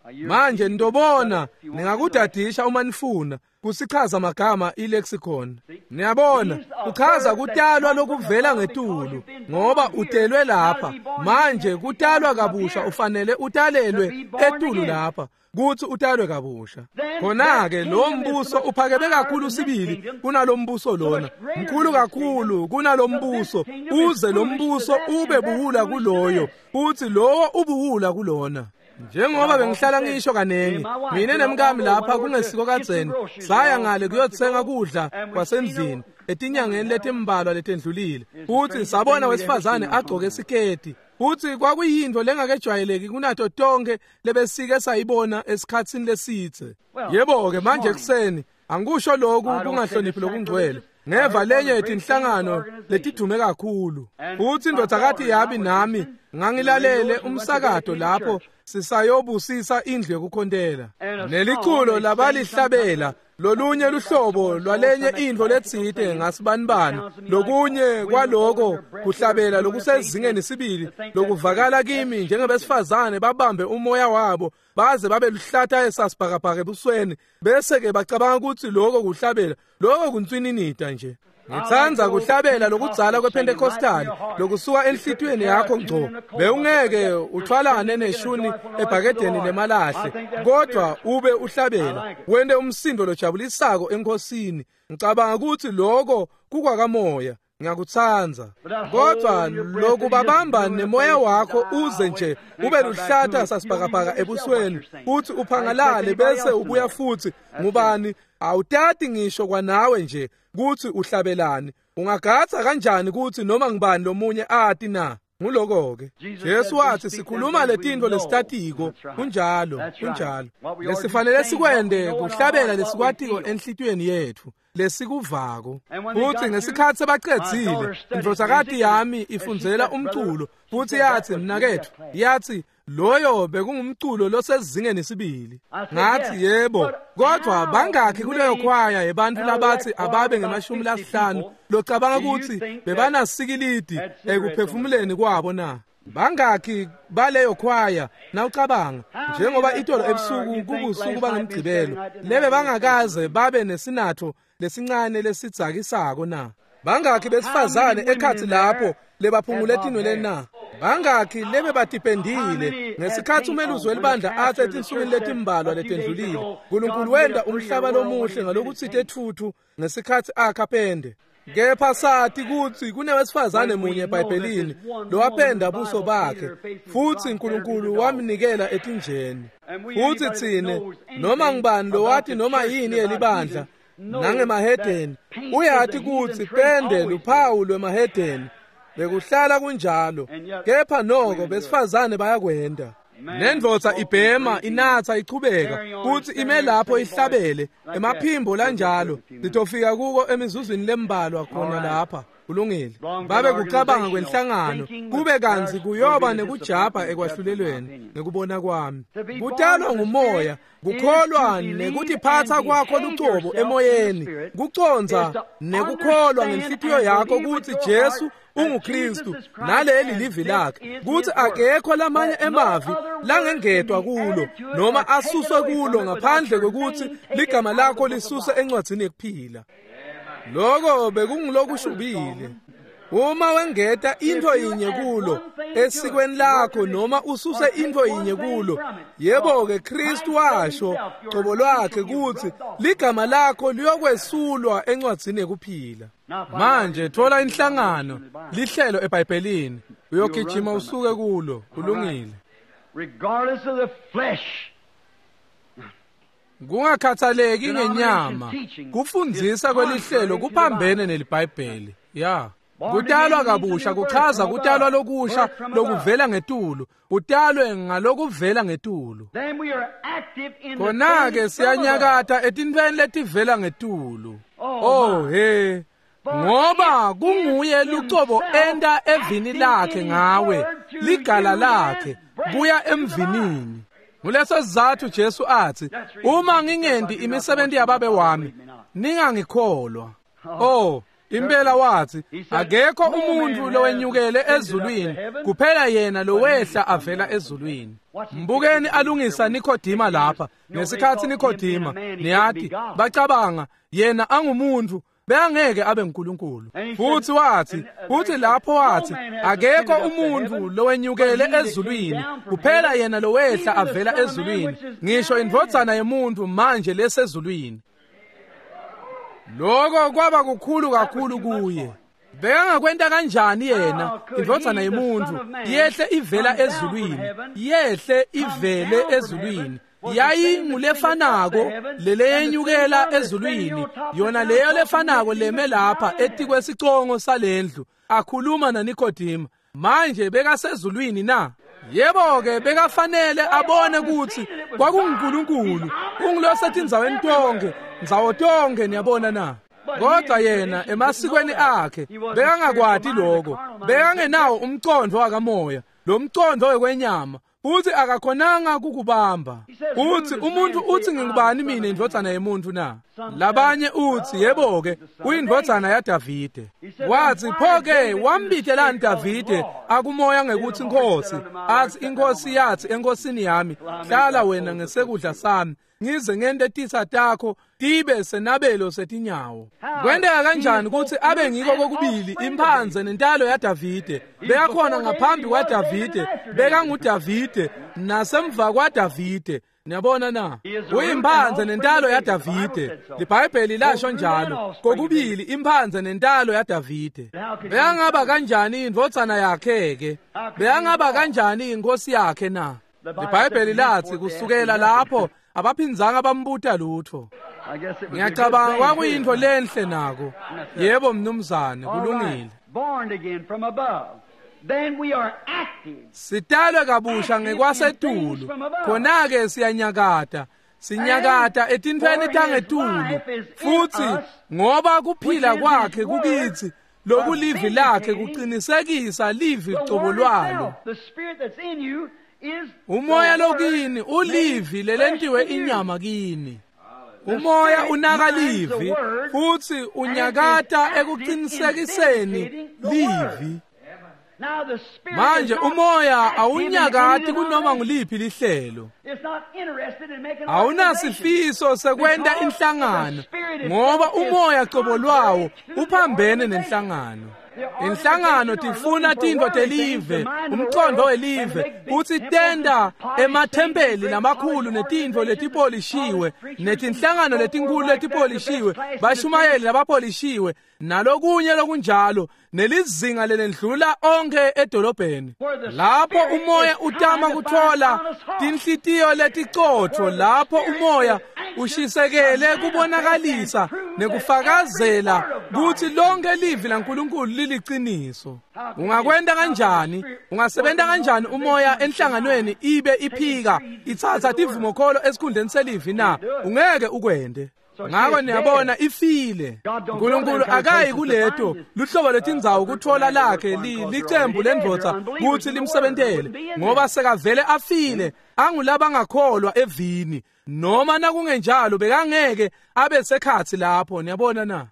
Manje ndobona ningakudadisha uma nifuna kusichaza magama ilexicon. Niyabona kuchaza kutalwa lokuvela ngetulu ngoba utelwe lapha. Manje kutalwa kabusha ufanele utalelwe etulu lapha kuthi utalwe kabusha. Khona ke lo mbuso uphakeme kakhulu sibili kunalo mbuso lona. Mkhulu kakhulu kunalo mbuso uze lo mbuso ube buhula kuloyo uthi lowo ubuhula kulona. Njengoba bengihlala ngisho kanengi mina nemkami lapha kungesiko kadzeni saya ngale kuyotsenga kudla kwasendlini etinyangeni letimbalwa letendlulile uthi sabona wesifazane agcoke isiketi uthi kwakuyinto lengakejwayeleki kunato tonke lebesike sayibona esikhatsini lesithe. Yebo ke manje ekseni angisho lokhu kungahloniphi lokungcwele ngeva lenye etinhlangano letidume kakhulu uthi indodzakathi yabi nami ngangilalele umsakato lapho sisayobusisa indlu yokukhontela neliculo labalihlabela lolunye luhlobo lwalenye indlo letsite ngasibanibani lokunye kwaloko kuhlabela lokusezingeni sibili lokuvakala kimi njengebesifazane babambe umoya wabo baze babe luhlata esasibhakabhaka ebusweni bese ke bacabanga ukuthi lokho kuhlabela lokho kuntswininita nje. Ngithanza kuhlabela lokudzala kwePentecostal lokusuka enhlitweni yakho ngco bewungeke uthwalane neshuni ebhakedeni lemalahle kodwa ube uhlabela wende umsindo lojabulisako enkosini. Ngicabanga ukuthi lokho kukwakamoya ngiyakuthanza kodwa lokubabamba nemoya wakho uze nje ube luhlata sasibhakabhaka ebusweni uthi uphangalale bese ubuya futhi ngubani awutati ngisho kwanawe nje kuthi uhlabelani ungagatha kanjani ukuthi noma ngibani lomunye ati na nguloko ke Jesu wathi sikhuluma letinto lesitatiko kunjalo kunjalo lesifanele sikwende kuhlabela lesikwatiko enhlitweni yethu lesikuvako futhi ngesikhathi sebaqedzile indvodzakati yami ifundzela umculo futhi yathi mnakethu yathi loyo bekungumculo losezingeni sibili. Ngathi yebo kodwa bangakhi kuleyo khwaya yebantu labathi ababe ngemashumi lasihlanu locabanga ukuthi bebanasikilidi ekuphefumuleni kwabo na. Bangakhi baleyo khwaya nawucabanga njengoba itolo ebusuku kubusuku bangemgcibelo lebe bangakaze babe nesinatho lesincane lesidzakisako na. Bangakhi besifazane ekhathi lapho lebaphungule etinweleni na. Bangakhi lebe batipendile ngesikhathi umeluzi welibandla athi etinsukwini letimbalwa letendlulile uNkulunkulu wenda umhlaba lomuhle ngalokutsite ethuthu ngesikhathi akha pende. Kepha sathi kuthi kunewesifazane munye eBhayibhelini lowapenda buso bakhe futhi uNkulunkulu wamnikela etinjeni. Futhi thine noma ngibani lowathi noma yini elibandla nangemahedeni uyathi kuthi pende luphawu lwemahedeni bekuhlala kunjalo kepha noko besifazane bayakwenda. Nendvodza ibhema inatha ichubeka kuthi ime lapho ihlabele emaphimbo lanjalo litofika kuko emizuzwini lembalwa khona lapha kulungile. Babe kucabanga kwenhlangano kube kanzi kuyoba nekujabha ekwahlulelweni ngekubona kwami. Kutalwa ngumoya kukholwa nekuthi phatha kwakho lucobo emoyeni kuconza nekukholwa ngenhlitiyo yakho ukuthi Jesu unguKristu naleli livi lakhe kuthi akekho lamanye emavi langengedwa kulo noma asuswe kulo ngaphandle kokuthi ligama lakho lisuse encwadzini yekuphila. Lokho bekungilokushubile uma wengeta into yinye kulo esikweni lakho noma ususe into yinye kulo yebo ke Kristu washo cobo lwakhe kuthi ligama lakho liyokwesulwa encwadzini yekuphila. Manje thola inhlangano lihlelo eBhayibhelini uyogijima usuke kulo kulungile regardless of the flesh. Kungakhathaleki ngenyama kufundisa kwelihlelo kuphambene neliBhayibheli ya kutalwa kabusha kuchaza kutalwa lokusha lokuvela ngetulu kutalwe ngalokuvela ngetulu. Khona ke siyanyakata etintweni letivela ngetulu. Oh he ngoba kunguye lucobo enda evini lakhe ngawe ligala lakhe buya emvinini. Nguleso sizathu Jesu athi uma ngingendi imisebenzi yababe wami ningangikholwa. Oh impela wathi akekho umuntu lowenyukele ezulwini kuphela yena lowehla avela ezulwini. Mbukeni alungisa Nikodima lapha ngesikhathi Nikodima niyathi bacabanga yena angumuntu bengeke abe uNkulunkulu. Futhi wathi futhi lapho wathi akekho umuntu lowenyukele ezulwini kuphela yena lowehla avela ezulwini, ngisho indvodzana yomuntu manje lesezulwini. Lokho kwaba kukhulu kakhulu kuye. Bekangakwenta kanjani yena indvodzana yomuntu yehle ivela ezulwini, yehle ivele ezulwini, yayingulefanako leleyenyukela ezulwini, yona leyo lefanako leme lapha eti kwesicongo salendlu akhuluma naNikodima. Manje bekasezulwini na? Yebo-ke bekafanele abone ukuthi kwakunguNkulunkulu ungilosethi indzaweni tonke, ndzawo tonke niyabona na. Kodwa yena emasikweni akhe bekangakwati lokho, bekangenawo umcondo wakamoya, lo mcondo wekwenyama, futhi akakhonanga kukubamba. Uthi umuntu uthi ngingubani mina indvodzana yomuntu na? Labanye uthi yebo-ke uyindvodzana yaDavide. Wathi pho-ke wambitelani Davide akumoya ngekuthi inkosi, athi inkosi yathi enkosini yami hlala wena ngesekudla sami ngize ngente titha takho tibe senabelo setinyawo. Kwendeka kanjani ukuthi abe ngiko kokubili imphanze nentalo yaDavide? Bekakhona ngaphambi kwaDavide, beka nguDavide nasemva kwaDavide. Niyabona na? Uyimphanze nentalo yaDavide. IBhayibheli lasho njalo, kokubili imphanze nentalo yaDavide. Beyangaba kanjani indvodzana yakhe ke? Beyangaba kanjani inkosi yakhe na? IBhayibheli lathi kusukela lapho abaphinzanga bambuta lutho. Ngiyacabanga kwakuyinto lenhle nako. Yebo mnumzane, kulungile. Born again from above. Then we are active. Sitalwe kabusha ngekwasetulu. Khona-ke siyanyakata. Sinyakata etintweni tangetulu. Futhi ngoba kuphila kwakhe kukithi lokulivi lakhe kuqinisekisa livi cobo lwalo. The spirit that's in you is umoya lokini ulivi lelentiwe inyama kini. Umoya unakalivi futhi unyakata ekuqinisekiseni livi. Manje umoya awunyakati kunoma nguliphi lihlelo. Awunasifiso sekwenta inhlangano ngoba umoya cobo lwawo uphambene nenhlangano. Inhlangano tifuna tintfo telive, umcondo welive, kutsi tenda emathempeli lamakhulu netintfo letipolishiwe, netinhlangano letinkulu letipolishiwe, bashumayeli labapolishiwe, nalokunye lokunjalo, nelizinga lelendlula onke edolobheni. Lapho umoya utama kuthola tinhlitiyo leticotho, lapho umoya ushisekele kubonakalisa nekufakazela kuthi lonke livi laNkulunkulu liliciniso. Ungakwenda kanjani? Ungasebenta kanjani umoya enhlanganweni ibe iphika ithatha tivumokholo esikhundleni selivi na? Ungeke ukwende. Ngakho niyabona ifile. uNkulunkulu akayi kuleto luhlobo letindzawo kuthola lakhe licembu lendvodza kuthi limsebentele ngoba sekavele afile angulaba ngakholwa evini noma nakungenjalo bekangeke abe sekhathi lapho. Niyabona na?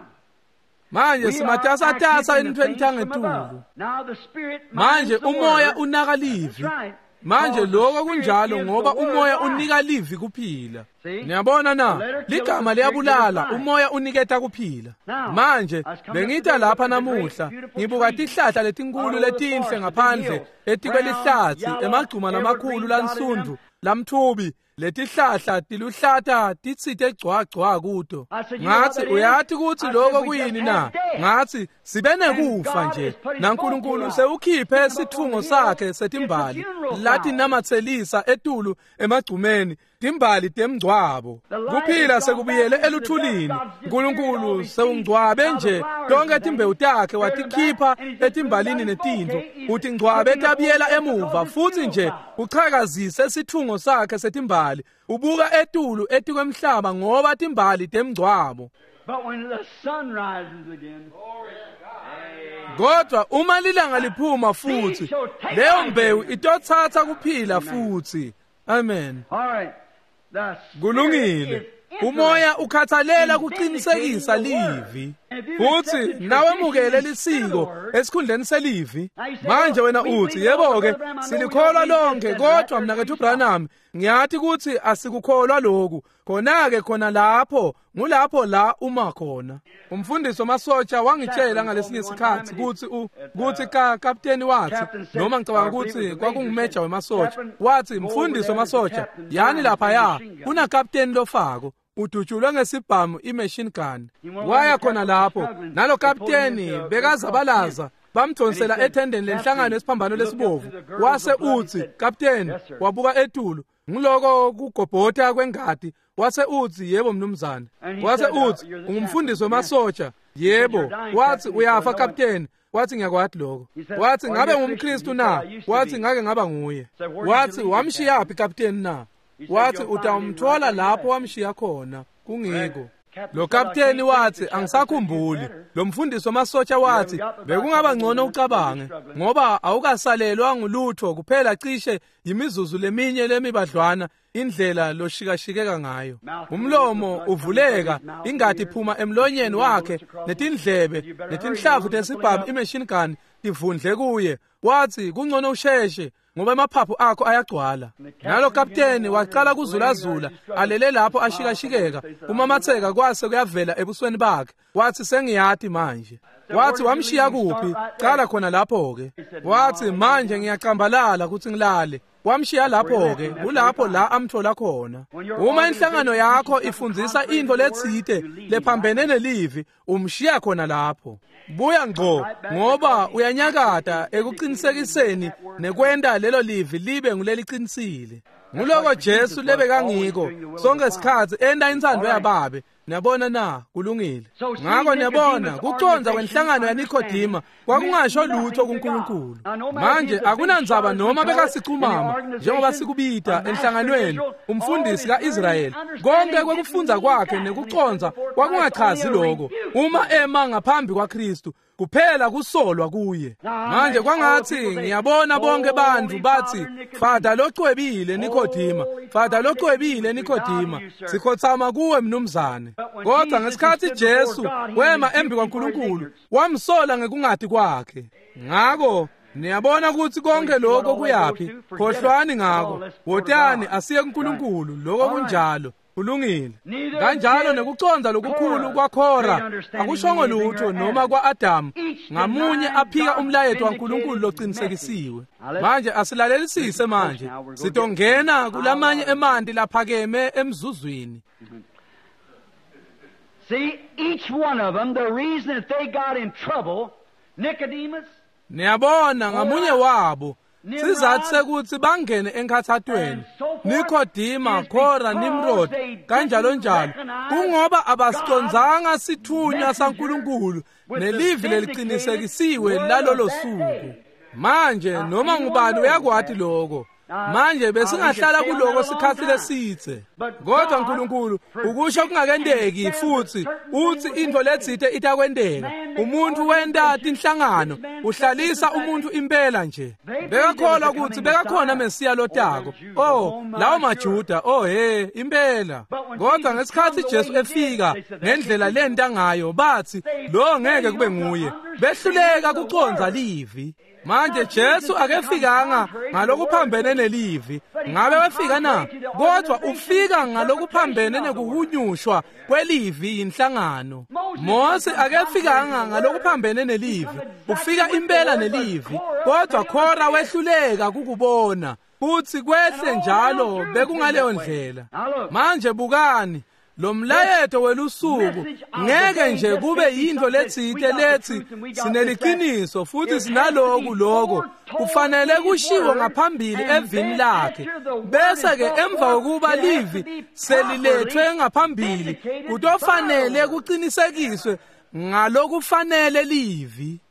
Manje simatasatasa entweni tangetulu. Manje umoya unakalivi. Manje lokho kunjalo ngoba umoya unika livi kuphila. Niyabona na? Ligama liyabulala, umoya uniketa kuphila. Manje bengita lapha namuhla ngibuka tihlahla letinkulu letinhle ngaphandle etikwelihlathi emagcuma lamakhulu lansundu lamthubi. Letihlahla tiluhlata titsite gcwagcwa kuto. Ngathi uyathi kuthi lokho kuyini na? Ngathi sibene kufa nje. naNkulunkulu sewukhiphe isithungo sakhe setimbali lathi namathelisa etulu emagcumeni timbali temgcwabo. Kuphila sekubiyele eluthulini. uNkulunkulu sewungcwabe nje tonke timbewu takhe watikhipha etimbalini netintho. Uthi ngcwabe tabiyela emuva futhi nje uchakazise isithungo sakhe setimbali. Ubuka etulu etikwemhlaba ngoba timbali temgcwabo. But when the sun rises again, kodwa uma lilanga liphuma futhi leyo mbewu itothatha kuphila futhi. Amen. all right. The Kulungile. Umoya ukhathalela kuqinisekisa livi. futhi nawemukele lisiko esikhundleni selivi. Manje wena uthi yebo-ke silikholwa lonke, kodwa mina kethu Branham ngiyathi ukuthi asikukholwa lokhu. Khona-ke khona lapho ngulapho la uma khona. Umfundisi wamasotsha wangitshela ngalesinye isikhathi ukuthi ukuthi ka kapteni wathi, noma ngicabanga ukuthi kwakungumeja wemasotsha, wathi mfundisi wamasotsha yani lapha ya kuna kapteni lofako udutshulwe ngesibhamu i-machine gun. Waya khona lapho nalo kapteni bekazabalaza bamdonsela ethendeni lenhlangano esiphambano lesibovu. Wase uthi kapteni wabuka etulo ngiloko kugobhotha kwengadi. Wase uthi yebo mnumzane. Wase uthi ungumfundisi wemasotsha. Yebo. Wathi uyafa kapteni. Wathi ngiyakwathi lokho. Wathi ngabe ngumKristu na? Wathi ngake ngaba nguye. Wathi wamshiya phi kapteni na? Wathi utamthola lapho wamshiya khona kungiko. Lo kapteni wathi angisakhumbuli. Lo mfundisi wamasotsha wathi bekungaba ngcono ucabange ngoba awukasalelwa ngulutho kuphela cishe imizuzu leminye lemibadlwana indlela loshikashikeka ngayo. Umlomo uvuleka, ingadi iphuma emlonyeni wakhe, netindlebe netinhlavu tesibhamu i-machine gun tivundle kuye. Wathi kungcono usheshe ngoba amaphaphu akho ayagcwala. Nalo kapteni waqala kuzulazula alele lapho ashikashikeka. Umamatheka kwase kuyavela ebusweni bakhe. Wathi sengiyathi manje. Wathi wamshiya kuphi? Qala khona lapho-ke. Wathi manje ngiyacambalala ukuthi ngilale. Wamshiya lapho-ke, kulapho la amthola khona. Uma inhlangano yakho ifundzisa into letsite lephambene nelivi, umshiya khona lapho. Buya ngqo ngoba uyanyakata ekuqinisekiseni nekwenda lelo livi libe nguleliqinisile. Nguloko Jesu lebekangiko sonke isikhathi enda insando yababe. Niyabona na kulungile. Ngakho niyabona kuconza kwenhlangano yaNikodima kwakungasho lutho kuNkulunkulu. Manje akunandzaba noma bekasicumama njengoba sikubita enhlanganweni umfundisi kaIsrayeli. Konke kwekufundza kwakhe nekuconza kwakungachazi lokho. Uma ema ngaphambi kwaKristu kuphela kusolwa kuye. Manje kwangathi ngiyabona bonke bantu bathi Father locwebile Nikodima, Father locwebile Nikodima, sikhothama kuwe mnumzane. Kodwa ngesikhathi Jesu wema embi kwaNkulunkulu wamsola ngekungadi kwakhe. Ngakho niyabona ukuthi konke lokho kuyapi? Khohlwani ngakho. Wotani asiye kuNkulunkulu lokho kunjalo. Kulungile. Kanjalo nekuconza lokukhulu kwaKhora akushongo lutho noma kwaAdamu ngamunye aphika umlayeto waNkulunkulu loqinisekisiwe. Manje asilalelisise manje. Sitongena kulamanye emanti laphakeme emzuzwini. See, each one of them, the reason that they got in trouble, Nicodemus, niyabona ngamunye wabo sizathu sekuthi bangene enkathathweni Nikodima, Khora, Nimrod kanjalo njalo kungoba abasiconzanga sithunywa saNkulunkulu nelivi leliqinisekisiwe lalolo suku. Manje noma ngubani uyakwathi lokho. Manje besingahlala kuloko sikhathi lesithe. Kodwa uNkulunkulu ukusho kungakendeki futhi uthi into letsithe itakwendeka. Umuntu wenda inhlangano uhlalisa umuntu impela nje. Bekakholwa ukuthi bekakhona Mesiya lotako. Oh, lawo maJuda, oh he, impela. Kodwa ngesikhathi Jesu efika ngendlela lenta ngayo bathi lo ngeke kube nguye. Behluleka kuconza livi. Manje Jesu akefikanga ngalokuphambene nelivi. Ngabe wefika na? Kodwa ufika ngalokuphambene nekuhunyushwa kwelivi inhlangano. Mose akefikanga ngalokuphambene nelivi. Ufika impela nelivi. Kodwa Khora wehluleka kukubona. Uthi kwehle njalo bekungaleyo ndlela. Manje bukani lo mlayeto welusuku ngeke nje kube yinto letsite lethi sineliqiniso futhi sinaloku lokho kufanele kushiwo ngaphambili evini lakhe bese ke emva kokuba livi selilethwe ngaphambili kutofanele kuqinisekiswe ngalokufanele livi.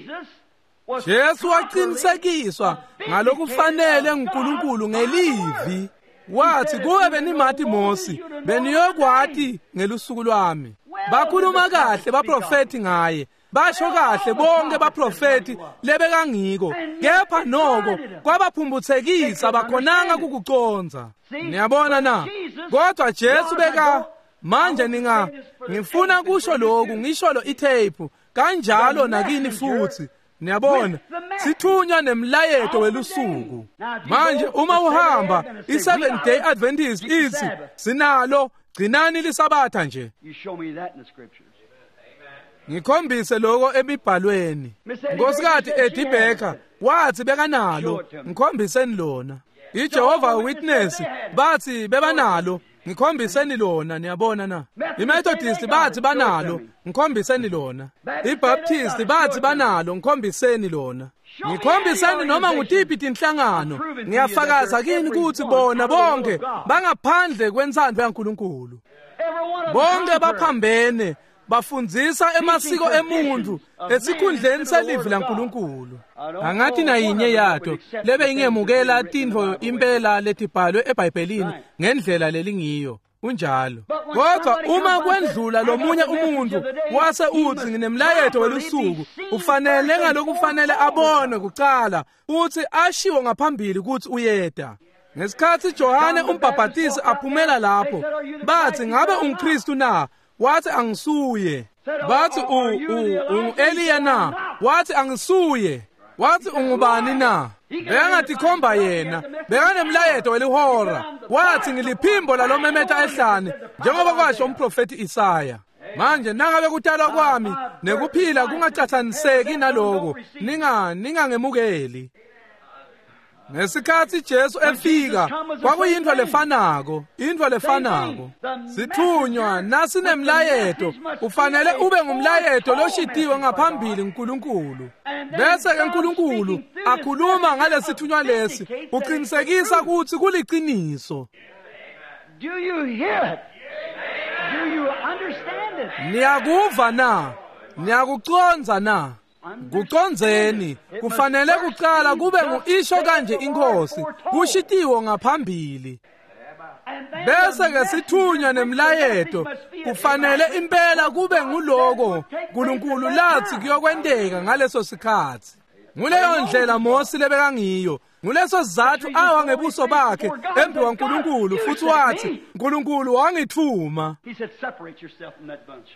Jesu waqinisekiswa ngalokufanele uNkulunkulu ngelivi. Wathi kuwe benimathi Mosi beniyokwati ngelusuku lwami. Bakhuluma kahle baprofeti ngaye. Basho kahle bonke baprofeti lebekangiko. Kepha noko kwabaphumbuthekisa bakhonanga kukuconza. Niyabona na? Kodwa Jesu beka manje ninga ngifuna kusho lokhu ngisho lo itape kanjalo nakini futhi niyabona sithunywa nemlayeto welusuku manje uma uhamba i-seventh day Adventist ithi sinalo gcinani lisabatha nje ngikhombise lokho emibhalweni nkosikazi Eddie Baker wathi bekanalo ngikhombiseni lona iJehova Witness bathi bebanalo ngikhombiseni lona niyabona na iMethodist bathi banalo ngikhombiseni lona iBaptist bathi banalo ngikhombiseni lona ngikhombiseni noma ngutiphi inhlangano ngiyafakaza kini ukuthi bona bonke bangaphandle kwensandlo yaNkulunkulu bonke baphambene bafundzisa emasiko emuntu esikhundleni selivi laNkulunkulu angathi nayinye yato lebe ingemukela tintfo impela letibhalwe eBhayibhelini ngendlela lelingiyo unjalo kodwa uma kwendlula lomunye umuntu wase uthi nginemlayeto welusuku ufanele ngalokufanele abone kuqala uthi ashiwo ngaphambili ukuthi uyeda ngesikhathi Johane umbhaphatisi aphumela lapho bathi ngabe umKristu na wathi angisuye bathi u u Eliya na wathi angisuye wathi ungubani na bekangathi khomba yena bekanemlayeto welihora wathi ngiliphimbo lalomemeta ehlane njengoba kwasho umprofeti Isaya manje nangabe kutalwa kwami nekuphila kungacathaniseki naloko ninga ningangemukeli ngesikhathi Jesu efika kwakuyintwa lefanako intwa lefanako sithunywa nasinemlayeto ufanele ube ngumlayeto loshitiwe ngaphambili uNkulunkulu bese ke uNkulunkulu akhuluma ngalesithunywa lesi uqinisekisa ukuthi kuliqiniso Do you hear it? Do you understand it? niyakuva na niyakuconza na kuconzeni kufanele kuqala kube nguisho kanje inkosi kushitiwe ngaphambili bese ke sithunywa nemlayeto kufanele impela kube nguloko uNkulunkulu lathi kuyokwendeka ngaleso sikhathi nguleyo ndlela Mose lebekangiyo nguleso sizathu awa ngebuso bakhe embi kwaNkulunkulu futhi wathi uNkulunkulu wangithuma He said, separate yourself from that bunch.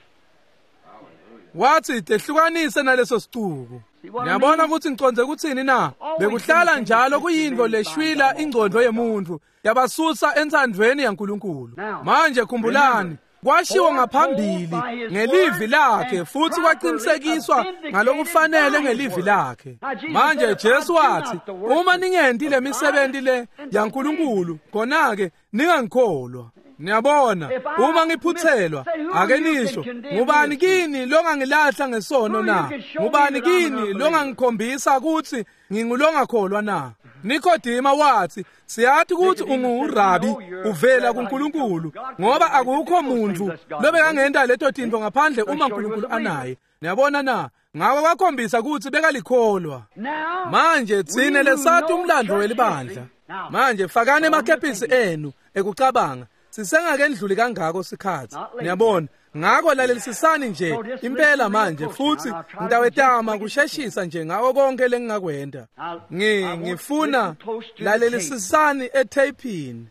wathi tehlukanise naleso sicuku ngiyabona ukuthi ngiconze ukuthini na bekuhlala njalo kuyindlo leshwila ingcondo yemuntu yabasusa entsandweni yaNkulunkulu manje khumbulani kwashiwo ngaphambili ngelivi lakhe futhi kwaqinisekiswa ngalokufanele ngelivi lakhe manje Jesu wathi uma ningendi lemisebenzi le yaNkulunkulu khona ke ningangikholwa niyabona uma ngiphuthelwa ake nisho ngubani kini longangilahla ngesono na ngubani kini longangikhombisa ukuthi ngingulongakholwa na Nikodima wathi siyathi ukuthi ungurabi uvela kuNkulunkulu ngoba akukho muntu lobekangenda leto tintfo ngaphandle uma uNkulunkulu anaye niyabona na ngawe wakhombisa ukuthi bekalikholwa manje tsine lesathi umlando welibandla manje fakane emakhepisi enu ekucabanga sisengakendluli kangako sikhathi niyabona ngako lalelisisani nje impela manje futhi ngidawetama kusheshisa nje ngawo konke lengingakwenda ngi ngifuna lalelisisani etapini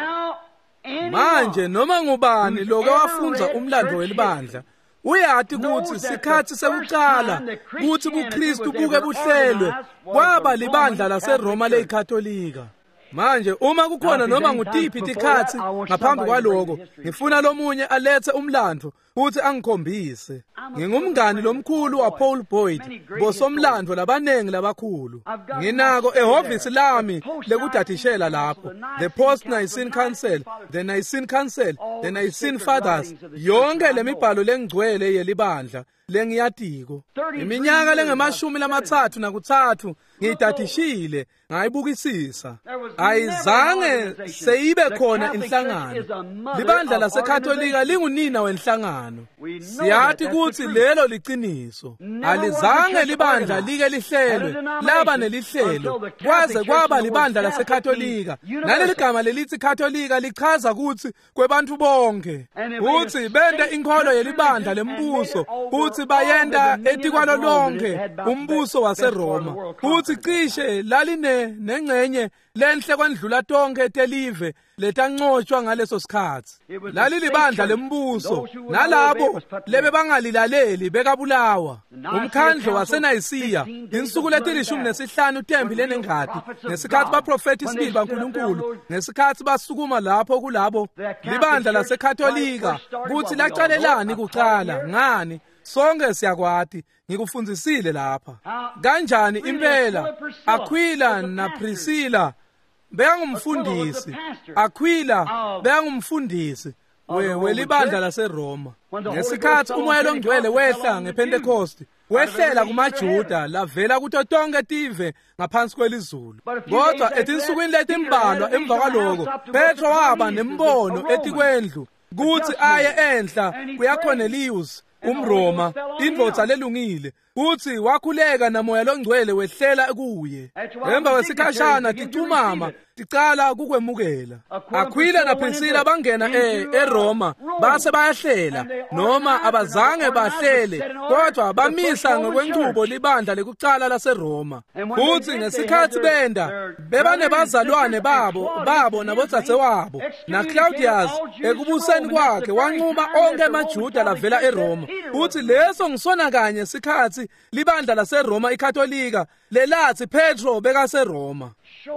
manje noma ngubani lokho wafunza umlando welibandla uyathi ukuthi sikhathi sekuqala ukuthi uKristu buke buhlelwe kwaba libandla laseRoma leKatolika manje uma kukhona noma ngutiphi tikhathi ngaphambi kwaloko ngifuna lomunye alethe umlando futhi angikhombise ngingumngani lomkhulu waPaul Boyd bosomlando labanengi labakhulu nginako ehhovisi lami lekudatishela lapho the Post Nicene Council the Nicene Council the Nicene Fathers yonke lemibhalo lengcwele yelibandla lengiyatiko iminyaka lengemashumi lamathathu nakuthathu ngiyidatishile ngayibukisisa ayizange seyibe khona inhlangano libandla laseKatolika lingunina wenhlangano siyathi ukuthi lelo liqiniso alizange libandla like lihlelwe laba nelihlelo kwaze kwaba libandla laseKatolika naleligama lelithi Katolika lichaza ukuthi kwebantu bonke uthi bende inkolo yelibandla lembuso uthi futhi bayenda etikwalo lonke umbuso waseRoma futhi cishe laline nengcenye lenhle kwendlula tonke etelive letancotshwa ngaleso sikhathi. Lali libandla lembuso nalabo lebe bangalilaleli bekabulawa. Umkhandlo waseNayisiya insuku letilishumi nesihlanu uTempile nengadi ngesikhathi baprofeti isibili baNkulunkulu ngesikhathi basukuma lapho kulabo libandla laseKatolika kuthi laqalelani kuqala ngani sonke siyakwati ngikufundzisile lapha kanjani impela Aquila na Priscilla bengumfundisi Aquila bengumfundisi we libandla laseRoma ngesikhathi umoya longcwele wehla ngePentecost wehlela kumaJuda lavela kuto tonke tive ngaphansi kwelizulu kodwa etinsukwini letimbalwa emva kwaloko Petro waba nembono etikwendlu kuthi aye enhla kuyaCornelius umRoma indvodza lelungile uthi wakhuleka namoya longcwele wehlela kuye emva kwesikhashana ticumama ticala kukwemukela Aquila na Priscilla bangena e eRoma base bayahlela noma abazange bahlele kodwa bamisa ngokwenqubo libandla lekucala laseRoma futhi ngesikhathi benda bebane bazalwane babo babo nabodzadzewabo na Claudius ekubuseni kwakhe wanquma onke amaJuda lavela eRoma futhi leso ngisona kanye sikhathi libandla laseRoma iKatolika lelathi Petro bekaseRoma.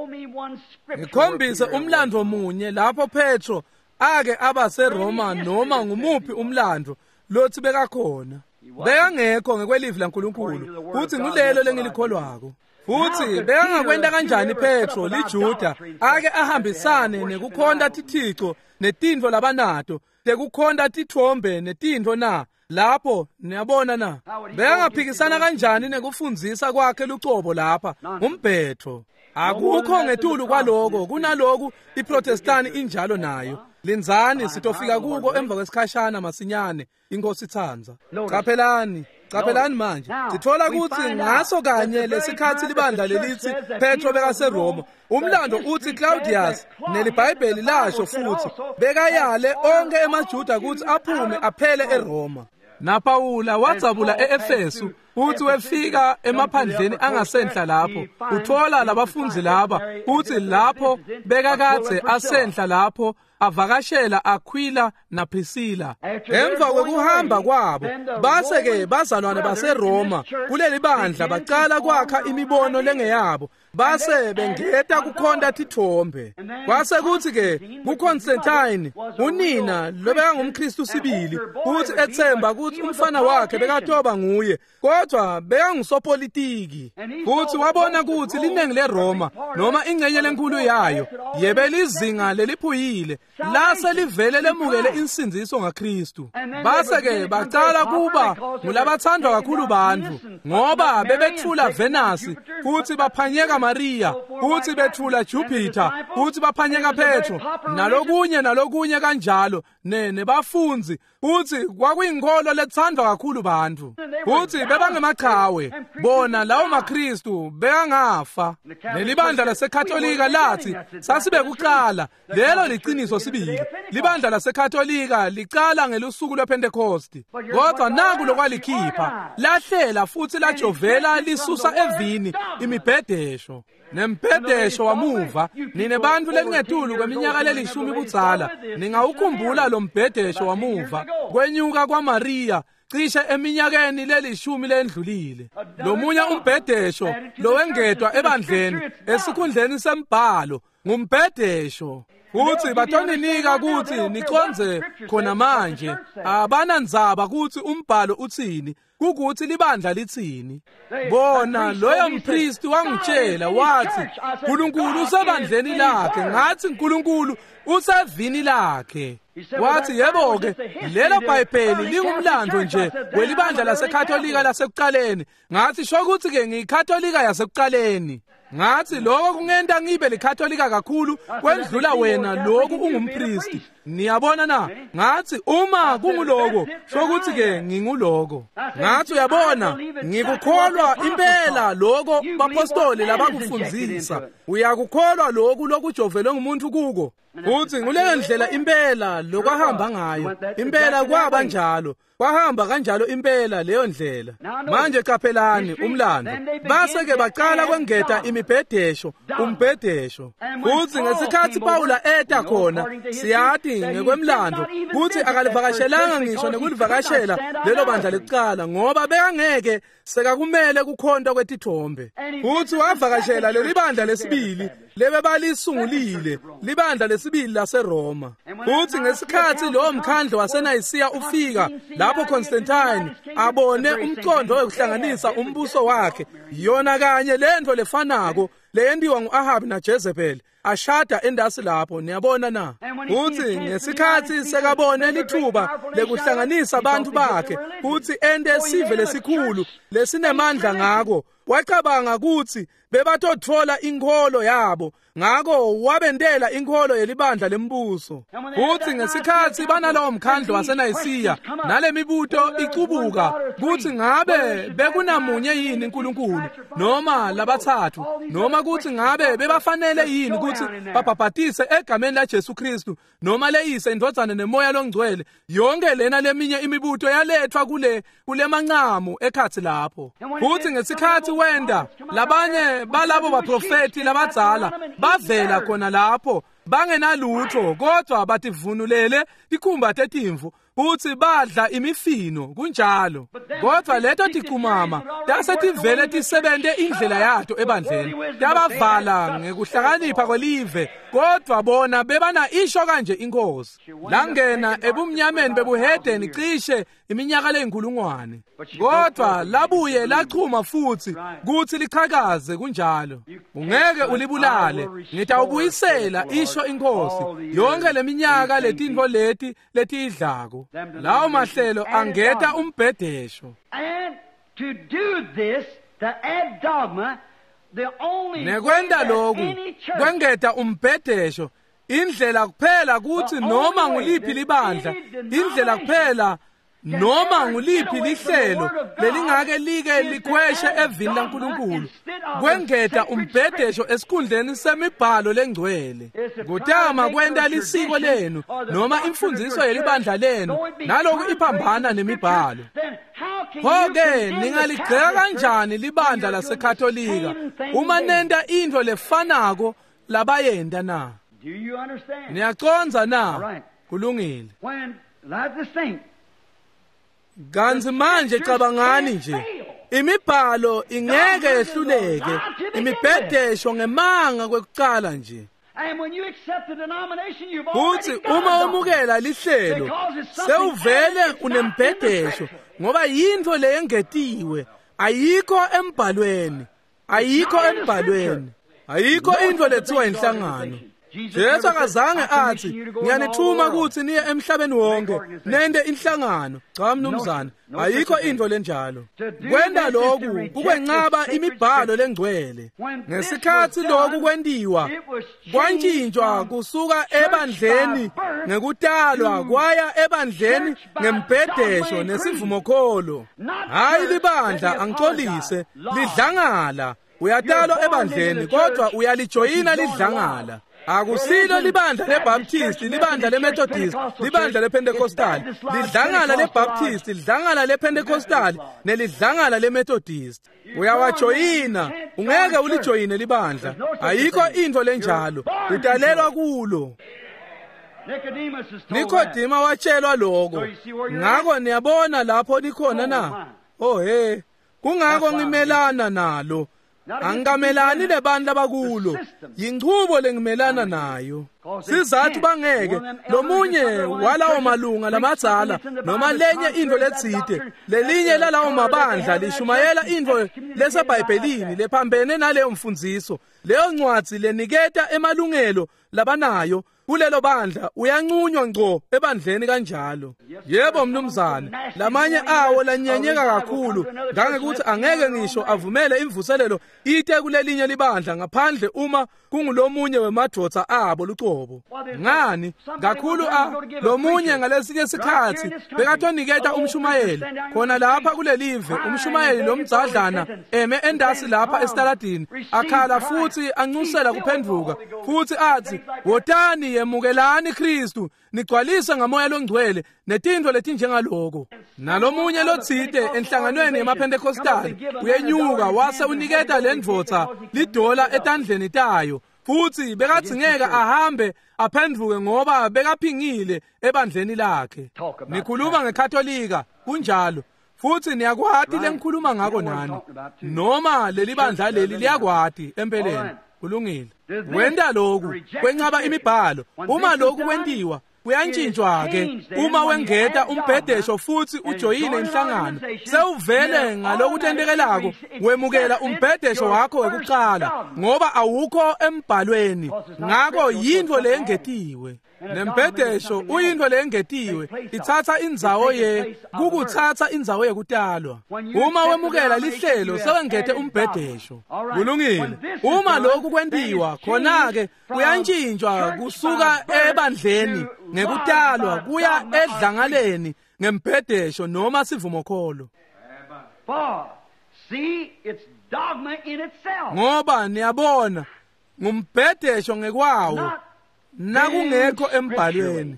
Ngikhombise umlando munye lapho Petro ake aba seRoma noma ngumuphi umlando lothi bekakhona bekangekho ngekwelivi laNkulunkulu futhi ngulelo lengilikholwako futhi bekangakwenda kanjani Petro liJuda ake ahambisane nekukhonda tithixo netindvo labanato tekukhonda tithombe netindvo na lapho niyabona na bekangaphikisana kanjani nekufundzisa kwakhe lucobo lapha umbhetho akukho ngetulu kwaloko kunaloku iProtestani injalo nayo linzani sitofika kuko emva kwesikhashana masinyane inkosi ithanza qaphelani qaphelani manje sithola ukuthi ngaso kanye lesikhathi libandla lelithi Petro bekaseRoma umlando uthi Claudius neliBhayibheli lasho futhi bekayale onke emaJuda ukuthi aphume aphele eRoma naPawula wadzabula eEfesu uthi wefika emaphandleni angasenhla lapho uthola labafunzi laba uthi lapho bekakathe asenhla lapho avakashela Aquila na Priscilla emva kokuhamba kwabo base ke bazalwane baseRoma kuleli bandla baqala kwakha imibono lengeyabo base bengeta kukhonda tithombe kwase kuthi ke kuConstantine unina lobeka ngumKristu sibili uthi ethemba ukuthi umfana wakhe bekatoba nguye kodwa beka ngusopolitiki futhi wabona ukuthi liningi leRoma noma ingcenye lenkulu yayo yebelizinga leliphuyile lase livele lemukele insindziso ngaKristu base ke baqala kuba ngulabathandwa kakhulu bantu ngoba bebethula Venus futhi baphanyeka Maria futhi bethula Jupiter futhi baphanyeka Petro nalokunye nalokunye kanjalo nene bafunzi futhi kwakuyinkolo lethandwa kakhulu bantu futhi bebangemaqhawe bona lawo maKristu bekangafa nelibandla laseKatolika lathi sasibe kuqala lelo liqiniso sibili libandla laseKatolika liqala ngelusuku lwePentecost kodwa naku lokwalikhipha lahlela futhi lajovela lisusa evini imibhedesho nempedesho wamuva nine bantu lelingetulu kweminyaka lelishumi kudzala ningawukhumbula lo mbhedesho wamuva kwenyuka kwaMaria cishe eminyakeni lelishumi lendlulile lomunye umbhedesho lowengedwa ebandleni esikhundleni sembhalo ngumbhedesho futhi batoninika ukuthi niconze khona manje abanandzaba ukuthi umbhalo uthini kukuthi libandla lithini bona loyo mpristi wangitshela wathi uNkulunkulu usebandleni lakhe ngathi uNkulunkulu usevini lakhe wathi yebo ke lelo Bhayibheli lingumlando nje welibandla laseKatolika lasekuqaleni ngathi shokuthi ke ngiyikatolika yasekuqaleni ngathi lokho kungenta ngibe likatholika kakhulu kwendlula wena lokhu ungumpristi. Niyabona na? Ngathi uma kunguloko sokuthi ke nginguloko. Ngathi uyabona ngikukholwa impela lokho bapostoli labakufundzisa. Uyakukholwa lokhu lokujovelwe ngumuntu kuko. Uthi ngule ndlela impela lokwahamba ngayo. Impela kwaba njalo. Kwahamba kanjalo impela leyo ndlela. Manje qaphelani umlando. Base ke baqala kwengeta imibhedesho, umbhedesho. Kuthi ngesikhathi Pawula eta khona, siyathi ngekwemlando, kuthi akalivakashelanga ngisho nekulivakashela lelo bandla lekuqala ngoba bekangeke sekakumele kukhonta kwetithombe. Kuthi wavakashela leli bandla lesibili lebe balisungulile, libandla lesibili laseRoma. Kuthi ngesikhathi lo mkhandlo waseNayisiya ufika lapho Constantine abone umcondo wokuhlanganisa umbuso wakhe, yona kanye lento lefanako leyendiwa nguAhabi naJezebeli ashada endasi lapho. Niyabona na? Uthi ngesikhathi sekabone lithuba lekuhlanganisa abantu bakhe, uthi ende sive lesikhulu lesinemandla ngako, wacabanga ukuthi bebatothola inkolo yabo, ngako wabendela inkolo yelibandla lembuso. Uthi ngesikhathi banalowo mkhandlo waseNayisiya nale mibuto icubuka, kuthi ngabe bekunamunye yini uNkulunkulu noma labathathu, noma kuthi ngabe bebafanele yini ukuthi babhabhatise egameni laJesu Kristu noma leyise indodana nemoya longcwele. Yonke lena leminye imibuto yalethwa kule kule manqamu ekhathi lapho. Uthi ngesikhathi wenda labanye balabo baprofeti labadzala bavela khona lapho bangenalutho kodwa bativunulele ikhumba tetimvu, uthi badla imifino kunjalo. Kodwa leto tikhumama tasetivele tisebente indlela yato ebandleni, tabavala ngekuhlakanipha kwelive, kodwa bona bebana isho kanje inkosi. Langena ebumnyameni bebuhedeni cishe iminyaka leyinkulungwane, kodwa labuye lachuma futhi kuthi liqhakaze kunjalo. Ungeke ulibulale, ngitawubuyisela isho inkosi yonke leminyaka letintfo leti letidlako. Lawo mahlelo angeta umbhedesho. And to do this, to add dogma, the only nekwenda lokhu kwengeta umbhedesho, indlela kuphela kuthi noma nguliphi libandla, indlela kuphela noma nguliphi lihlelo lelingake like likhweshe evini laNkulunkulu, kwengeta umbhedesho esikhundleni semibhalo lengcwele. Kutama kwenda lisiko lenu noma imfundiso yelibandla lenu nalokhu iphambana nemibhalo. Pho-ke ningaligceka kanjani libandla laseKatolika uma nenda into lefanako labayenda na? Do you understand? Niyaconza na? Right. Kulungile. When, let's just think. Kanzi manje cabangani nje, imibhalo ingeke yehluleke, imibhedesho ngemanga kwekuqala nje. And when you accept the denomination, you've Kuthi already uma got wamukela lihlelo sewuvele unembhedesho ngoba yinto leyengetiwe, ayikho embhalweni, ayikho embhalweni, ayikho into lethiwa inhlangano. Jesu akazange athi ngiyanithuma ukuthi niye emhlabeni wonke nende inhlangano. Cha mnumzana, ayikho into lenjalo. Kwenda lokhu kukwenqaba imibhalo lengcwele. Ngesikhathi lokhu kwendiwa kwantshintshwa kusuka ebandleni ngekutalwa kwaya ebandleni ngembhedesho nesivumokholo. Hayi libandla angixolise lidlangala, uyatalwa ebandleni kodwa uyalijoyina lidlangala. Akusilo libandla leBaptist, libandla leMethodist, libandla lePentecostal, lidlangala leBaptist, lidlangala lePentecostal, nelidlangala leMethodist. Uyawajoyina, ungeke ulijoyine libandla. Ayikho into lenjalo, utalelwa kulo. Nikodima watshelwa lokho. Ngakho niyabona lapho likhona na? Oh hey, kungako ngimelana nalo. Angamelani lebantu abakulo, yinchubo lengimelana nayo. Sizathu bangeke lomunye walawo malunga lamadzala noma lenye into letsite lelinye lalawo mabandla lishumayela into leseBhayibhelini lephambene naleyo mfundiso. Leyo ncwadi leniketa emalungelo labanayo kulelo bandla uyanqunywa ngco ebandleni kanjalo. Yebo mnumzane, lamanye awo lanyenyeka kakhulu ngangekuthi angeke ngisho avumele imvuselelo ite kulelinye libandla ngaphandle uma kungulomunye wemadvodza abo luqobo. Ngani? Kakhulu a lomunye ngalesinye isikhathi bekathoniketa umshumayeli khona lapha kulelive. Umshumayeli lomdzadlana eme endasi lapha esitaladini akhala futhi ancusela kuphenduka futhi athi, "Wotani yemukelani Kristu nigcwalise ngamoya longcwele netindvo letinjengaloko." Nalomunye lotsite enhlanganweni yemaPentekostali uyenyuka wase uniketa lendvodza lidola etandleni tayo futhi bekatsingeka ahambe aphenduke ngoba bekaphingile ebandleni lakhe. Nikhuluma ngekatholika kunjalo futhi niyakwati lengikhuluma ngako nani, noma leli bandla leli liyakwati empeleni. Kulungile. Wenda lokhu kwenqaba imibhalo. Uma lokhu kwentiwa kuyantshintshwa ke uma wengeta umbhedesho futhi ujoyine inhlangano sewuvele ngalokutentekelako wemukela umbhedesho wakho wekuqala ngoba awukho embhalweni. Ngakho yindvo lengetiwe. Nembhedesho uyindvo lengetiwe ithatha indzawo ye kukuthatha indzawo yekutalwa. Uma wemukela lihlelo sewengete umbhedesho. Kulungile. Uma lokhu kwentiwa khona ke kuyantshintshwa kusuka ebandleni ngekutalwa kuya edlangaleni ngembhedesho noma sivumokholo. Ngoba niyabona ngumbhedesho ngekwawo nakungekho embhalweni.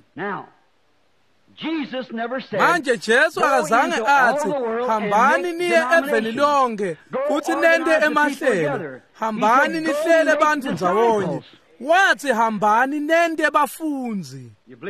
Manje Jesu akazange athi hambani niye eveni lonke futhi nende emahlelo, hambani nihlele bantu ndzawonye. Wathi hambani nende bafunzi.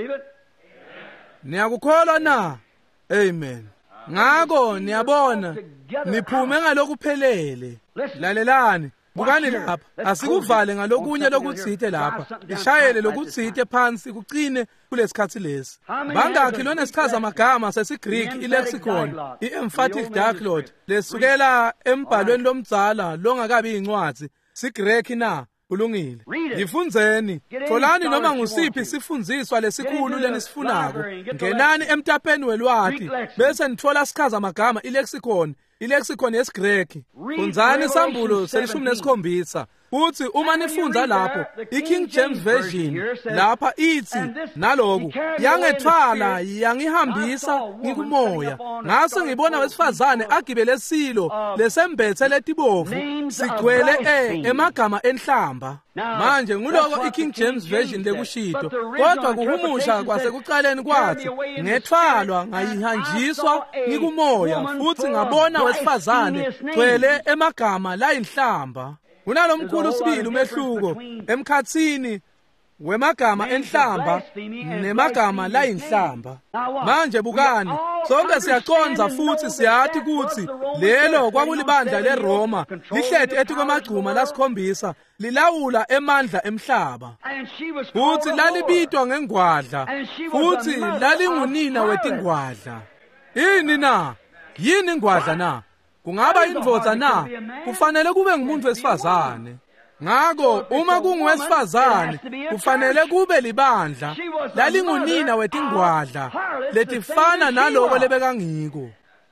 Niyakukholwa na? Amen. Ngako niyabona niphume ngalokuphelele. Lalelani. Bukani lapha, asikuvale ngalokunye lokutsite lapha. Ishayele lokutsite phansi kucine kulesikhathi lesi. Bangakhi lona sichaza amagama sesiGreek ilexicon, i-emphatic diaclot, lesukela embhalweni lomdzala longakabi incwadzi, siGreki na. Kulungile. Yifundzeni. Tholani noma ngusiphi isifundziswa lesikhulu lenisifunako. Ngenani emtapeni welwati bese nithola sichaza amagama ilexicon. Ilexicon yesiGreki. Fundzani isambulo selishumi nesikhombisa. Futhi uma nifunza lapho, i-King James Version lapha ithi naloku, "Yangethwala yangihambisa ngikumoya. Ngase ngibona wesifazane agibele silo lesembethe letibovu sigcwele e emagama enhlamba." Manje nguloko i-King James Version lekushito. Kodwa kuhumusha kwasekuqaleni kwathi, "Ngethwalwa ngayihanjiswa ngikumoya futhi ngabona wesifazane gcwele emagama layinhlamba." Unalomkhulu sibili umehluko emkhatsini wemagama enhlamba nemagama layinhlamba. Manje bukani, sonke siyaqonza futhi siyathi ukuthi lelo kwakulibandla leRoma lihleti ethi kwamagcuma lasikhombisa lilawula emandla emhlaba. Futhi lalibitwa ngengwadla futhi lalingunina wetingwadla. Yini na? Yini ingwadla na? Kungaba indvodza na? Kufanele kube ngumuntu wesifazane. Ngako uma kungowesifazane kufanele kube libandla lalingunina wetingwadla letifana naloko lebekangiko.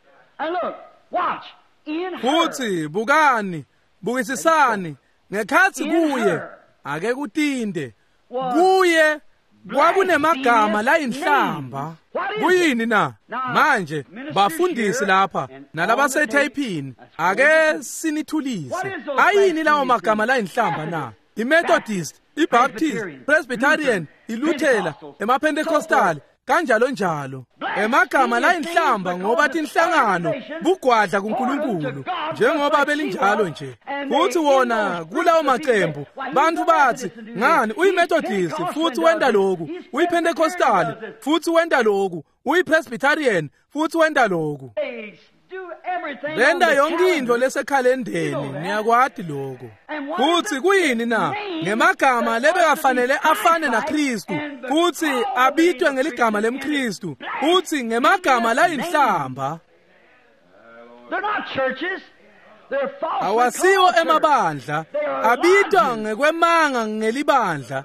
Futhi bukani, bukisisani, ngekhathi kuye ake kutinde kuye kwakunemagama layinhlamba. Kuyini na? Manje bafundisi lapha nalabasethayiphini ake sinithulise. Ayini lawo magama layinhlamba na? I-Methodist, i-Baptist, Presbyterian, i-Luthela, emaPentekostali kanjalo njalo. Emagama layinhlamba ngoba tinhlangano bugwadla kuNkulunkulu njengoba belinjalo nje. Futhi wona kulawo maqembu bantu bathi, "Ngani uyi-Methodist futhi wenda lokhu, uyi-Pentecostal futhi wenda lokhu, uyi-Presbyterian futhi wenda lokhu." Benda yonke into lesekhalendeni, niyakwati lokho. Futhi kuyini na? Ngemagama lebekafanele afane naKristu, futhi abitwe ngeligama lemKristu, futhi ngemagama layinhlamba. Awasiwo emabandla, abitwa ngekwemanga ngelibandla,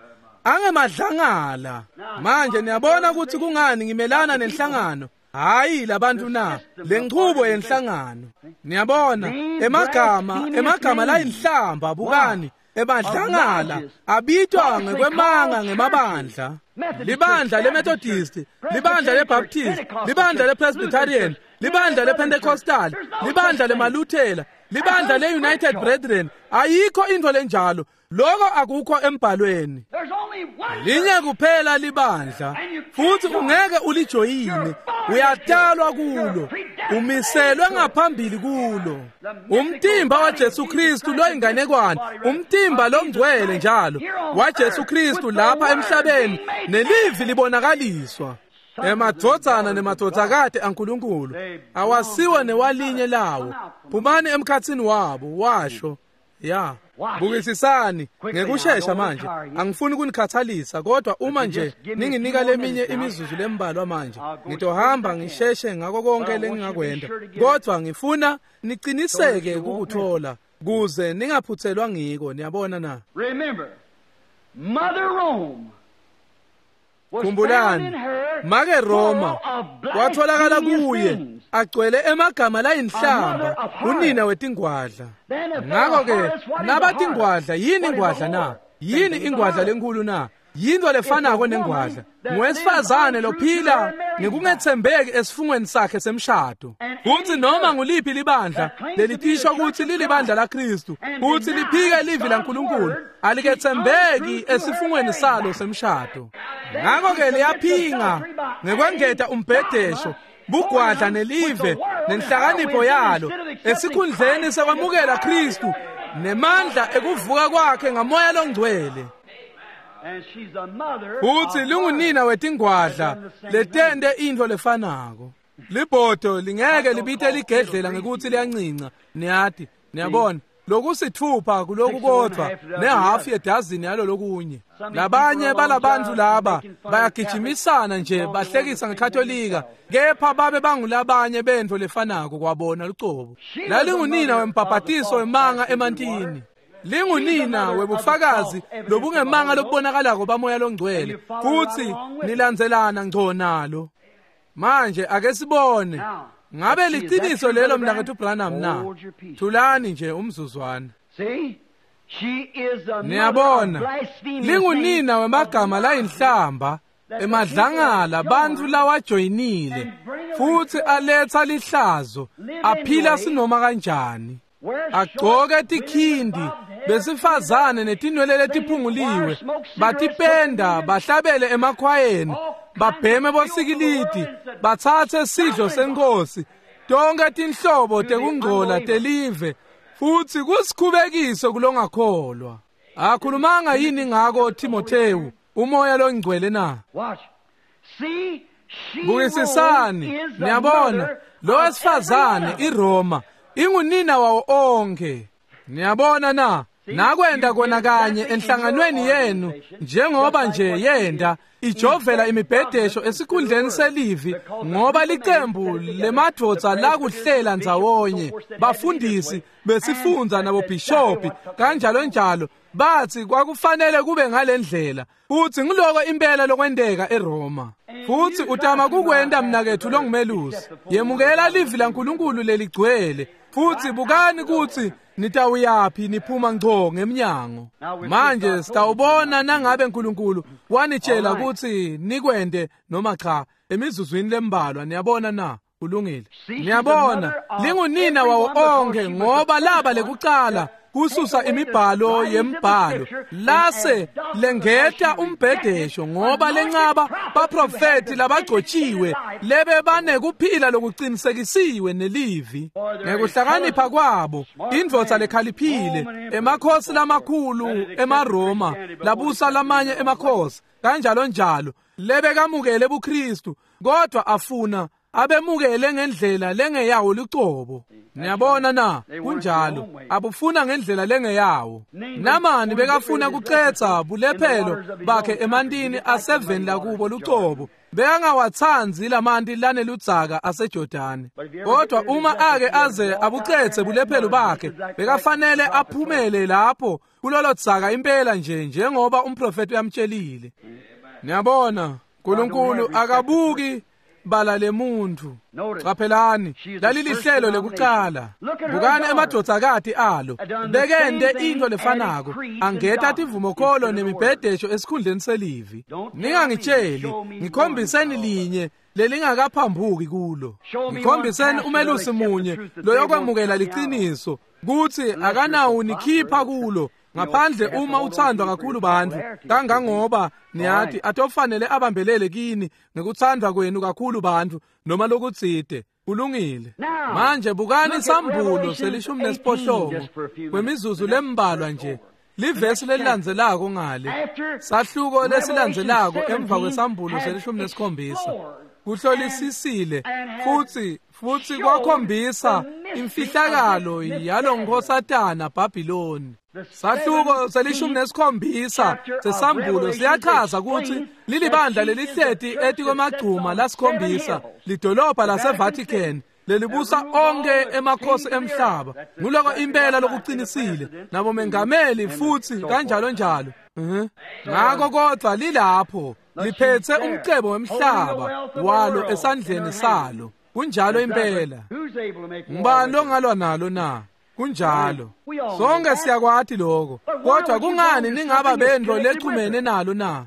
angemadlangala. Manje niyabona ukuthi kungani ngimelana nenhlangano. Hayi labantu na, lenqubo yenhlangano. Niyabona emagama, emagama la inhlamba bukani emadlangala abitwa ngekwemanga ngemabandla. Libandla leMethodist, libandla leBaptist, libandla lePresbyterian, libandla lePentecostal, libandla leMaluthela, libandla leUnited Brethren. Ayikho into lenjalo. Lokho akukho embhalweni. Linye kuphela libandla, futhi ungeke ulijoyine. Uyatalwa kulo, umiselwe ngaphambili kulo. Umtimba waJesu Kristu lo inganekwane, umtimba lo ngcwele njalo waJesu Kristu lapha emhlabeni, nelivi libonakaliswa. Emadvodzana nemadodzakade aNkulunkulu awasiwe newalinye lawo. Phumani emkhatsini wabo washo. Ya, bukisisani ngekusheshsha manje. Angifuni ukunikhathalisa kodwa uma nje ninginika leminye imizuzu lembalwa manje, ngitohamba ngisheshe ngako konke lengingakwenda. Kodwa ngifuna niqiniseke ukuthola kuze ningaphuthelwa ngiko. Niyabona na? Remember, Mother Rome. Khumbulani, make Roma kwatholakala kuye agcwele emagama la inhlamba, unina wetingwadla. Ngakho ke nabatingwadla yini ingwadla na? Yini ingwadla lenkulu na? Yinto lefanako nengwadla. Ngowesifazane lophila ngekungethembeki esifungweni sakhe semshado. Futhi noma nguliphi libandla lelithisha ukuthi lilibandla laKristu, futhi liphike livi laNkulunkulu, alikethembeki esifungweni salo semshado. Ngakho ke liyaphinga ngekwengeta umbhedesho, bugwadla nelive nenhlakanipho yalo esikhundleni sekwamukela Kristu nemandla ekuvuka kwakhe ngamoya longcwele. Futhi lingunina wetingwadla letende into lefanako. Libhodo lingeke libite ligedlela ngekuthi liyancinca. Niyathi, niyabona, lokhu sithupha kulokhu kodwa nehafu yedazini yalo lokunye. Labanye balabantu laba bayagijimisana nje bahlekisa ngeKatolika, kepha babe bangulabanye bento lefanako kwabona lucobo. Lalingunina wembhabhatiso wemanga emantini. Lingunina webufakazi lobungemanga lokubonakalako bamoya longcwele, futhi nilandzelana ngco nalo. Manje ake sibone ngabe liqiniso lelo mnakethu Branham na. Thulani nje umzuzwana. Niyabona, lingunina wemagama la inhlamba emadlangala bantu lawajoyinile, futhi aletha lihlazo, aphila sinoma kanjani. Agcoke tikhindi besifazane netinwele letiphunguliwe, batipenda bahlabele emakhwayeni, babheme bosikiliti, bathathe sidlo senkosi, tonke tinhlobo tekungcola telive, futhi kusikhubekiso kulongakholwa. Akhulumanga yini ngako Timotheyu umoya longcwele na? Bukisisani, niyabona, lo wesifazane iRoma ingunina wawo onke. Niyabona na? Nakwenda kona kanye enhlanganweni yenu njengoba nje yenda ijovela imibhedesho esikhundleni selivi, ngoba liqembu lemadvodza lakuhlela ndzawonye, bafundisi besifundza nabo bishophi kanjalo njalo, bathi kwakufanele kube ngalendlela. Futhi ngiloko impela lokwendeka eRoma. Futhi utama kukwenda mnakethu longimelusi, yemukela livi laNkulunkulu leligcwele. Futhi bukani kuthi nitawuyaphi niphuma ngco ngemnyango. Manje sitawubona nangabe uNkulunkulu wanitshela ukuthi nikwende noma cha emizuzwini lembalwa. Niyabona na? Kulungile. Niyabona, lingunina wawo onke ngoba laba lekucala kususa imibhalo yembhalo lase lengeta umbhedesho ngoba lencaba baprofeti labagcotshiwe lebe bane kuphila lokuqinisekisiwe nelivi ngekuhlakanipha kwabo. Indvodza lekhaliphile emakhosi lamakhulu emaRoma labusa lamanye emakhosi kanjalo njalo lebe kamukele buKristu, kodwa afuna abemukele ngendlela lengeyawo lucobo. Niyabona na, kunjalo, abufuna ngendlela lengeyawo. Namani bekafuna kucetha bulephelo bakhe emantini aseveni lakubo lucobo. Bekangawathanzi lamanti laneludzaka aseJordani. Kodwa uma ake aze abucethe bulephelo bakhe, bekafanele aphumele lapho kulolo dzaka impela nje njengoba umprofeti uyamtshelile. Niyabona, uNkulunkulu akabuki bala lemuntu. Qaphelani, lalilihlelo lekuqala. Bukani emadodakazi alo. Bekende into lefanako. Angetha ivumo kholo nemibhedesho esikhundleni selivi. Ningangitsheli, ngikhombiseni linye lelingakaphambuki kulo. Ngikhombiseni umelusi munye loyokwamukela liqiniso kuthi akanawo nikhipha kulo. Ngaphandle uma uthandwa kakhulu bantu kangangoba niyathi atofanele abambelele kini ngekuthandwa kwenu kakhulu bantu noma lokutside kulungile. Manje bukani isambulo selishumi nesiphohlongo kwemizuzu lembalwa nje. Livesi lelilandzelako ngale. Sahluko lesilandzelako emva kwesambulo selishumi nesikhombisa. Kuhlolisisile futhi futhi kwakhombisa imfihlakalo yalo nkosatana Babylon. Sahluko selishumi nesikhombisa sesambulo siyachaza ukuthi lilibandla lelihleti eti kwemagcuma lasikhombisa lidolobha laseVatican lelibusa onke emakhosi emhlaba nguloko impela lokuqinisile nabo mengameli futhi kanjalo njalo. Ngakho kodwa lilapho liphethe umcebo wemhlaba walo esandleni salo. Kunjalo impela. Ngubani longalwa nalo na? Kunjalo. Sonke siyakwathi lokho. Kodwa kungani ningaba bendlo lechumene nalo na?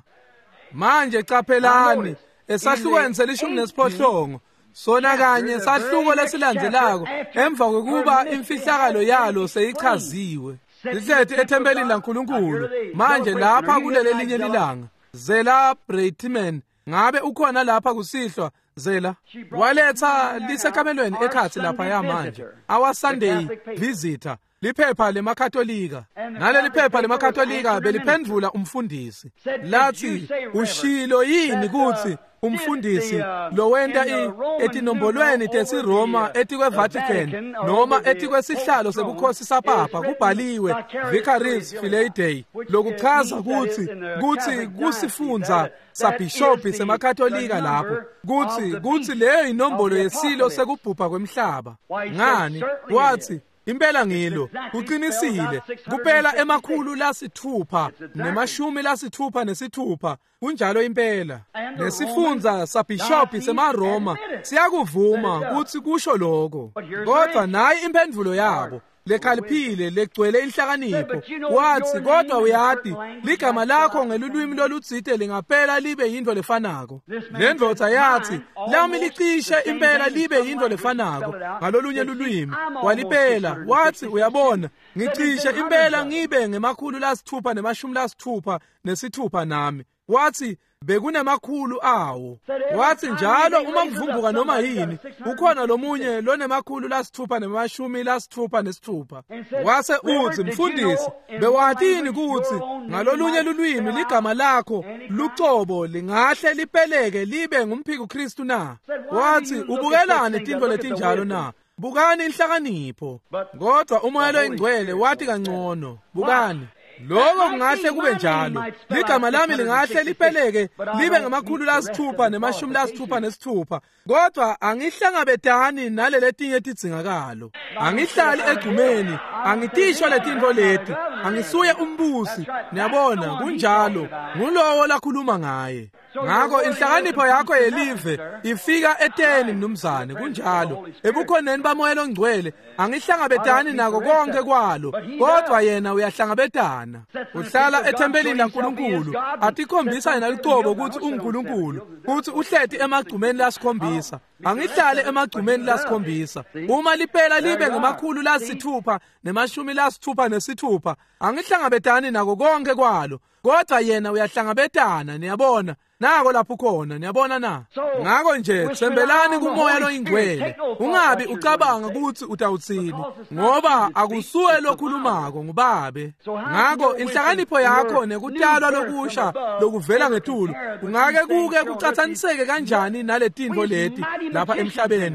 Manje qaphelani esahlukweni selishumi nesiphohlongo. Sona kanye sahluko lesilandzelako emva kokuba imfihlakalo yalo seyichaziwe. Lihleti ethempelini laNkulunkulu. Manje lapha kulele linye lilanga. Zela Breitman ngabe ukhona lapha kusihlwa Zela waletha lisekamelweni ekhathi lapha yamanje our Sunday visitor liphepha lemakatolika. Naleli phepha lemakatolika beliphendvula umfundisi lathi ushilo yini kuthi umfundisi lo wenta etinombolweni tesiRoma etikweVatican noma etikwesihlalo sebukhosi sapapa kubhaliwe Vicaris Filii Dei lokuchaza ukuthi kuthi kusifundza sabhishopi semakatolika lapho kuthi kuthi leyo inombolo yesilo sekubhubha kwemhlaba. Ngani wathi impela ngilo kuqinisile kuphela emakhulu lasithupha nemashumi lasithupha nesithupha kunjalo impela. Nesifundza sabhishopi semaroma siyakuvuma kuthi kusho lokho. Kodwa nayi imphendvulo yabo lekhaliphile legcwele inhlakanipho wathi kodwa uyati ligama lakho ngelulwimi lolutsite lingaphela libe yinto lefanako. Lendvodza yathi lami licishe impela libe yinto lefanako ngalolunye lulwimi walipela wathi uyabona ngicishe impela ngibe ngemakhulu lasithupha nemashumi lasithupha nesithupha nami. Wathi bekunemakhulu awo. Wathi njalo uma kuvumbuka noma yini ukhona lomunye lonemakhulu lasithupha nemashumi lasithupha nesithupha. Wase uthi mfundisi bewatini ukuthi ngalolunye lulwimi ligama lakho lucobo lingahle lipeleke libe ngumphiko Kristu na? Wathi ubukelani tinto letinjalo na? Bukani inhlakanipho. Kodwa umoya loyingcwele wathi kangcono bukani lokho kungahle kube njalo. Ligama lami lingahle lipeleke libe ngamakhulu lasithupha nemashumi lasithupha nesithupha. Kodwa angihlangabetani naleletinye tidzingakalo. Angihlali egcumeni, angitishwa letinto leti, angisuye umbusi. Niyabona kunjalo ngulowo lakhuluma ngaye. Ngakho inhlakanipho yakho yelive ifika eteni mnumzane kunjalo. Ebukhoneni bamoya longcwele angihlangabetani nako konke kwalo. Kodwa yena uyahlangabetana. Uhlala ethempelini laNkulunkulu atikhombisa yena licobo ukuthi uNkulunkulu ukuthi uhleti emagcumeni lasikhombisa. Angihlale emagcumeni lasikhombisa. Uma liphela libe ngemakhulu lasithupha nemashumi lasithupha nesithupha angihlangabetani nako konke kwalo. kodwa yena uyahlangabetana, niyabona, nako lapho khona, niyabona na. Ngako nje thembelani kumoya loyingcwele, ungabi ucabanga ukuthi utawuthini, ngoba akusuwe lokhulumako nguBabe. Ngako inhlakanipho yakho nekutalwa lokusha lokuvela ngetulu kungake kuke kucathaniseke kanjani naletinto leti lapha emhlabeni,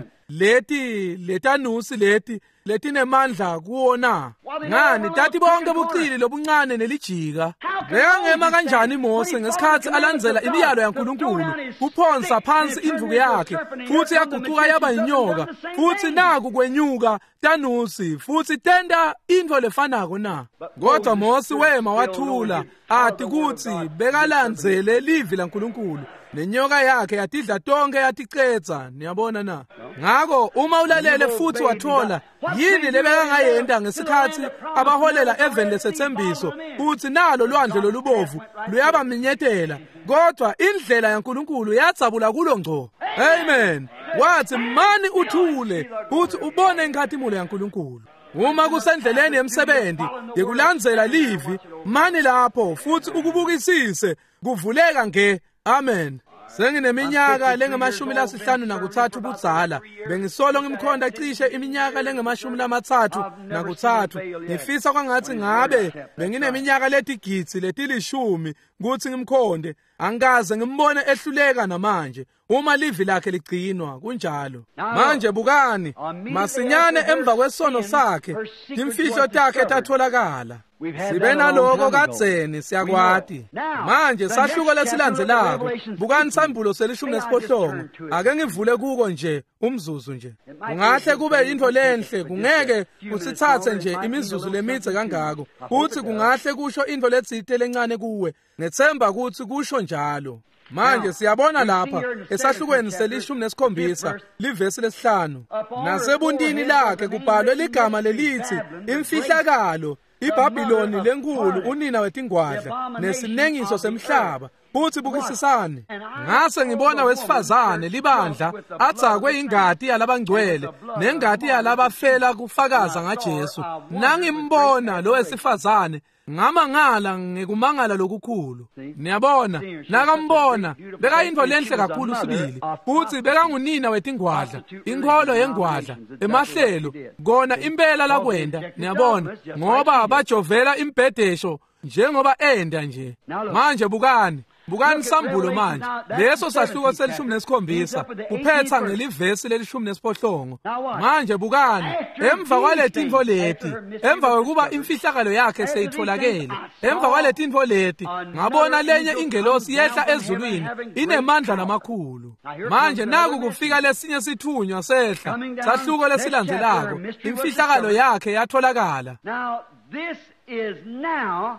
leti letanusi leti letinemandla kuwona. Ngani tati bonke bucili lobuncane nelijika bekangema kanjani Mose ngesikhathi alandzela imiyalo yaNkulunkulu, kuphonsa phansi induku yakhe futhi yaguquka yaba yinyoka, futhi naku kwenyuka tanusi futhi tenda into lefanako na. Kodwa Mose wema wathula ati kuthi bekalandzele livi laNkulunkulu, nenyoka yakhe yatidla tonke yaticetsa, niyabona na. Ngako uma ulalele futhi wathola yini lebekangayenda ngesikhathi abaholela eveni lesethembiso, futhi nalo lwandle lolubovu luyabaminyetela, kodwa indlela yaNkulunkulu yatsabula kulo ngco. Amen. Wathi mani uthule futhi ubone inkathimule yaNkulunkulu. Uma kusendleleni yemsebenzi yekulandzela livi, mani lapho futhi ukubukisise kuvuleka nge. Amen. Sengineminyaka lengemashumi lasihlanu nakuthathu budzala, bengisolo ngimkhonda cishe iminyaka lengemashumi lamathathu nakuthathu. Ngifisa kwangathi ngabe bengineminyaka letigidzi letilishumi kuthi ngimkhonde, angikaze ngimbone ehluleka namanje uma livi lakhe ligcinwa kunjalo. Manje bukani, masinyane emva kwesono sakhe imfihlo takhe tatholakala. Sibe naloko kadzeni siyakwati. Manje sahluko lesilandzelako, bukani sambulo selishumi nesiphohlongo, ake ngivule kuko nje umzuzu nje. Kungahle kube into lenhle, kungeke usithathe nje imizuzu lemitse kangako, futhi kungahle kusho into letsite lencane kuwe, ngethemba ukuthi kusho njalo. Manje siyabona lapha esahlukweni selishumi nesikhombisa livesi lesihlanu, nasebuntini lakhe kubhalwe ligama lelithi imfihlakalo, iBhabhiloni lenkulu, unina wetingwadla nesinengiso semhlaba. Futhi bukisisane, ngase ngibona wesifazane libandla atsakwe ingati yalabangcwele nengati yalabafela kufakaza ngaJesu. Nangimbona lo wesifazane ngamangala ngekumangala lokukhulu. Niyabona, nakambona bekayinto lenhle kakhulu sibili, futhi bekangunina wetingwadla, inkolo yengwadla, emahlelo kona impela lakwenda. Niyabona, ngoba bajovela imbhedesho njengoba enda nje. Manje bukani Bukani sambulo manje, leso sahluko selishumi nesikhombisa kuphetha ngelivesi lelishumi nesiphohlongo. Manje bukani, emva kwaletinto leti, emva kokuba imfihlakalo yakhe seyitholakele, emva kwaletinto leti ngabona lenye ingelosi yehla ezulwini inemandla namakhulu. Manje naku kufika lesinye sithunywa sehla sahluko lesilandzelako, imfihlakalo yakhe yatholakala. Now this is now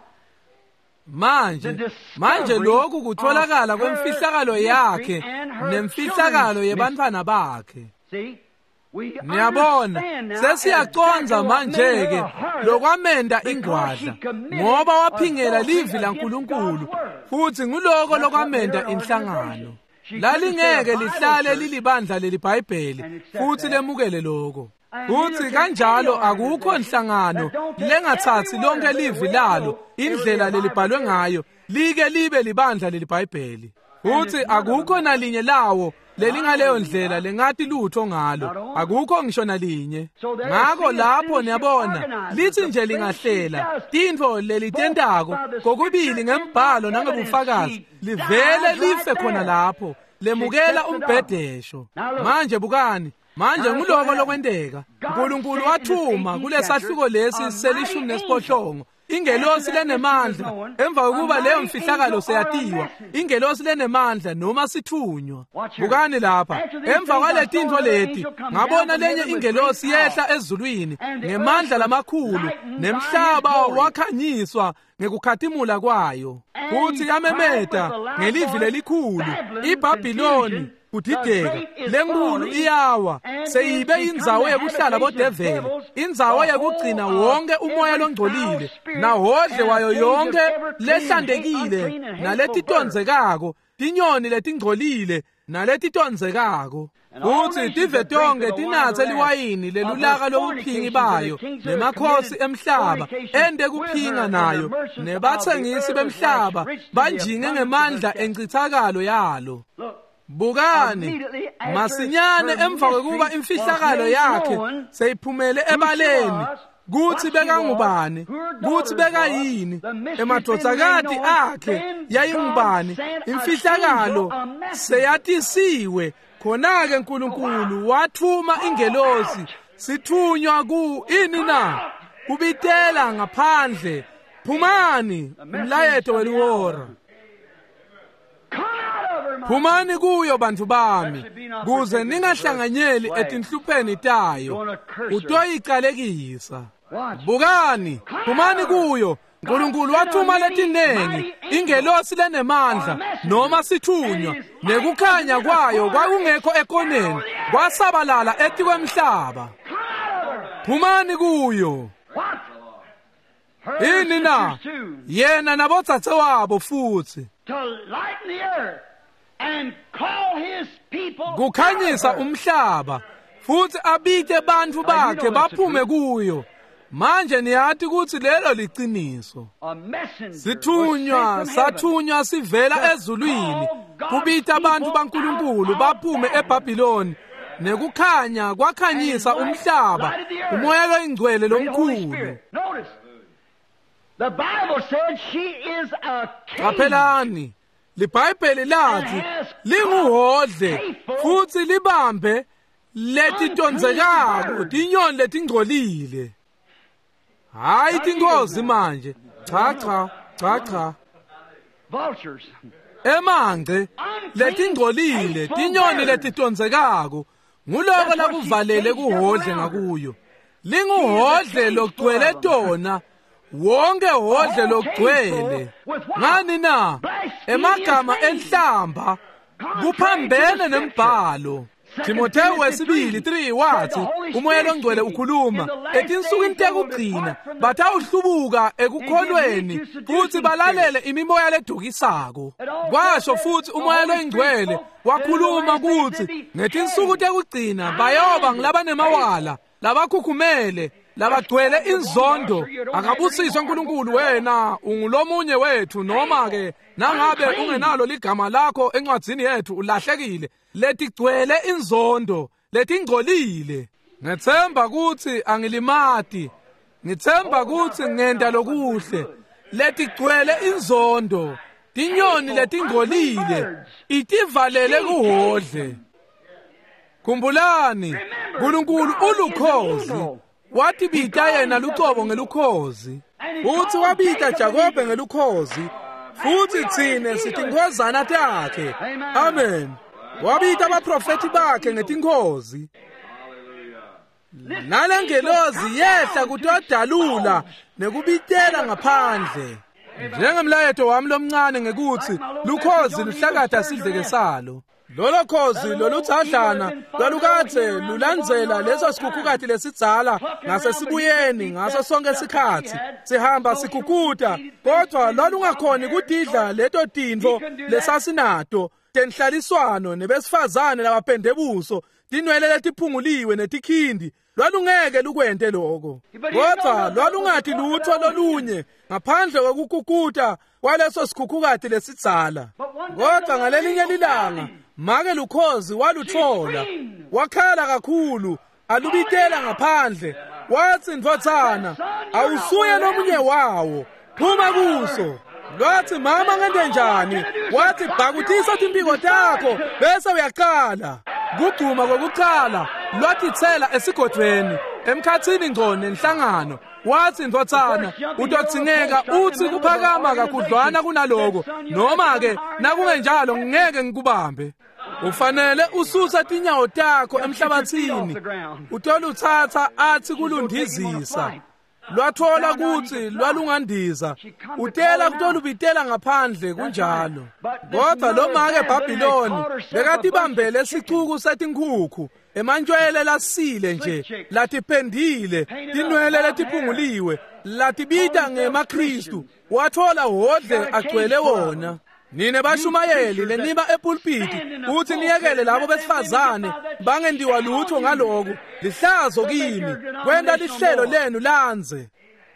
Manje, manje lokhu kutholakala kwemfihlakalo yakhe nemfihlakalo yebantwana bakhe. Niyabona, sesiyaconza manje-ke lokwamenda ingwadla, ngoba waphingela livi laNkulunkulu, futhi nguloko lokwamenda inhlangano. Lalingeke lihlale lilibandla leliBhayibheli, futhi lemukele lokho. Futhi kanjalo akukho nhlangano lengathathi lonke livi lalo indlela lelibhalwe ngayo like libe libandla leliBhayibheli. Futhi akukho nalinye lawo lelingaleyo ndlela lengathi lutho ngalo, akukho ngisho nalinye. Ngako lapho niyabona lithi nje lingahlela tinto lelitendako kokubili ngembhalo nangebufakazi livele life khona lapho lemukela umbhedesho. Manje bukani, manje nguloko lokwendeka uNkulunkulu wathuma kulesahluko lesi selishumi nesiphohlongo ingelosi lenemandla. Emva kokuba leyo mfihlakalo seyatiwa, ingelosi lenemandla noma sithunywa. Bukani lapha, emva kwaletinto leti ngabona lenye ingelosi yehla ezulwini ngemandla lamakhulu, nemhlaba wakhanyiswa ngekukhathimula kwayo, futhi yamemeta ngelivi lelikhulu, iBhabhiloni kudideka, lenkulu iyawa, seyibe indzawo yokuhlala bodeveli, indzawo yokugcina wonke umoya longcolile, nahodle wayo yonke lehlandekile naletitonzekako tinyoni letingcolile naletitondzekako kuthi tive tonke tinatse liwayini lelulaka lokuphingi bayo nemakhosi emhlaba ende kuphinga nayo nebathengisi bemhlaba banjinge ngemandla encithakalo yalo. Bukani, masinyane emva kokuba imfihlakalo yakhe seyiphumele ebaleni kuthi beka ngubani, kuthi beka yini, emadodzakati akhe yayingubani, imfihlakalo seyatisiwe. Khona-ke uNkulunkulu wathuma ingelosi sithunywa ku ini na kubitela ngaphandle, phumani umlayeto weliwora. Phumani kuyo bantu bami kuze ningahlanganyeli etinhlupheni tayo utoyiqalekisa. Bukani, phumani kuyo. uNkulunkulu wathuma letinengi ingelosi lenemandla noma sithunywa nekukhanya kwayo kwakungekho ekoneni kwasabalala eti kwemhlaba. Phumani kuyo. Ini na yena nabodzadzewabo futhi kukhanyisa umhlaba futhi abite bantfu bakhe baphume kuyo. Manje niyathi ukuthi lelo liciniso. Sithunywa sathunywa sivela ezulwini kubita abantu baNkulunkulu baphume eBhabhiloni nekukhanya kwakhanyisa umhlaba umoya loyingcwele lomkhulu. The Bible said she is a king. Qaphelani, liBhayibheli lathi linguhodle futhi libambe letitondzekako tinyoni letingcolile. Hayi tingozi manje. Cha cha, cha cha. Vultures. Emange letingcolile tinyoni letitondzekako nguloko lakuvalele kuhodle ngakuyo. Linguhodle logcwele tona. Wonke hodle logcwele. Ngani na emagama enhlamba kuphambene nembhalo. Timotheo wesibili three wathi umoya longcwele ukhuluma etinsukwini tekugcina batawuhlubuka ekukholweni futhi balalele imimoya ledukisako. Kwasho futhi umoya longcwele wakhuluma ukuthi ngetinsuku tekugcina bayoba ngilabanemawala labakhukhumele labagcwele inzondo. Akabusiswe uNkulunkulu wena ungulomunye wethu noma ke nangabe ungenalo ligama lakho encwadzini yethu ulahlekile. Letigcwele inzondo letingcolile. Ngithemba ukuthi angilimati, ngithemba ukuthi ngenda lokuhle. Letigcwele inzondo tinyoni letingcolile itivalele kuhodle. Khumbulani, uNkulunkulu ulukhozi wathi bita yena luqobo ngelukhozi futhi wabita Jakobe ngelukhozi futhi thine sitinkhozana takhe. Amen. Wabita abaprofeti bakhe ngetinkhozi. Nalengelozi yehla kutodalula nekubitela ngaphandle. Njengemlayeto wami lomncane ngekuthi lukhozi luhlakatha sidleke salo. Lolo khozi loluthadlana lwalukathe lulandzela leso sikhukhukati lesidzala ngasesibuyeni ngaso sonke isikhathi sihamba sikhukuta, kodwa lwalungakhoni kudidla leto tintfo lesasinato tenhlaliswano nebesifazane labapendebuso tinwele letiphunguliwe netikhindi. Lwalungeke lukwente lokho, kodwa lwalungathi lutho lolunye ngaphandle kokukukuta kwaleso sikhukhukati lesidzala. Kodwa ngalelinye lilanga make lukhozi waluthola, wakhala kakhulu, alubitela ngaphandle, wathi ndvodzana awusuye nomunye wawo, phuma kuso. Lwathi mama ngente njani, wathi bhakutisa timpiko takho bese uyaqala. Kugcuma kokuqala lwathithela esigodweni emkhathini ngco nenhlangano. Wathi ndvodzana utodzingeka uthi kuphakama kakhudlwana kunaloko, noma ke nakungenjalo ngeke ngikubambe. Ufanele ususe tinyawo takho emhlabathini utoluthatha athi kulundizisa. Lwathola ukuthi lwalungandiza utela kutolubitela ngaphandle kunjalo. Kodwa lo make eBhabhiloni bekatibambele isichuku setinkhukhu emantshwele lasile nje latiphendile tinwele letiphunguliwe latibita ngemaKristu. Wathola hodle agcwele wona. nine bashumayeli leniba epulpiti uthi niyekele labo besifazane bangendiwa lutho ngaloko lihlazo kimi kwenda lihlelo lenu lanze.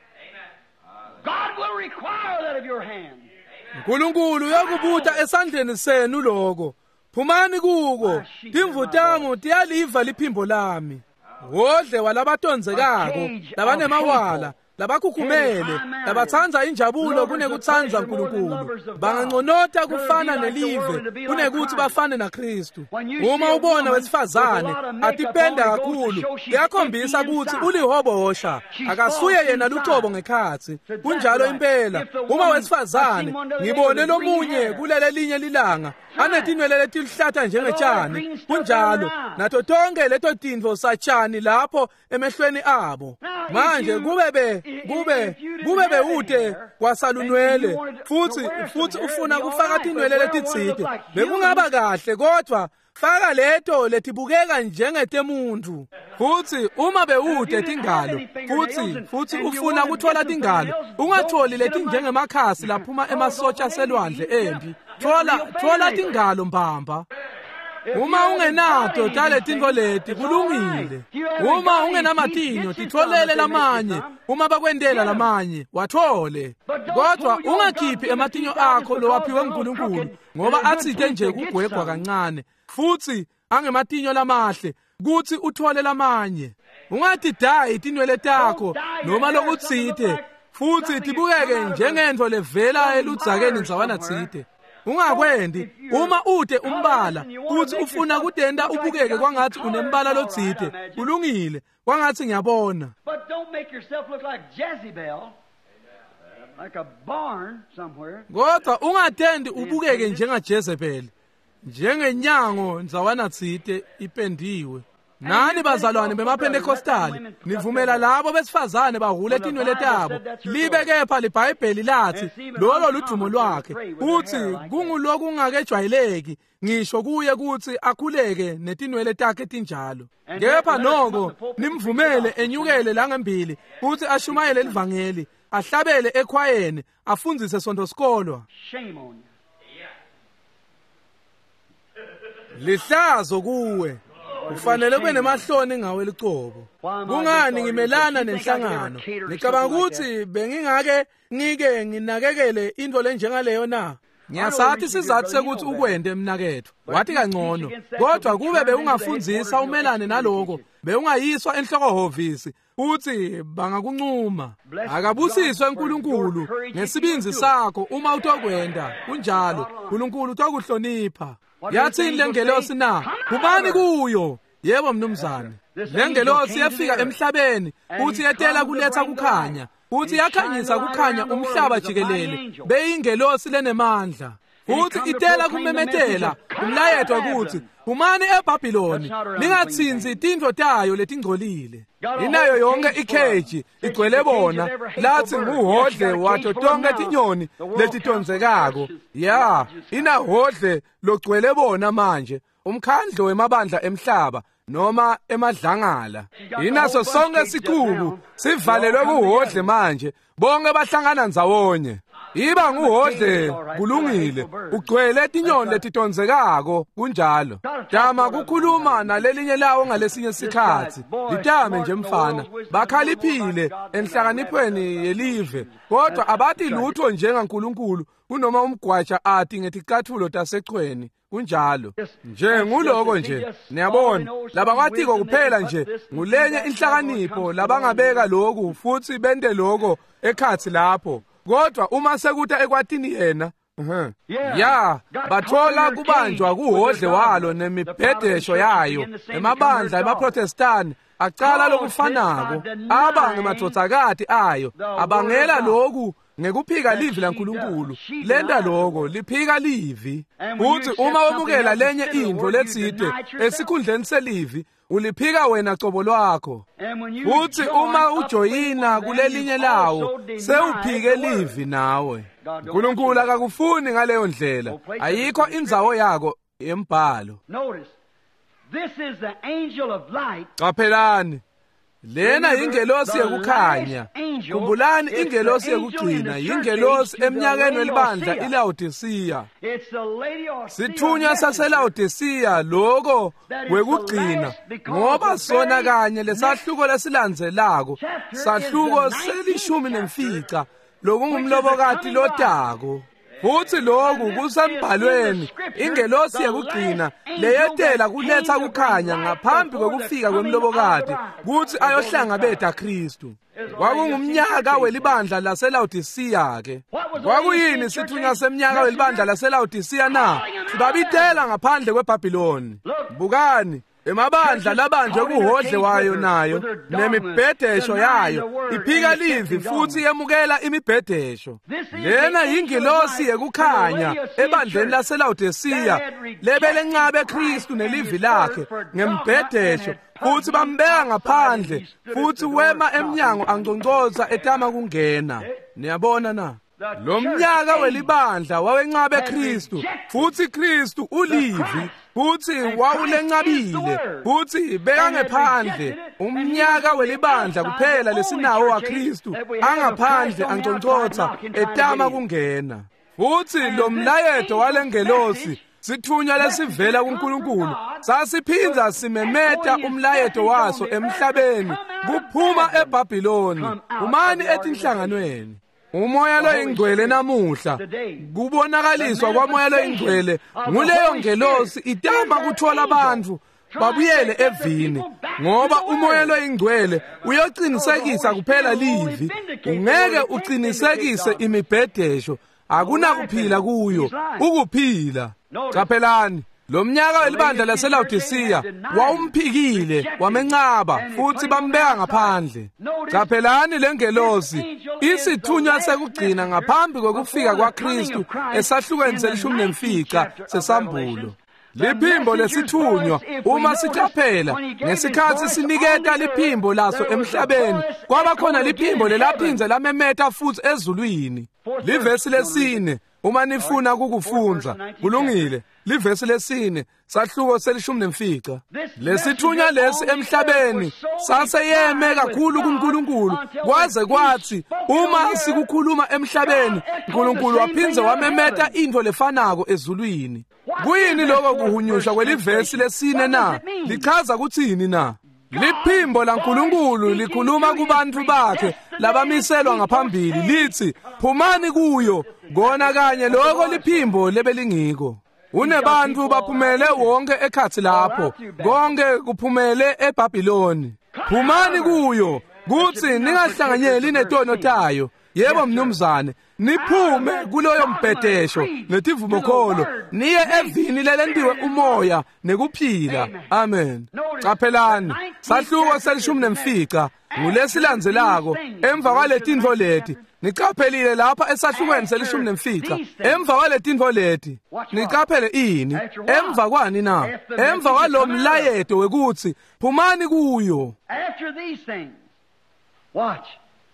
God will require that of your hand. uNkulunkulu uyokubuta esandleni senu lokho. Phumani kuko, timvutamu tiyaliva liphimbo lami. Wodle walabatonzekako, labanemawala, labakhukhumele, labathanda injabulo kunekuthandza uNkulunkulu. Banganconotha kufana nelive kunekuthi bafane naKristu. Uma ubona wesifazane atipenda kakhulu, kuyakhombisa ukuthi ulihobosha, akasuye yena luqobo ngekhathi. Kunjalo impela, uma wesifazane ngibone lomunye kulele linye lilanga anetinwele letihlata njengetshani, kunjalo nato tonke leto tintfo satshani lapho emehlweni abo. Manje kube be kube kube bewute kwasalunwele futhi futhi ufuna kufaka tinwele letitsite, bekungaba kahle kodwa faka leto letibukeka njengetemuntu. Futhi uma bewute tingalo futhi futhi ufuna kuthola tingalo, ungatholi leti njengemakhasi laphuma emasotsha selwandle empi. Thola thola tingalo mbamba. Uma ungenato tale tintfo leti kulungile. Uma ungenamatinyo titholele lamanye, uma bakwendela lamanye wathole. Kodwa ungakhiphi ematinyo akho lowaphiwe uNkulunkulu ngoba atsite nje kugwegwa kancane futhi angematinyo lamahle kuthi uthole lamanye. Ungatidayi tinwele takho noma lokutsite futhi tibukeke njengento levela eludzakeni nzawana tsite. Ungakwendi uma ude umbala uthi ufuna kudenda ubukeke kwangathi unembala lotsite, kulungile kwangathi ngiyabona. But don't make yourself look like Jezebel, like a barn somewhere. Kodwa ungatendi ubukeke njengaJezebel, njengenyango nzawana tsite ipendiwe. Nani bazalwane bemaPentekostali, nivumela labo besifazane bahule tinwele tabo. Libe kepha liBhayibheli lathi lolo ludumo lwakhe uthi kunguloku ungakejwayeleki ngisho kuye kuthi akhuleke netinwele takhe tinjalo. Kepha noko nimvumele enyukele langembili uthi ashumayele livangeli, ahlabele ekhwayeni, afundzise sonto sikolwa. Shame on you. Lihlazo kuwe. Kufanele kube nemahloni ngawe liqobo. Kungani ngimelana nenhlangano? Ngicabanga ukuthi bengingake ngike nginakekele into lenjengaleyo na. Ngiyasathi sizathu sekuthi ukwende emnaketho. Wathi kangcono. Kodwa kube beungafundzisa umelane naloko. Beungayiswa enhlokohovisi uthi bangakuncuma. Akabusiswe uNkulunkulu ngesibinzi sakho uma utokwenda. Kunjalo uNkulunkulu utokuhlonipha. Yathi lengelosi na, kubani kuyo? Yebo mnumzane. Lengelosi yafika emhlabeni, uthi yetela kuletha kukhanya, uthi yakhanyisa kukhanya umhlaba jikelele, beyingelosi lenemandla. Uthi itela kumemetela, umlayetwa ukuthi, kumani eBhabhiloni, lingatsinzi tintfo tayo letingcolile. Inayo yonke ikheji, igcwele bona, lathi nguhodle wato tonke tinyoni letitonzekako. Ya, inahodle logcwele bona manje, umkhandlo wemabandla emhlaba, noma emadlangala. Inaso sonke siqubu, sivalelwe kuhodle manje, bonke bahlangana ndzawonye. Iba nguhodle kulungile, ugcwele tinyoni letitonzekako kunjalo. Dama kukhuluma nalelinye lawo ngalesinye isikhathi. Litame nje mfana, bakhaliphile enhlakanipweni yelive, kodwa abathi lutho njengaNkulunkulu kunoma umgwatsha athi ngeticathulo tasechweni. Kunjalo nje nguloko nje niyabona labakwatiko kuphela nje ngulenye inhlakanipho labangabeka lokhu futhi bende lokho ekhathi lapho. Kodwa uma sekuta ekwatini yena uh-huh. Ya bathola kubanjwa kuhodle walo nemibhedesho yayo emabandla emaProtestani acala lokufanako abange madvodzakati ayo abangela lokhu ngekuphika livi laNkulunkulu lenda lokho liphika livi. Uthi uma wemukela lenye indvo letsite esikhundleni selivi uliphika wena cobo lwakho. Uthi uma ujoyina kulelinye lawo sewuphike livi nawe. uNkulunkulu akakufuni ngaleyo ndlela, ayikho indzawo yako yembhalo. Notice, this is the angel of light. Qaphelani, lena ingelosi yekukhanya. Khumbulani ingelosi yekugcina ingelosi eminyakeni welibandla iLaodicea. Sithunywa saseLaodicea lokho wekugcina ngoba sona kanye lesahluko lesilandzelako sahluko selishumi nemfica lokungumlobokati lodako. Futhi lokhu kusembhalweni ingelosi yekugcina leyetela kuletha kukhanya ngaphambi kokufika kwemlobokati kuthi ayohlangabetha Kristu. Kwakungumnyaka welibandla laseLaodicea ke. Kwakuyini sithunywa semnyaka welibandla laseLaodicea na? Sibabitela ngaphandle kweBhabhiloni. Bukani emabandla labanjwe kuhodle wayo nayo nemibhedesho yayo iphika livi futhi yemukela imibhedesho. Lena yingelosi yekukhanya ebandleni laseLaodicea lebelenqabe Kristu nelivi lakhe ngembhedesho futhi bambeka ngaphandle futhi wema emnyango angconcotha etama kungena. Niyabona na? Lo mnyaka welibandla wawenqabe Kristu futhi Kristu ulivi futhi wawulenqabile futhi beka ngaphandle. Umnyaka welibandla kuphela lesinawo waKristu angaphandle angconcotha etama kungena. Futhi lo mlayeto walengelosi sithunywa lesivela kuNkulunkulu sasiphinza simemeta umlayeto waso emhlabeni kuphuma eBhabhiloni umani etinhlanganweni. Umoya lo ingcwele namuhla kubonakaliswa kwamoya lo ingcwele nguleyo ngelosi itama kuthola abantu babuyele evini ngoba umoya lo ingcwele uyocinisekisa kuphela livi ungeke ucinisekise imibhedesho akunakuphila kuyo ukuphila. Qaphelani lo mnyaka welibandla laseLaodicea wawumphikile wamenqaba futhi bambeka ngaphandle. Qaphelani lengelosi isithunywa sekugcina ngaphambi kokufika kwaKristu esahlukweni selishumi nemfica sesambulo. Liphimbo lesithunywa uma siqaphela ngesikhathi siniketa liphimbo laso emhlabeni kwaba khona liphimbo lelaphinze lamemeta futhi ezulwini. Livesi lesine uma nifuna ukukufunza kulungile. Livesi lesine sahluko selishumi nemfica. Lesithunywa lesi emhlabeni saseyeme kakhulu kuNkulunkulu kwaze kwathi uma sikukhuluma emhlabeni uNkulunkulu waphinze wamemeta into lefanako ezulwini. Kuyini lokho kuhunyushwa kwelivesi lesine na? Lichaza kuthini na? Liphimbo laNkulunkulu likhuluma kubantu bakhe labamiselwa ngaphambili lithi phumani kuyo kona kanye lokho liphimbo lebelingiko. Unebantu baphumele wonke ekhathi lapho konke kuphumele eBhabhiloni. Phumani kuyo kuthi ningahlanganyeli netono tayo. Yebo mnumzane niphume kuloyo mbhedesho netivumokholo niye evini lelendiwe umoya nekuphila. Amen. Qaphelani sahluko selishumi nemfica ngulesilandzelako emva kwaletinto leti. Niqaphelile lapha esahlukweni selishumi nemfica emva kwaletinto leti. Niqaphele ini emva kwani na? Emva kwalo mlayeto wekuthi phumani kuyo. After these things, watch.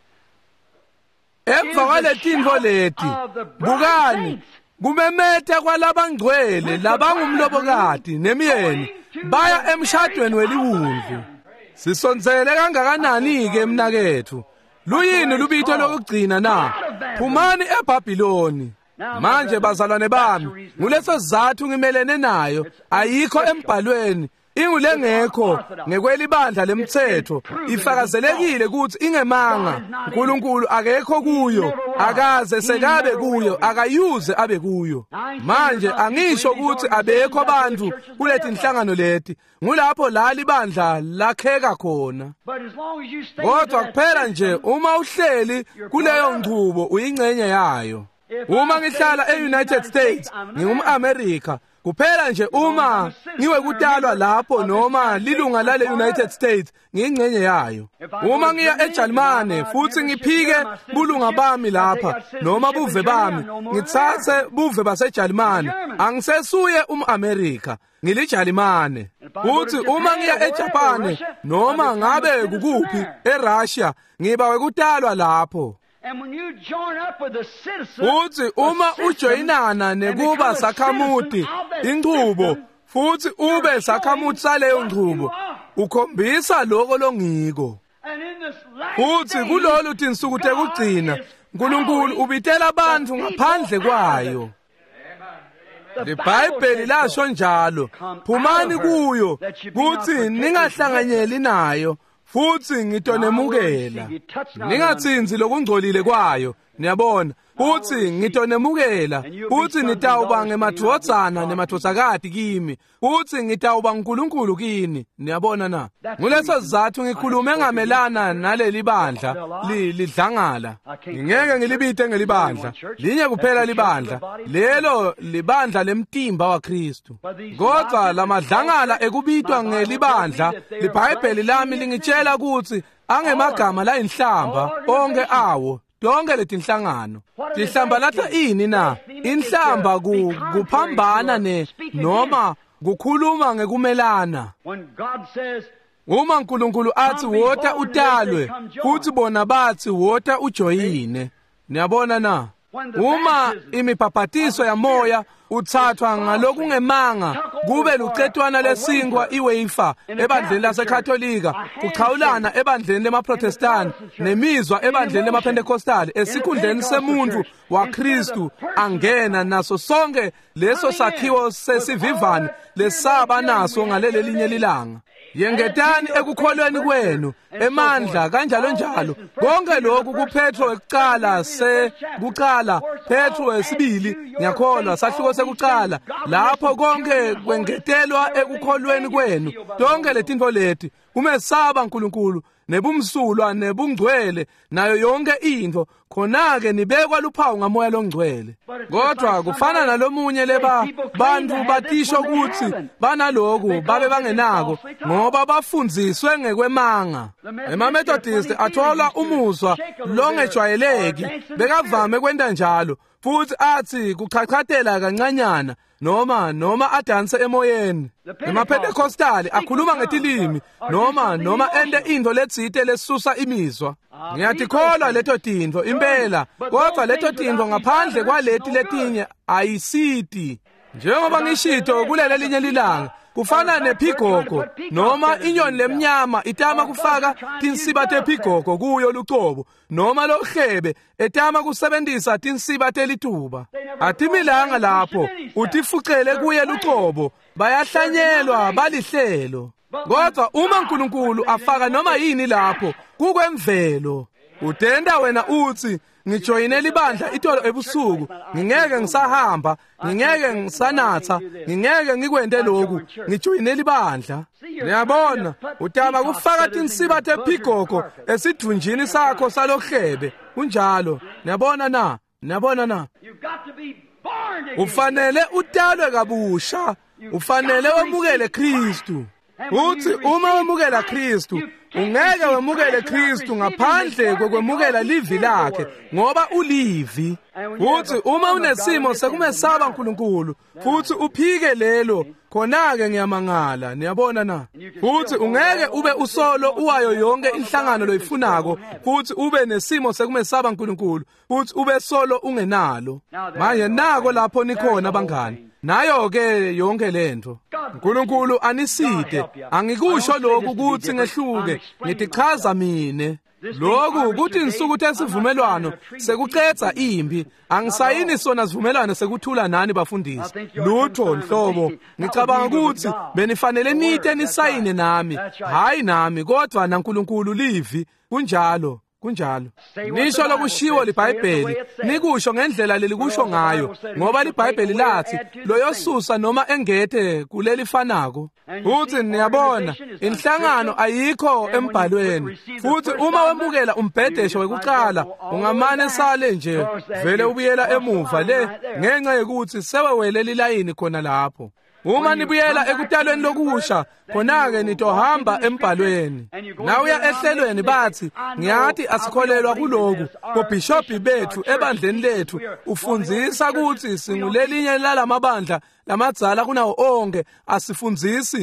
Emva kwaletinto leti bukani kumemeta kwalabangcwele labangumlobokati nemiyeni baya emshadweni weliwundlu. Sisonzele kangakanani ke emnakethu? Luyini lubitho lokugcina na? Phumani eBhabhiloni. Manje bazalwane bami nguleso sizathu ngimelene nayo ayikho embhalweni ingulengekho ngekwelibandla lemthetho ifakazelekile ukuthi ingemanga uNkulunkulu akekho kuyo akaze sekabe kuyo akayuze abe kuyo. Manje angisho ukuthi abekho abantu kulethi inhlangano leti ngulapho la libandla lakheka khona. Kodwa kuphela nje uma uhleli kuleyo ngcubo uyingcenye yayo. Uma ngihlala eUnited States ngingumAmerica kuphela nje uma ngiwe kutalwa lapho noma lilunga lale United States ngingcenye yayo. Uma ngiya eJalimane futhi ngiphike bulunga bami lapha noma buve bami ngithathe buve baseJalimane angisesuye umAmerica ngiliJalimane. Futhi uma ngiya eJapan noma ngabe kukuphi eRussia ngiba wekutalwa lapho. Futhi uma ujoyinana nekuba sakhamuti inqubo futhi ube sakhamuti saleyo ngqubo ukhombisa lokho longiko. futhi kulolu tinsuku tekugcina uNkulunkulu ubitela abantu ngaphandle kwayo. LeBhayibheli lasho njalo, phumani kuyo kuthi ningahlanganyeli nayo futhi ngitonemukela. Ningatsinzi lokungcolile kwayo, niyabona, futhi ngitonemukela, futhi nitawuba ngemadvodzana nemadvodzakati kimi, futhi ngitawuba uNkulunkulu kini, niyabona na. Nguleso sizathu ngikhulume ngamelana naleli bandla lidlangala. Ngeke ngilibite ngelibandla, linye kuphela libandla, lelo libandla lemtimba waKristu. Kodwa lamadlangala ekubitwa ngelibandla, liBhayibheli lami lingitshela ukuthi angemagama la inhlamba onke awo. Donke letinhlangano tihlambalatha ini na? Inhlamba kuphambana ne noma kukhuluma ngekumelana. Uma uNkulunkulu athi wota utalwe futhi bona bathi wota ujoyine, niyabona na? Uma imibhabhatiso yamoya uthathwa ngalokungemanga kube lucetwana lesingwa iweifa ebandleni laseKatholika, kuchawulana ebandleni lemaProtestant nemizwa ebandleni lemaPentekostali, esikhundleni semuntu waKristu angena naso sonke leso sakhiwo sesivivane lesaba naso ngaleli linye lilanga. Yengetani ekukholweni kwenu emandla kanjalo njalo. Konke lokhu kuPetro ekuqala se kuqala Petro esibili ngiyakholwa sahluko sekuqala lapho konke kwengetelwa ekukholweni kwenu. Donke letinto leti umesaba uNkulunkulu nebumsulwa nebungcwele nayo yonke into khona-ke nibekwa luphawu ngamoya longcwele. Kodwa kufana nalomunye leba bantu batisho ukuthi banaloku babe bangenako ngoba bafundziswe ngekwemanga. EmaMethodist athola umuzwa longejwayeleki, bekavame kwenta njalo futhi athi kuchachatela kancanyana noma noma adanse emoyeni. EmaPentekostali akhuluma ngetilimi noma noma ende into letsite lesusa imizwa. Ngiyadikholwa leto tinto impela, kodwa leto tinto ngaphandle kwaleti letinye ayisiti. Njengoba ngishito kulele linye lilanga kufana nephigoko noma inyoni lemnyama itama kufaka tinsiba tephigoko kuyo lucobo noma lohlebe etama kusebenzisa tinsiba telituba. Atimilanga lapho utifucele kuye lucobo, bayahlanyelwa balihlelo. Kodwa uma uNkulunkulu afaka noma yini lapho kukwemvelo, utenda wena uthi ngijoyine libandla itolo ebusuku, ngingeke ngisahamba, ngingeke ngisanatha, ngingeke ngikwende lokhu, ngijoyine libandla. Niyabona, utama kufaka tinsiba tephigoko esidunjini sakho salohlebe, kunjalo. Niyabona na? Niyabona na? Ufanele utalwe kabusha, ufanele wemukele Kristu. Uthi uma wemukela Kristu, ungeke wemukele Kristu ngaphandle kokwemukela livi lakhe ngoba ulivi. Futhi uma unesimo sekumesaba uNkulunkulu futhi uphike lelo, khona-ke ngiyamangala. Niyabona na? Futhi ungeke ube usolo uwayo yonke inhlangano loyifunako futhi ube nesimo sekumesaba uNkulunkulu futhi ube solo ungenalo. Manje nako lapho nikhona bangani. Nayo-ke yonke lento uNkulunkulu aniside. Angikusho lokhu ukuthi ngehluke, ngitichaza mine. Lokhu kuthi insuku tesivumelwano sekucetha impi, angisayini sona sivumelwano sekuthula nani bafundisi. Lutho nhlobo, ngicabanga ukuthi benifanele nite nisayine nami, hayi nami kodwa naNkulunkulu livi. Kunjalo, kunjalo. Nisho lokushiwo liBhayibheli, nikusho ngendlela lelikusho ngayo, ngoba liBhayibheli lathi loyosusa noma engethe kuleli fanako. Futhi niyabona, inhlangano ayikho embhalweni. Futhi uma wemukela umbhedesho wekuqala, ungamane sale nje, vele ubuyela emuva le, ngenxa yokuthi sewewele lilayini khona lapho. Uma nibuyela ekutalweni lokusha, khona-ke nitohamba embhalweni. Nawuya ehlelweni bathi, ngiyathi asikholelwa kuloku, kobhishobhi bethu ebandleni lethu, ufundzisa ukuthi singulelinye lalamabandla lamadzala kunawo onke, asifundzisi.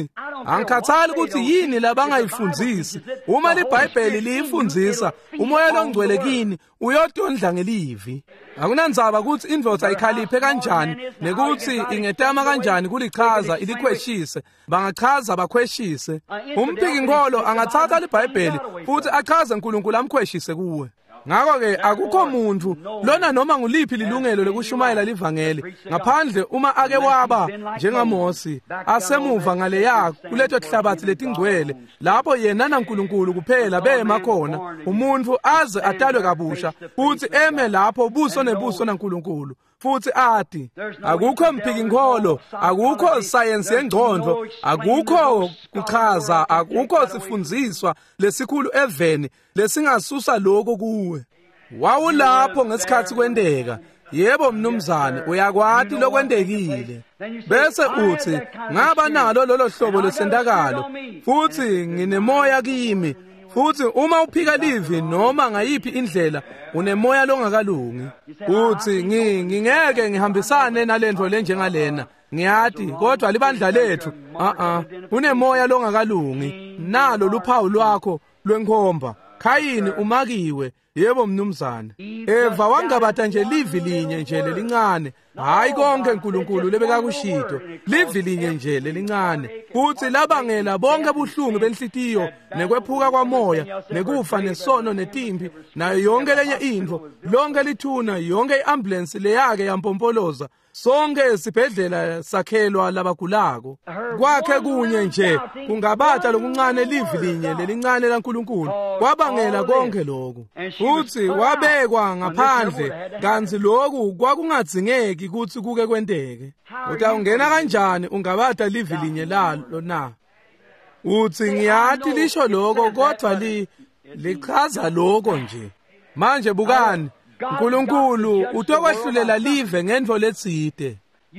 Angikhathali ukuthi yini labangayifundzisi. Uma liBhayibheli liyifundisa, umoya longcwele kini uyodondla ngelivi. Akunandzaba ukuthi indvodza ikhaliphe kanjani nekuthi ingetama kanjani kulichaza ilikhweshise. Bangachaza bakhweshise. Umphikinkolo angathatha liBhayibheli futhi achaze uNkulunkulu amkhweshise kuwe. Ngakho-ke akukho muntu lona noma nguliphi lilungelo lokushumayela livangeli ngaphandle uma ake waba njengaMosi asemuva ngaleya kuleto hlabathi letingcwele lapho yena naNkulunkulu kuphela bema khona umuntu aze atalwe kabusha futhi eme lapho buso nebuso naNkulunkulu. Futhi athi akukho mphikinkolo, akukho science yengqondo, akukho kuchaza, akukho sifundziswa lesikhulu eveni lesingasusa lokho kuwe. Wawulapho ngesikhathi kwendeka. Yebo mnumzane, uyakwati lokwendekile. Bese uthi ngaba nalo lolo hlobo lesendakalo futhi nginemoya kimi. Futhi uma uphika livi noma ngayiphi indlela unemoya longakalungi. Uthi ngingeke ngihambisane nalento lenjengalena. Ngiyathi kodwa libandla lethu a a unemoya longakalungi. Nalo luphawu lwakho lwenkhomba. Khayini umakiwe. Yebo mnumzane. Eva wangabatha nje livi linye nje lelincane. Hayi konke uNkulunkulu lebekakushito. Livi linye nje lelincane. Futhi labangela bonke buhlungu benhlitiyo nekwephuka kwamoya nekufa nesono netimbi nayo yonke lenye into. Lonke lithuna yonke iambulance leyake yampompoloza. Sonke isibhedlela sakhelwa labagulako. Kwakhe kunye nje kungabatha lokuncane livi linye lelincane laNkulunkulu. Kwabangela konke lokho. Futhi wabekwa ngaphandle kanzi lokhu kwakungadzingeki ukuthi kuke kwenteke. Uthi ungena kanjani ungabatha livi linye lalo na? Uthi ngiyathi lisho lokho kodwa li lichaza lokho nje. Manje bukani uNkulunkulu utokwahlulela live ngendvo letsite.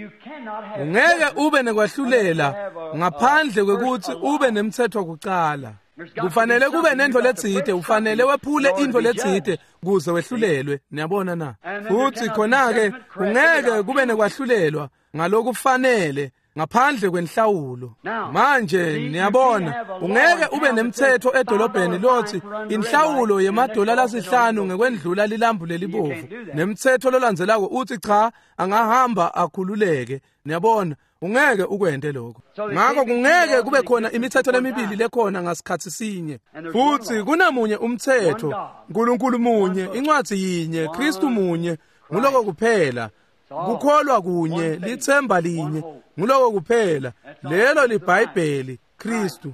Ungeke ube nekwahlulela ngaphandle kwekuthi ube nemthetho kuqala. Kufanele kube nendvo letsite, ufanele wephule indvo letsite kuze wehlulelwe. Niyabona na? Futhi khona-ke ungeke kube nekwahlulelwa ngalokufanele ngaphandle kwenhlawulo. Manje niyabona ungeke ube nemthetho edolobheni lothi inhlawulo yemadola lasihlanu ngekwendlula lilambu lelibovu. Nemthetho lolandzelako uthi cha angahamba akhululeke. Niyabona ungeke ukwente lokho. Ngakho kungeke kube khona imithetho lemibili lekhona ngasikhathi sinye. Futhi kunamunye umthetho, uNkulunkulu munye, incwadi yinye, Kristu munye, nguloko kuphela. Kukholwa kunye, lithemba linye, nguloko kuphela. Lelo liBhayibheli, Kristu.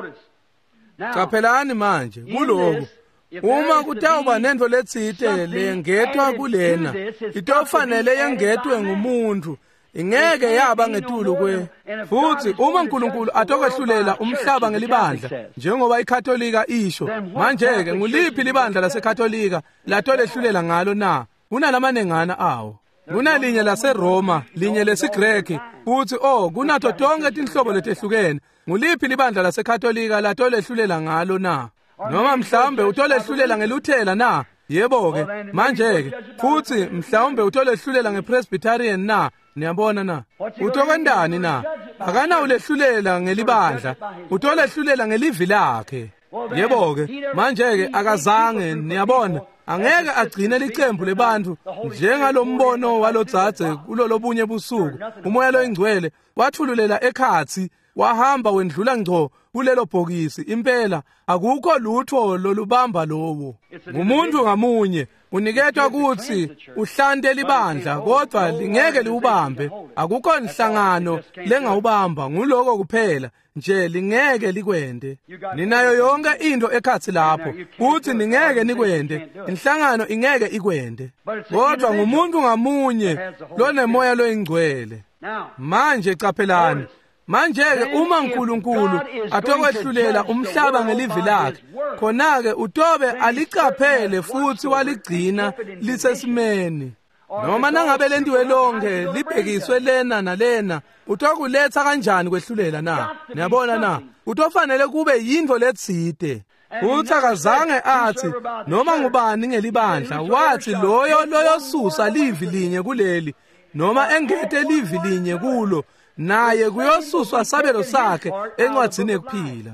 Qaphelani manje kuloko. Uma kutawuba nendvo letsite lengethwa kulena, itofanele yengethwe ngumuntu. Ingeke yaba ngetulu kwe. Futhi uma uNkulunkulu atokwahlulela umhlaba ngelibandla njengoba iKatolika isho, manje-ke nguliphi libandla laseKatolika latolehlulela ngalo na? Kunalamanengana awo. Kunalinye laseRoma, linye lesiGreki, futhi oh kunato tonke tinhlobo letehlukene. Nguliphi libandla laseKatolika latolehlulela ngalo na? Noma mhlawumbe utolehlulela ngeLuthela na? Yebo-ke manje-ke futhi mhlawumbe utolehlulela ngePresbyterian na? Niyabona na? Utokwendani na? Akana ulehlulela ngelibandla, utolehlulela ngelivi lakhe. Yebo-ke manje-ke akazange. Niyabona angeke agcine licembu lebantu njengalombono walodzadze kulolobunye busuku. Umoya loyingcwele wathululela ekhathi wahamba wendlula ngco kulelo bhokisi. Impela akukho lutho lolubamba lowo. Ngumuntu ngamunye uniketwa ukuthi uhlante libandla kodwa lingeke liubambe. Akukho inhlangano lengawubamba, nguloko kuphela nje lingeke likwende. Ninayo yonke into ekhathi lapho futhi ningeke nikwende. Inhlangano ingeke ikwende. Kodwa ngumuntu ngamunye lonemoya loyingcwele. Manje qaphelani. Manje-ke uma uNkulunkulu atokwehlulela umhlaba ngelivi lakhe, khona-ke utobe alicaphele futhi waligcina lisesimeni. Noma nangabe lentiwe lonke libhekiswe lena nalena, utokuletha kanjani kwehlulela na? Niyabona na? Utofanele kube yindvo letsite. Futhi akazange athi noma ngubani ngelibandla, wathi loyo loyosusa livi linye kuleli noma engethe livi linye kulo naye kuyosuswa sabelo sakhe encwadzini ekuphila.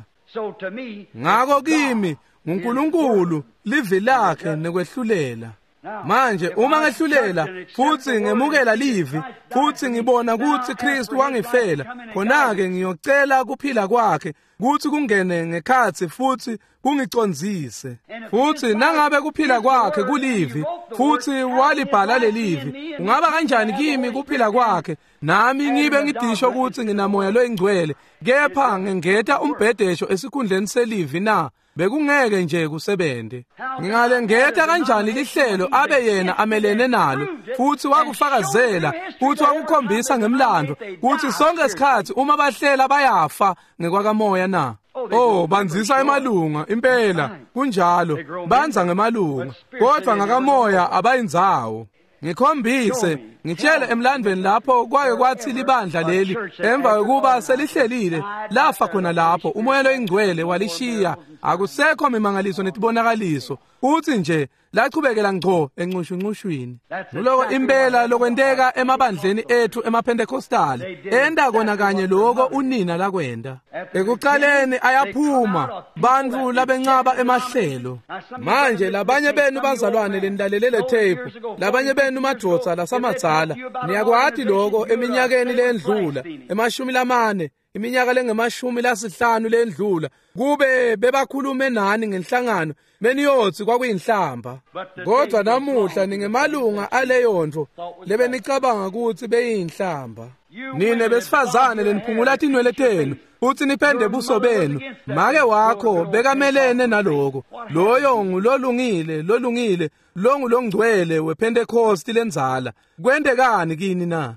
Ngakho kimi nguNkulunkulu livi lakhe nekwehlulela. Manje uma ngehlulela futhi ngemukela livi futhi ngibona ukuthi Kristu wangifela, khona-ke ngiyocela kuphila kwakhe kuthi kungene ngekhathi futhi kungicondzise. Futhi nangabe kuphila kwakhe kulivi futhi walibhala lelivi, ungaba kanjani kimi kuphila kwakhe nami ngibe ngidisho ukuthi nginamoya loyingcwele kepha ngengeta umbhedesho esikhundleni selivi na? Bekungeke nje kusebente. Ngingalengeta kanjani lihlelo abe yena amelene nalo futhi wakufakazela futhi wakukhombisa ngemlando ukuthi sonke isikhathi uma bahlela bayafa ngekwakamoya na? Oh, banzisa emalunga impela kunjalo, banza ngemalunga kodwa ngakamoya abayinzawo. Ngikhombise, ngitshele emlandweni lapho kwake kwathi libandla leli emva kokuba selihlelile lafa khona lapho umoya loyingcwele walishiya, akusekho mimangaliso netibonakaliso futhi nje lachubekela ngco encushuncushwini. Lokho impela lokwenteka emabandleni ethu emaPentekostali enda kona kanye lokho unina lakwenda. Ekuqaleni ayaphuma bantfu labencaba emahlelo. Manje labanye benu bazalwane lenilalelele tape, labanye benu madvodza lasamadzala, niyakwati lokho eminyakeni lendlula, emashumi lamane, iminyaka lengemashumi lasihlanu lendlula, kube bebakhulume nani ngenhlangano beniyotsi kwakuyinhlamba. Kodwa namuhla ningemalunga aleyondvo lebenicabanga ukuthi beyinhlamba. Nine besifazane leniphungula tinwele tenu futhi nipende buso benu. Make wakho bekamelene naloko. Loyo ngulolungile, lolungile, longulongcwele wePentecost lenzala. Kwendekani kini na?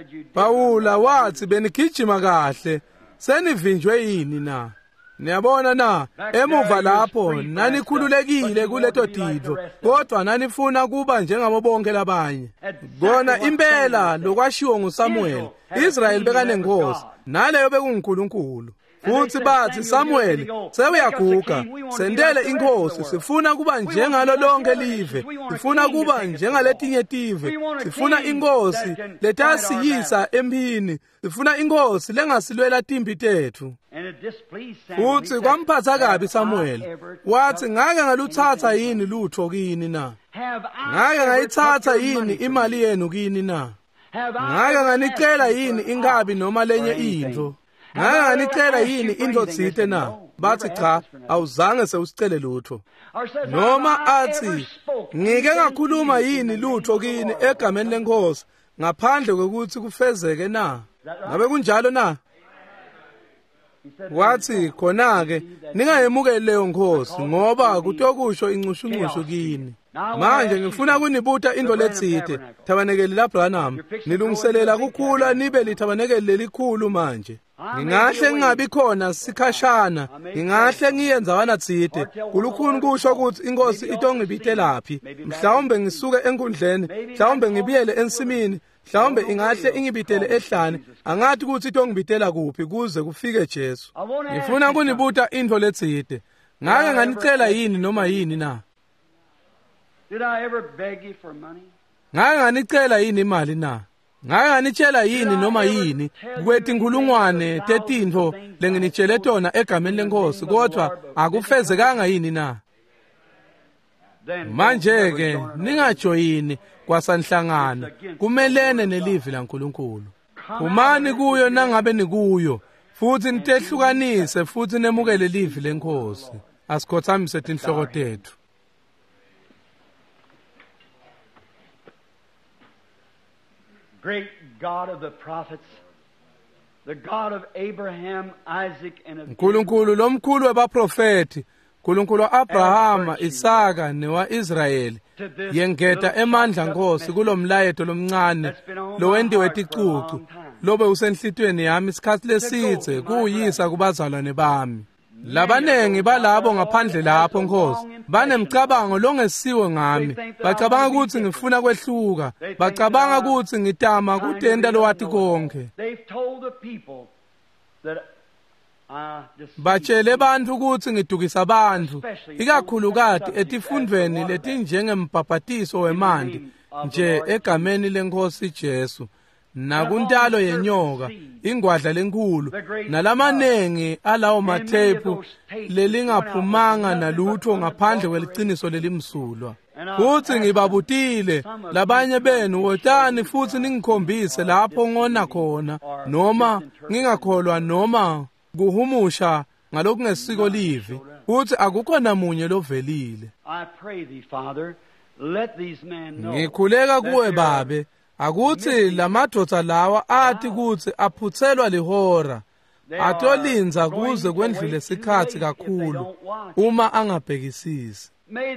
Pawula wathi benigijima kahle, senivinjwe yini na? Niyabona na, emuva lapho nanikhululekile kuleto titho, kodwa nanifuna kuba njengabo bonke labanye. Kona impela lokwashiwo nguSamuel, Israel bekanenkosi, naleyo bekunguNkulunkulu. Futhi bathi Samuel, sewuyaguga, sendele inkosi, sifuna kuba njengalo lonke live, sifuna kuba njengaletinye tive, sifuna inkosi letasiyisa empini, sifuna inkosi lengasilwela timpi tethu. Futhi kwamphatha kabi Samuel, wathi ngake ngaluthatha yini lutho kini na? Ngake ngayithatha yini imali yenu kini na? Ngake nganicela yini ingabi noma lenye into? Ngake nganicela yini into tsite na? Bathi cha, awuzange sewusicele lutho. Noma athi ngike ngakhuluma yini lutho kini egameni lenkosi ngaphandle kokuthi kufezeke na? Ngabe kunjalo na? Wathi khona-ke ningayemukeli leyo nkosi ngoba kutokusho incushuncushu kini. Manje ngifuna kunibuta into letsite, tabanekeli laBranham, nilungiselela kukhula nibe lithabanekeli lelikhulu manje. Ngingahle ngingabi khona sikhashana, ngingahle ngiyenza wana tsite, kulukhuni kusho ukuthi inkosi itongibitelaphi, mhlawumbe ngisuke enkundleni, mhlawumbe ngibiyele ensimini, mhlawumbe ingahle ingibitele ehlane, angathi ukuthi itongibitela kuphi kuze kufike Jesu. Ngifuna kunibuta into letsite, ngake nganicela yini noma yini na? Did I ever beg you for money? Ngake nganicela yini imali na? Ngake nganitshela yini noma yini kwethi inkulungwane tetintfo lenginitshele tona egameni lenkosi kodwa akufezekanga yini na? Manje-ke ningajoyini kwasanhlangano kumelene nelivi laNkulunkulu. Umani kuyo nangabe nikuyo futhi nitehlukanise futhi nemukele livi lenkosi. Asikhothamise tinhloko tethu. Great God of the prophets, the God of Abraham, Isaac, and of Nkulunkulu lomkhulu webaprofeti, Nkulunkulu wa-Abrahama, Isaka newa-Israyeli, yengeta emandla nkosi kulomlayeto lomncane lowendiwe ticucu lobe usenhlitweni yami isikhathi lesithe kuyisa kubazalwane bami. Labanengi balabo ngaphandle lapho nkosi banemcabango longesiwe ngami, bacabanga ukuthi ngifuna kwehluka, bacabanga ukuthi ngitama kutenda lowathi konke. Batshele abantu ukuthi ngidukisa abantu, ikakhulukati etifundweni letinjengembhabhatiso wemanti nje egameni lenkosi Jesu, nakuntalo yenyoka, ingwadla lenkulu, nalamanengi alawo mathephu lelingaphumanga nalutho ngaphandle kweliqiniso lelimsulwa. Futhi ngibabutile labanye benu, wotani futhi ningikhombise lapho ngona khona, noma ngingakholwa noma kuhumusha ngalokungesiko livi, futhi akukho namunye lovelile. Ngikhuleka kuwe Babe, akuthi lamadoda lawa athi kuthi aphuthelwa lihora, atolinza kuze kwendlule isikhathi kakhulu uma angabhekisisi.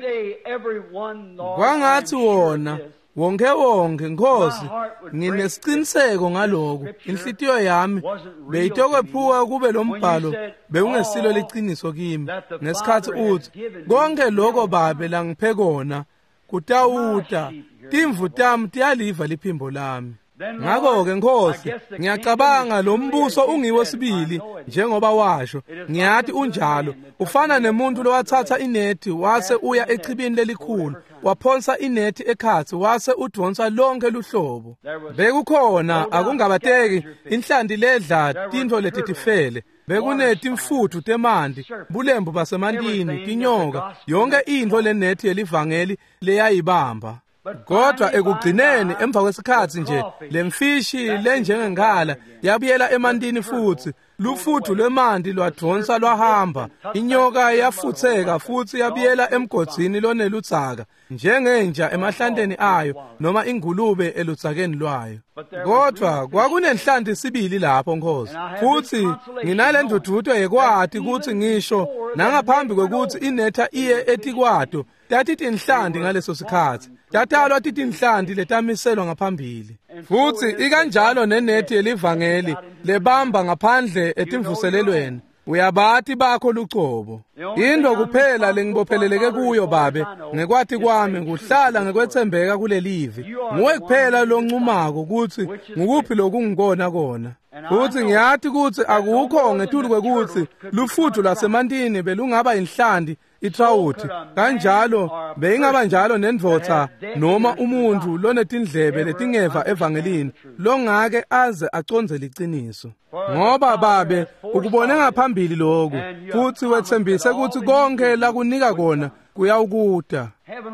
Kwangathi wona wonke wonke Nkosi, nginesiqiniseko ngaloku, inhlitiyo yami beyitokwephuka kube lo mbhalo bewungesilo liqiniso kimi, ngesikhathi uthi konke lokho Babe langiphe kona kutawuta timvu tami tiyaliva liphimbo lami. Ngakho-ke Nkosi, ngiyacabanga lo mbuso ungiwo sibili njengoba washo. Ngiyathi unjalo, ufana nemuntu lowathatha inethi wase uya echibini lelikhulu, waphonsa inethi ekhathi wase udonsa lonke luhlobo. Bekukhona akungabateki inhlandi ledla tintfo letitifele, bekunethi mfuthu temanti, bulembu basemantini, tinyoka, yonke intfo lenethi yelivangeli leyayibamba. Kodwa ekugcineni emva kwesikhathi nje lemfishi lenjengengala yabuyela emantini, futhi lufuthu lwemanti lwadonsa lwahamba. Inyoka yafutheka futhi yabuyela emgodini loneludzaka njengenja emahlanteni ayo, noma ingulube eludzakeni lwayo. Kodwa kwakunenhlanti sibili lapho Nkosi, futhi nginale ndududo yekwati kuthi ngisho nangaphambi kwekuthi inetha iye etikwato tatithi inhlanti ngaleso sikhathi, tatalwa tithi inhlanti letamiselwa ngaphambili. Futhi ikanjalo nenethi yelivangeli lebamba ngaphandle etimvuselelweni, uyabathi bakho lucobo. Into kuphela lengibopheleleke kuyo Babe ngekwati kwami kuhlala ngekwethembeka kulelivi, nguwe kuphela loncumako ukuthi ngukuphi lokungikona kona. Futhi ngiyathi ukuthi akukho ngetulu kwekuthi lufuthu lwasemantini belungaba inhlanti itrawuthi, kanjalo beyingaba njalo nendvotha noma umuntu lonetindlebe letingeva evangelini longake aze aconze liqiniso. Ngoba Babe ukubone ngaphambili lokhu, futhi wethembise ukuthi konke lakunika kona kuyawukuta.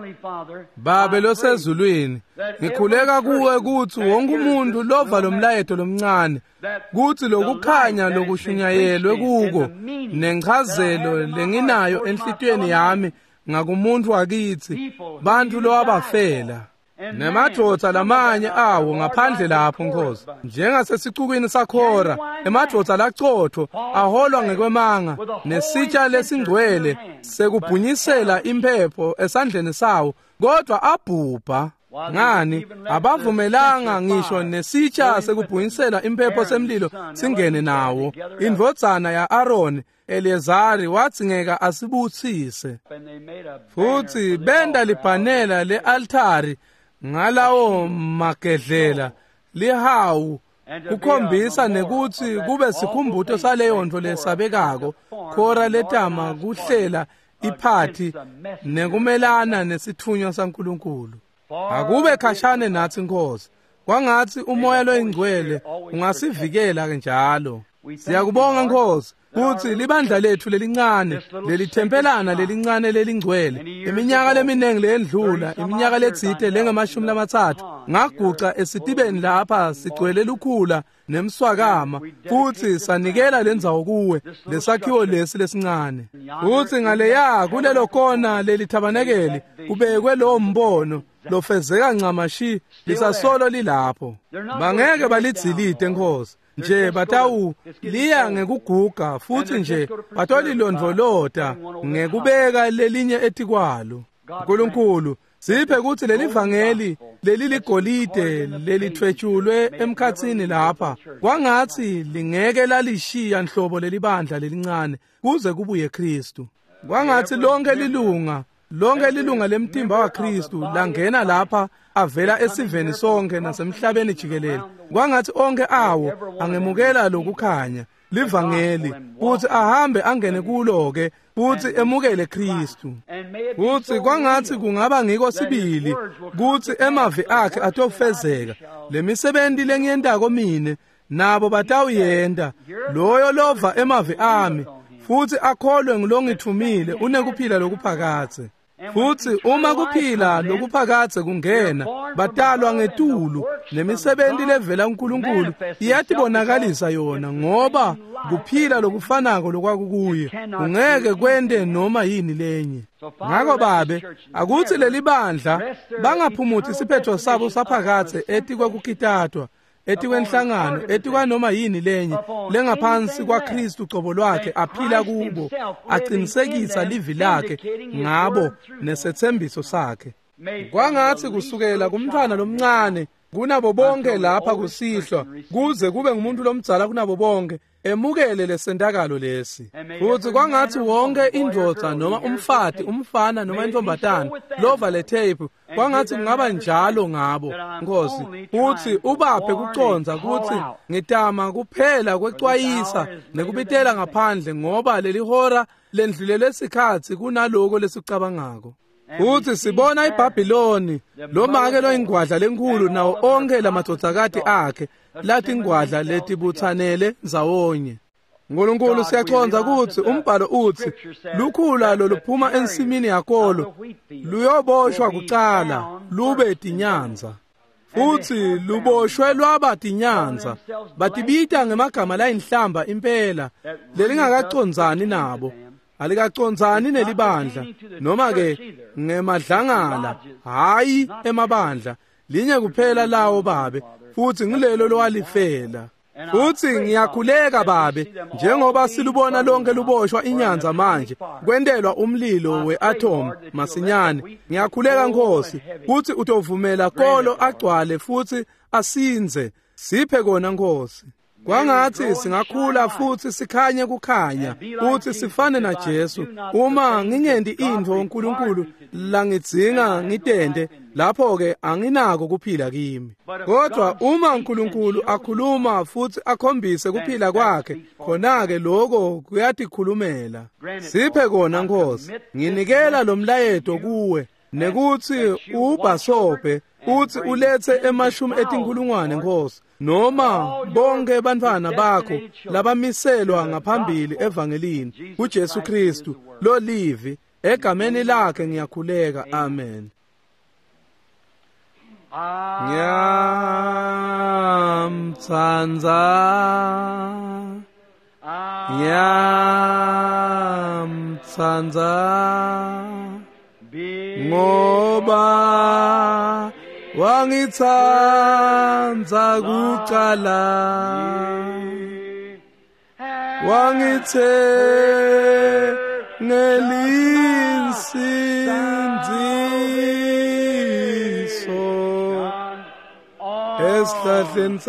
Babe losezulwini, ngikhuleka kuwe ukuthi wonke umuntu lova lo mlayeto lomncane, kuthi lokukhanya lokushunyayelwe kuko nenchazelo lenginayo enhlitweni yami ngakumuntu wakithi, bantu lowabafela nemadoda lamanye awo ngaphandle lapho Nkosi, njengasesicukwini sakhora, emadoda lacotho aholwa ngekwemanga nesitsha lesingcwele sekubhunyisela impepho esandleni sawo, kodwa abhubha. Ngani abavumelanga ngisho nesitsha sekubhunyisela impepho semlilo singene nawo? Indvodzana ya Aaron Eleazari watsingeka asibuthise, futhi benda libhanela le-altari ngalawo magedlela lihawu, kukhombisa nekuthi kube sikhumbuto saleyo nto lesabekako khora letama kuhlela iphathi nekumelana nesithunywa saNkulunkulu. Akube khashane nathi Nkosi, kwangathi umoya loyingcwele ungasivikela njalo. Siyakubonga Nkosi, kuthi libandla lethu lelincane, lelithempelana lelincane lelingcwele, iminyaka leminengi lendlula, iminyaka ledzide lengamashumi lamathathu, ngaguca esitibeni lapha sigcwele lukhula nemswakama, futhi sanikela lendzawo kuwe, lesakhiwo lesi lesincane. Futhi ngaleya kulelo khona lelithabanekeli kubekwe lo mbono lofezeka ncamashi lisasolo lilapho. Bangeke balidzilite Nkosi, nje batawu liya ngekuguga, futhi nje batolilondvolota ngekubeka lelinye etikwalo. Nkulunkulu, siphe kuthi lelivangeli leliligolide lelithwetshulwe emkhatsini lapha, kwangathi lingeke lalishiya nhlobo lelibandla lelincane kuze kubuye Kristu. Kwangathi lonke lilunga lonke lilunga lemtimba waKristu langena lapha avela esiveni sonke nasemhlabeni jikelele. Kwangathi onke awo angemukela lokukhanya, livangeli futhi ahambe angene kulo-ke futhi emukele Kristu. Futhi kwangathi kungaba ngiko sibili kuthi emavi akhe atofezeka le misebenzi lengiyendako mine nabo batawuyenda loyo lova emavi ami futhi akholwe ngilongithumile unekuphila lokuphakathe. Futhi uma kuphila lokuphakathe kungena batalwa ngetulu nemisebenzi levela uNkulunkulu iyatibonakalisa yona ngoba kuphila lokufanako lokwakukuye ungeke kwende noma yini lenye. Ngakho babe akuthi leli bandla bangaphumuthi isiphetho sabo saphakathe ethi kwakukhitatwa ethi kwenhlangano ethi kwanoma yini lenye lengaphansi kwaKristu qobo lwakhe aphila kubo aqinisekisa livi lakhe ngabo nesethembiso sakhe. Kwangathi kusukela kumntwana lomncane kunabo bonke lapha kusihlwa kuze kube ngumuntu lomdzala kunabo bonke emukele lesendakalo lesi. Futhi kwangathi wonke indoda noma umfati umfana noma intombatana lova le tape kwangathi kungaba njalo ngabo Nkosi. Futhi ubaphe kuconza ukuthi ngitama kuphela kwecwayisa nekubitela ngaphandle ngoba leli hora lendlulele lesikhathi kunaloko lesicabangako. Futhi sibona iBhabhiloni lomake lo ingwadla lenkulu nawo onke lamadodzakati akhe lathi ingwadla letibuthanele nzawonye. uNkulunkulu siyaconza ukuthi umbhalo uthi lukhula lo luphuma ensimini yakolo luyoboshwa kuqala lube tinyanza. Futhi luboshwe lwaba tinyanza batibita ngemagama la inhlamba impela lelingakaconzani nabo alikaconzani nelibandla noma ke ngemadlangala hayi emabandla linye kuphela lawo babe futhi ngilelo lowalifela. Futhi ngiyakhuleka babe njengoba silubona lonke luboshwa inyanza manje kwendelwa umlilo weatom masinyane. Ngiyakhuleka Nkosi futhi utovumela kolo agcwale futhi asinze siphe kona Nkosi. Kwangathi singakhula futhi sikhanye kukhanya futhi sifane na Jesu uma ngingendi into uNkulunkulu langidzinga ngitende lapho ke anginako kuphila kimi. Kodwa uma uNkulunkulu akhuluma futhi akhombise kuphila kwakhe khona ke lokho kuyatikhulumela. Siphe kona Nkosi nginikela lo mlayeto kuwe nekuthi ubhasope uthi ulethe emashumi etinkulungwane Nkosi noma bonke bantwana bakho labamiselwa ngaphambili evangelini uJesu Kristu lo livi egameni lakhe ngiyakhuleka. Amen. Ngiyamthanza ngiyamthanza ngoba wangithanza kuqala wangithe ngelinsindiso esihlahleni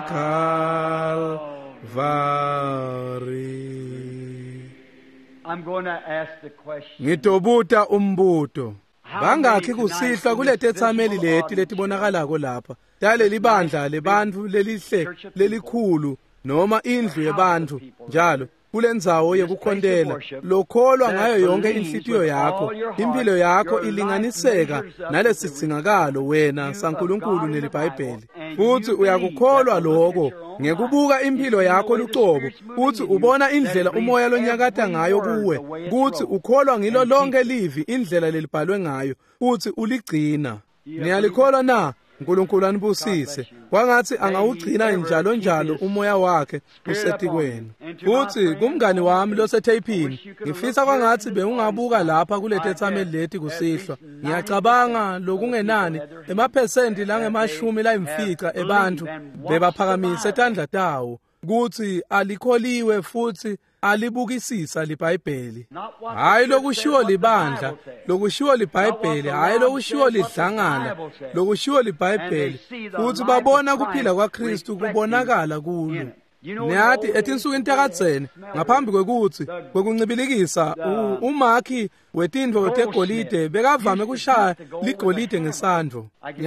saseKalvari. I'm going to ask the question. Ngitobuta umbuto. Bangakhi kusihlwa kule tetsameli leti letibonakalako lapha dale libandla lebantfu lelihle lelikhulu noma indlu yebantu njalo kulendzawo yekukhondela lokholwa ngayo yonke inhlitiyo yakho impilo yakho ilinganiseka nalesitsingakalo wena saNkulunkulu nelibhayibheli futhi uyakukholwa lokho ngekubuka impilo yakho lucobo uthi ubona indlela umoya lonyakata ngayo kuwe kuthi ukholwa ngilo lonke livi indlela lelibhalwe ngayo uthi uligcina. Niyalikholwa na? uNkulunkulu anibusise kwangathi angawugcina njalo njalo umoya wakhe usetikweni. Futhi kumngani wami loseTheyipini ngifisa kwangathi beungabuka lapha kule tetsameli leti kusihlwa ngiyacabanga lokungenani emaphesenti langemashumi layimfica ebantu bebaphakamise tandla tawo kuthi alikholiwe futhi alibukisisa liBhayibheli hayi lokushiwo libandla lokushiwo liBhayibheli hayi lokushiwo lidlangala lokushiwo liBhayibheli futhi babona kuphila kwaKristu kubonakala kulo. Niyathi etinsukwini takadzeni ngaphambi kwekuthi kwekuncibilikisa umakhi wetindvo tegolide bekavame kushaya ligolide ngesandvo.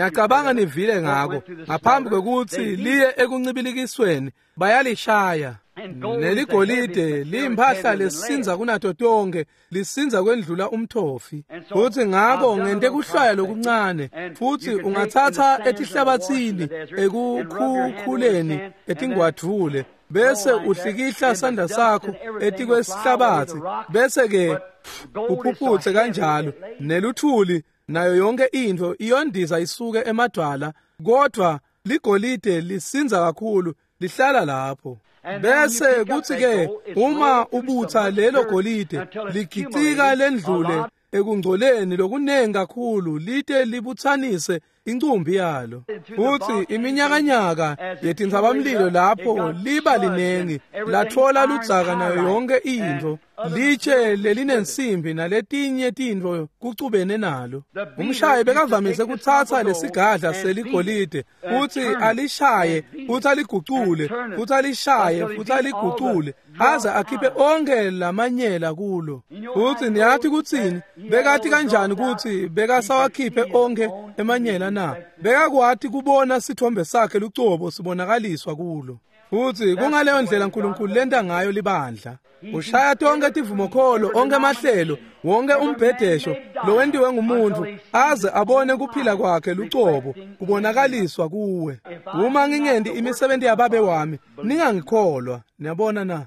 Ngiyacabanga nivile ngako ngaphambi kwekuthi liye ekuncibilikisweni bayalishaya neligolide liyimpahla lesinza kunato tonke, lisinza kwendlula umthofi. Futhi ngakho ngente kuhlwaya lokuncane, futhi ungathatha etihlabathini ekukhukhuleni etingwadvule, bese uhlikihla sandla sakho etikwesihlabathi, bese ke uphuphuthe kanjalo, neluthuli nayo yonke into iyondiza isuke emadwala, kodwa ligolide lisinza kakhulu, lihlala lapho. Bese kuthi ke uma ubutha lelo golide ligicika lendlule ekungcoleni lokunengi kakhulu lite libuthanise incumbi yalo. Futhi iminyakanyaka yetinzabamlilo lapho liba linengi, lathola ludzaka nayo yonke into, litshe lelinensimbi naletinye tintfo kucubene nalo. Umshayi bekavamise kuthatha lesigadla seligolide futhi alishaye futhi aligucule futhi alishaye futhi aligucule aze akhiphe onke lamanyela kulo. Futhi niyathi kuthini? Bekathi kanjani ukuthi bekasawakhiphe onke emanyela na? Bekakwathi kubona sithombe sakhe lucobo sibonakaliswa kulo. Futhi kungaleyo ndlela uNkulunkulu lenta ngayo libandla. Ushaya tonke tivumokholo, onke mahlelo, wonke umbhedesho lo wendiwe ngumuntu aze abone kuphila kwakhe lucobo kubonakaliswa kuwe. Uma ngingendi imisebenzi yababe wami ningangikholwa. Niyabona na?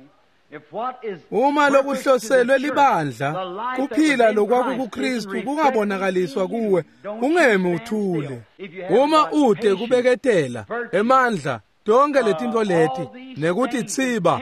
Uma lokuhloselwe libandla kuphila lokwaku kuKristu kungabonakaliswa kuwe, ungeme uthule. Uma ude kubeketela emandla tonke letintfo leti, nekuthi tsiba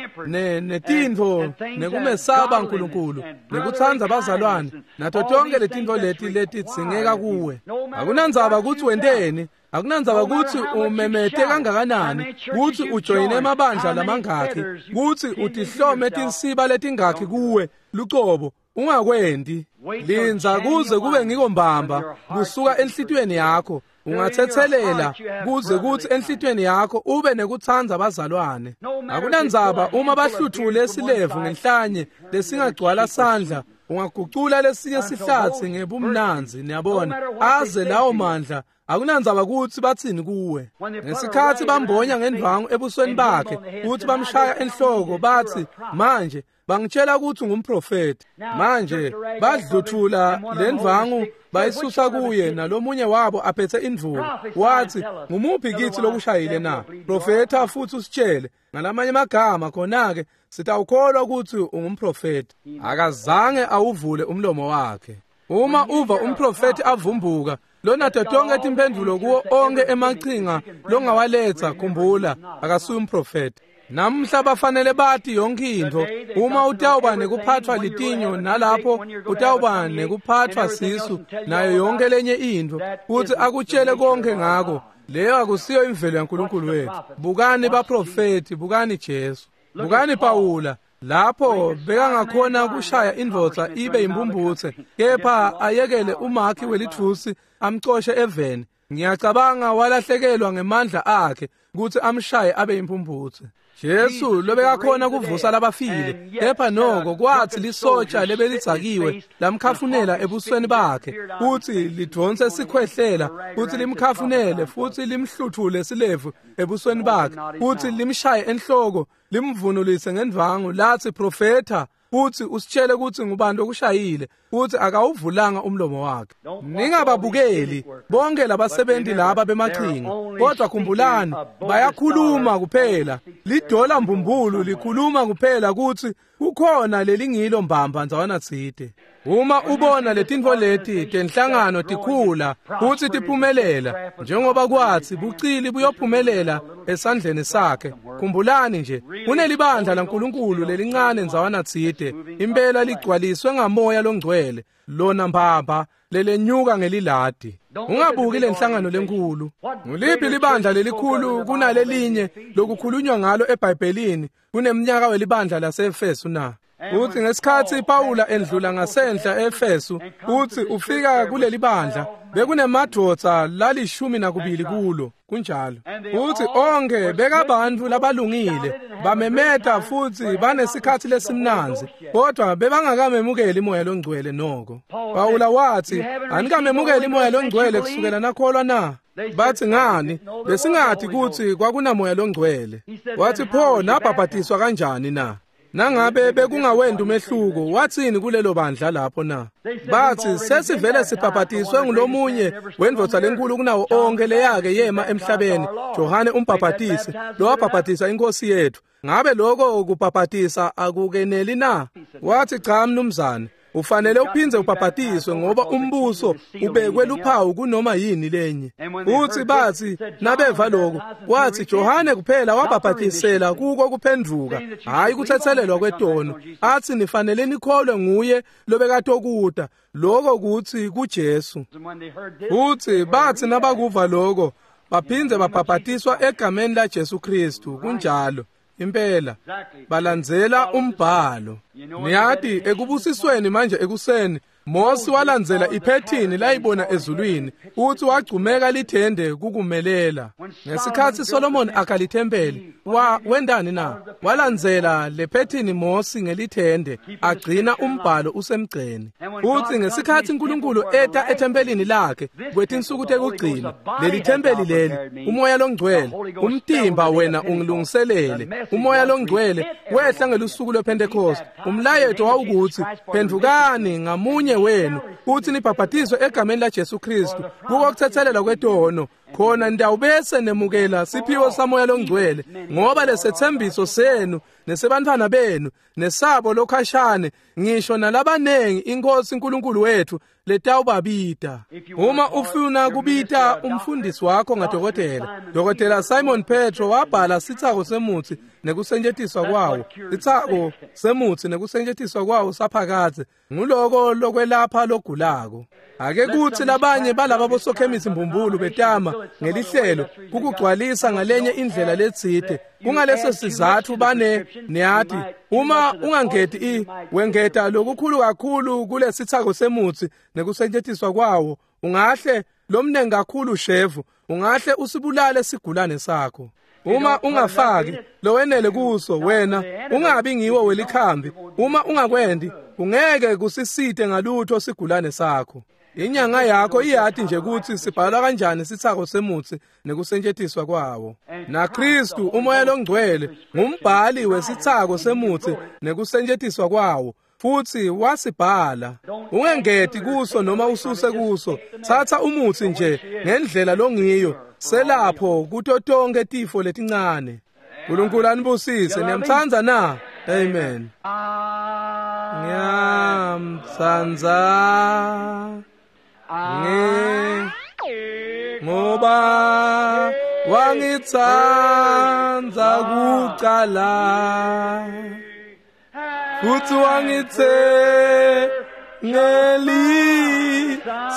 netintfo nekumesaba uNkulunkulu nekutsanza abazalwane nato tonke letintfo leti letitsingeka kuwe, akunandzaba ukuthi wenteni, akunandzaba ukuthi umemete kangakanani, ukuthi ujoyine emabandla lamangaki, ukuthi utihlome tinsiba letingaki kuwe lucobo, ungakwendi. Linza kuze kube ngikombamba kusuka enhlitweni yakho, ungathethelela kuze kuthi enhlitweni yakho ube nekutsanza abazalwane. Akunandzaba uma bahluthule esilevu ngenhlanye lesingagcwala sandla, ungagucula lesinye sihlathi ngebumnanzi, niyabona, aze lawo mandla akunandzaba ukuthi bathini kuwe. Ngesikhathi bambonya ngendvangu ebusweni bakhe ukuthi bamshaya enhloko bathi manje bangitshela ukuthi ngumprofeti. Manje badluthula lendvangu bayisusa kuye nalomunye wabo aphethe indvuku, wathi ngumuphi kithi lokushayile na? Profeta futhi usitshele ngalamanye amagama, khona-ke sitawukholwa ukuthi ungumprofeti. Akazange awuvule umlomo wakhe. Uma uva umprofeti avumbuka lona tonke timpendulo kuwo onke emachinga longawaletha, khumbula akasuye umprofeti. Namhla bafanele bathi yonke into. Uma utawuba nekuphathwa litinyo nalapho utawuba nekuphathwa sisu nayo yonke lenye into, futhi akutshele konke ngako, leyo akusiyo imvelo yaNkulunkulu wethu. Bukani baprofeti, bukani Jesu, bukani Pawula, lapho bekangakhona kushaya indvodza ibe imbumbuthe, kepha ayekele umakhi welithusi amcoshe eveni. Ngiyacabanga walahlekelwa ngemandla akhe ukuthi amshaye abe imbumbuthe. Jesu lobekakhona kuvusa labafile, kepha noko kwathi lisotsha lebelidzakiwe lamkhafunela ebusweni bakhe, futhi lidonse sikhwehlela, futhi limkhafunele, futhi limhluthule silevu ebusweni bakhe, futhi limshaye enhloko, limvunulise ngendvangu, lathi profeta, futhi usitshele ukuthi ngubani okushayile, futhi akawuvulanga umlomo wakhe. Ningababukeli bonke labasebenzi laba bemachinga, kodwa khumbulani bayakhuluma kuphela, lidola mbumbulu likhuluma kuphela ukuthi kukhona lelingilo mbamba nzawana tsite. Uma ubona letintfo leti tenhlangano tikhula futhi tiphumelela, njengoba kwathi bucili buyophumelela esandleni sakhe, khumbulani nje kunelibandla laNkulunkulu lelincane nzawana tsite, impela ligcwaliswe ngamoya longcwele, lona mbamba lelenyuka ngeliladi. Ungabuki lenhlangano lenkulu. Nguliphi libandla lelikhulu kunalelinye lokukhulunywa ngalo eBhayibhelini kuneminyaka welibandla lase-Efesu na? Uthi ngesikhathi Pawula endlula ngasenhla e-Efesu, uthi ufika kuleli bandla bekunemadvodza lalishumi nakubili kulo, kunjalo. Uthi onke bekabantu labalungile, bamemeta futhi banesikhathi lesimnanzi, kodwa bebangakamemukeli imoya longcwele noko. Pawula wathi, anikamemukeli imoya longcwele kusukela nakholwa na? bathi ngani besingathi kuthi kwakunamoya longcwele. Wathi pho nabhabhatiswa kanjani na? Nangabe bekungawendi umehluko wathini kulelo bandla lapho na? Bathi sesivele sibhabhatiswe ngulomunye wendvodza lenkulu kunawo onke leyake yema emhlabeni, Johane umbhabhatisi, lo wabhabhatisa inkosi yethu. Ngabe lokho kubhabhatisa akukeneli na? Wathi cha mnumzane, ufanele uphinze ubhabhatiswe ngoba umbuso ubekwe luphawu kunoma yini lenye. Uthi bathi nabeva lokho wathi Johane kuphela wabhabhatisela kuko kuphenduka, hayi kuthethelelwa kwetono. Athi nifanele nikholwe nguye lobekatokuda lokho kuthi kuJesu. Uthi bathi nabakuva lokho baphinze babhabhatiswa egameni laJesu Kristu. Kunjalo impela balandzela umbhalo. Niyathi ekubusisweni manje ekuseni Mose walandzela iphethini layibona ezulwini, uthi wagcumeka lithende kukumelela. Ngesikhathi Solomon akalithempeli wa wendani na? Walandzela lephethini Mose ngelithende, agcina umbhalo usemgceni. Uthi ngesikhathi uNkulunkulu eta ethempelini lakhe kwetinsuku tekugcina, leli thempeli leli umoya longcwele umtimba wena ungilungiselele. Umoya longcwele wehla ngelusuku lwePentecost. Umlayeto wawukuthi phendukani ngamunye wenu uthi nibhabhatiswe egameni laJesu Kristu kuko kuthethelelwa kwetono, khona ndawubese nemukela siphiwo samoya longcwele, ngoba lesethembiso senu nesebantwana benu nesabo lokhashane ngisho nalabanengi inkosi uNkulunkulu wethu letawubabita. Uma ufuna kubita umfundisi wakho ngadokotela, Dokotela Simon Petro wabhala sithako semuthi nekusentshentiswa kwawo. Sithako semuthi nekusentshentiswa kwawo saphakade nguloko lokwelapha logulako. Ake kuthi labanye balaba bosokhemisi mbumbulu betama ngelihlelo kukugcwalisa ngalenye indlela letsite. Kungaleso sizathu bane niyathi uma ungangeti i wengeta lokukhulu kakhulu kule sithako semuthi nekusentshentiswa kwawo, ungahle lomnengi kakhulu shevu, ungahle usibulale sigulane sakho. Uma ungafaki lo wenele kuso wena ungabi ngiwo welikhambi. Uma ungakwendi ungeke kusisite ngalutho sigulane sakho. Inyanga yakho iyathi nje kuthi sibhala kanjani sithako semuthi nekusentshentiswa kwawo. Na Kristu umoya longcwele ngumbhali wesithako semuthi nekusentshentiswa kwawo, futhi wasibhala. Ungengeti kuso noma ususe kuso, thatha umuthi nje ngendlela longiyo, selapho kuto tonke tifo letincane. uNkulunkulu anibusise. Niyamthanza na? Amen. Ngiyamthanza nge ngoba wangithanza kuqala, futhi wangithe ngeli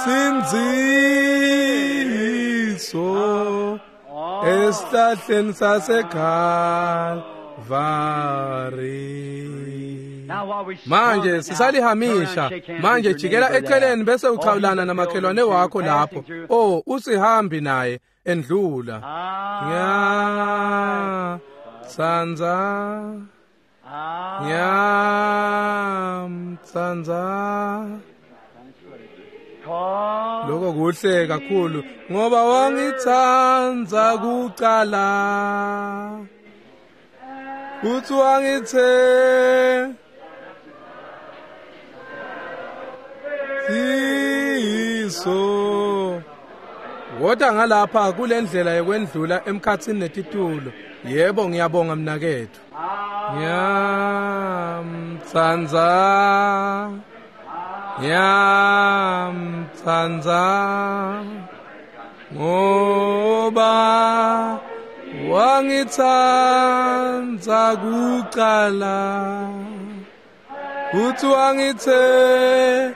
sinziso esihlahleni saseKalvari. Manje sisalihamisha manje jikela eceleni bese uchawulana namakhelwane wakho lapho. Oh, usihambi naye endlula. Ngiyamthanza ngiyamthanza lokho kuhle kakhulu ngoba wangithanza kuqala, futhi wangithe siso. Kodwa ngalapha kule ndlela yokwendlula emkhathini netitulo. Yebo ngiyabonga mnakethu. Ngiyamthanza ngiyamthanza ngoba wangithanza kuqala, futhi wangithe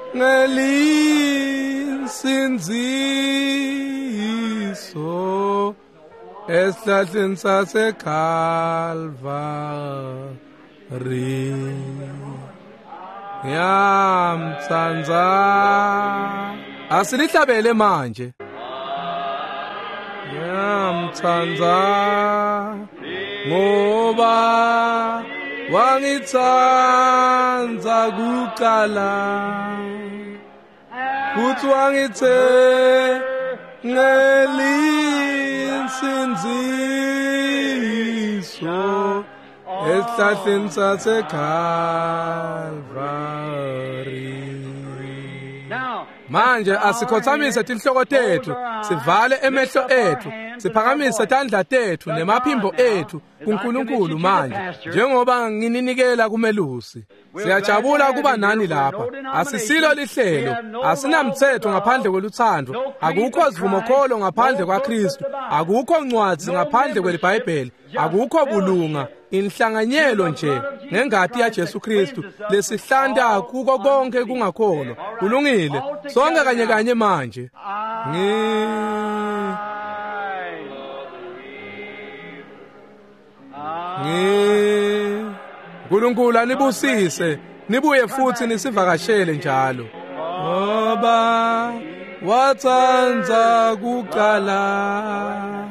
ngelinsinziso esihlahleni saseKalvari. Ngiyamthanza. Asilihlabele manje. Ngiyamthanza ngoba wangithanza kuqala, futhi wangithe ngelinsinziso esihlahleni saseCalvary. Manje asikhothamise tinhloko tethu, sivale emehlo ethu, siphakamise tandla tethu nemaphimbo ethu kuNkulunkulu manje, njengoba ngininikela kumelusi. Siyajabula kuba nani lapha. Asisilo lihlelo, asinamthetho ngaphandle kweluthando, akukho sivumokholo ngaphandle kwaKristu, akukho ncwadi ngaphandle kweBhayibheli, akukho bulunga, inhlanganyelo nje ngengati yaJesu Kristu lesihlanda kuko konke kungakholwa. Kulungile sonke kanye kanye manje. Ngi Ngi Nkulunkulu anibusise, nibuye futhi nisivakashele njalo. Ngoba watsandza kuqala.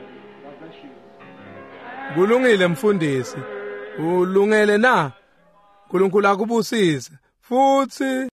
Kulungile mfundisi, ulungele na? Nkulunkulu akubusise futhi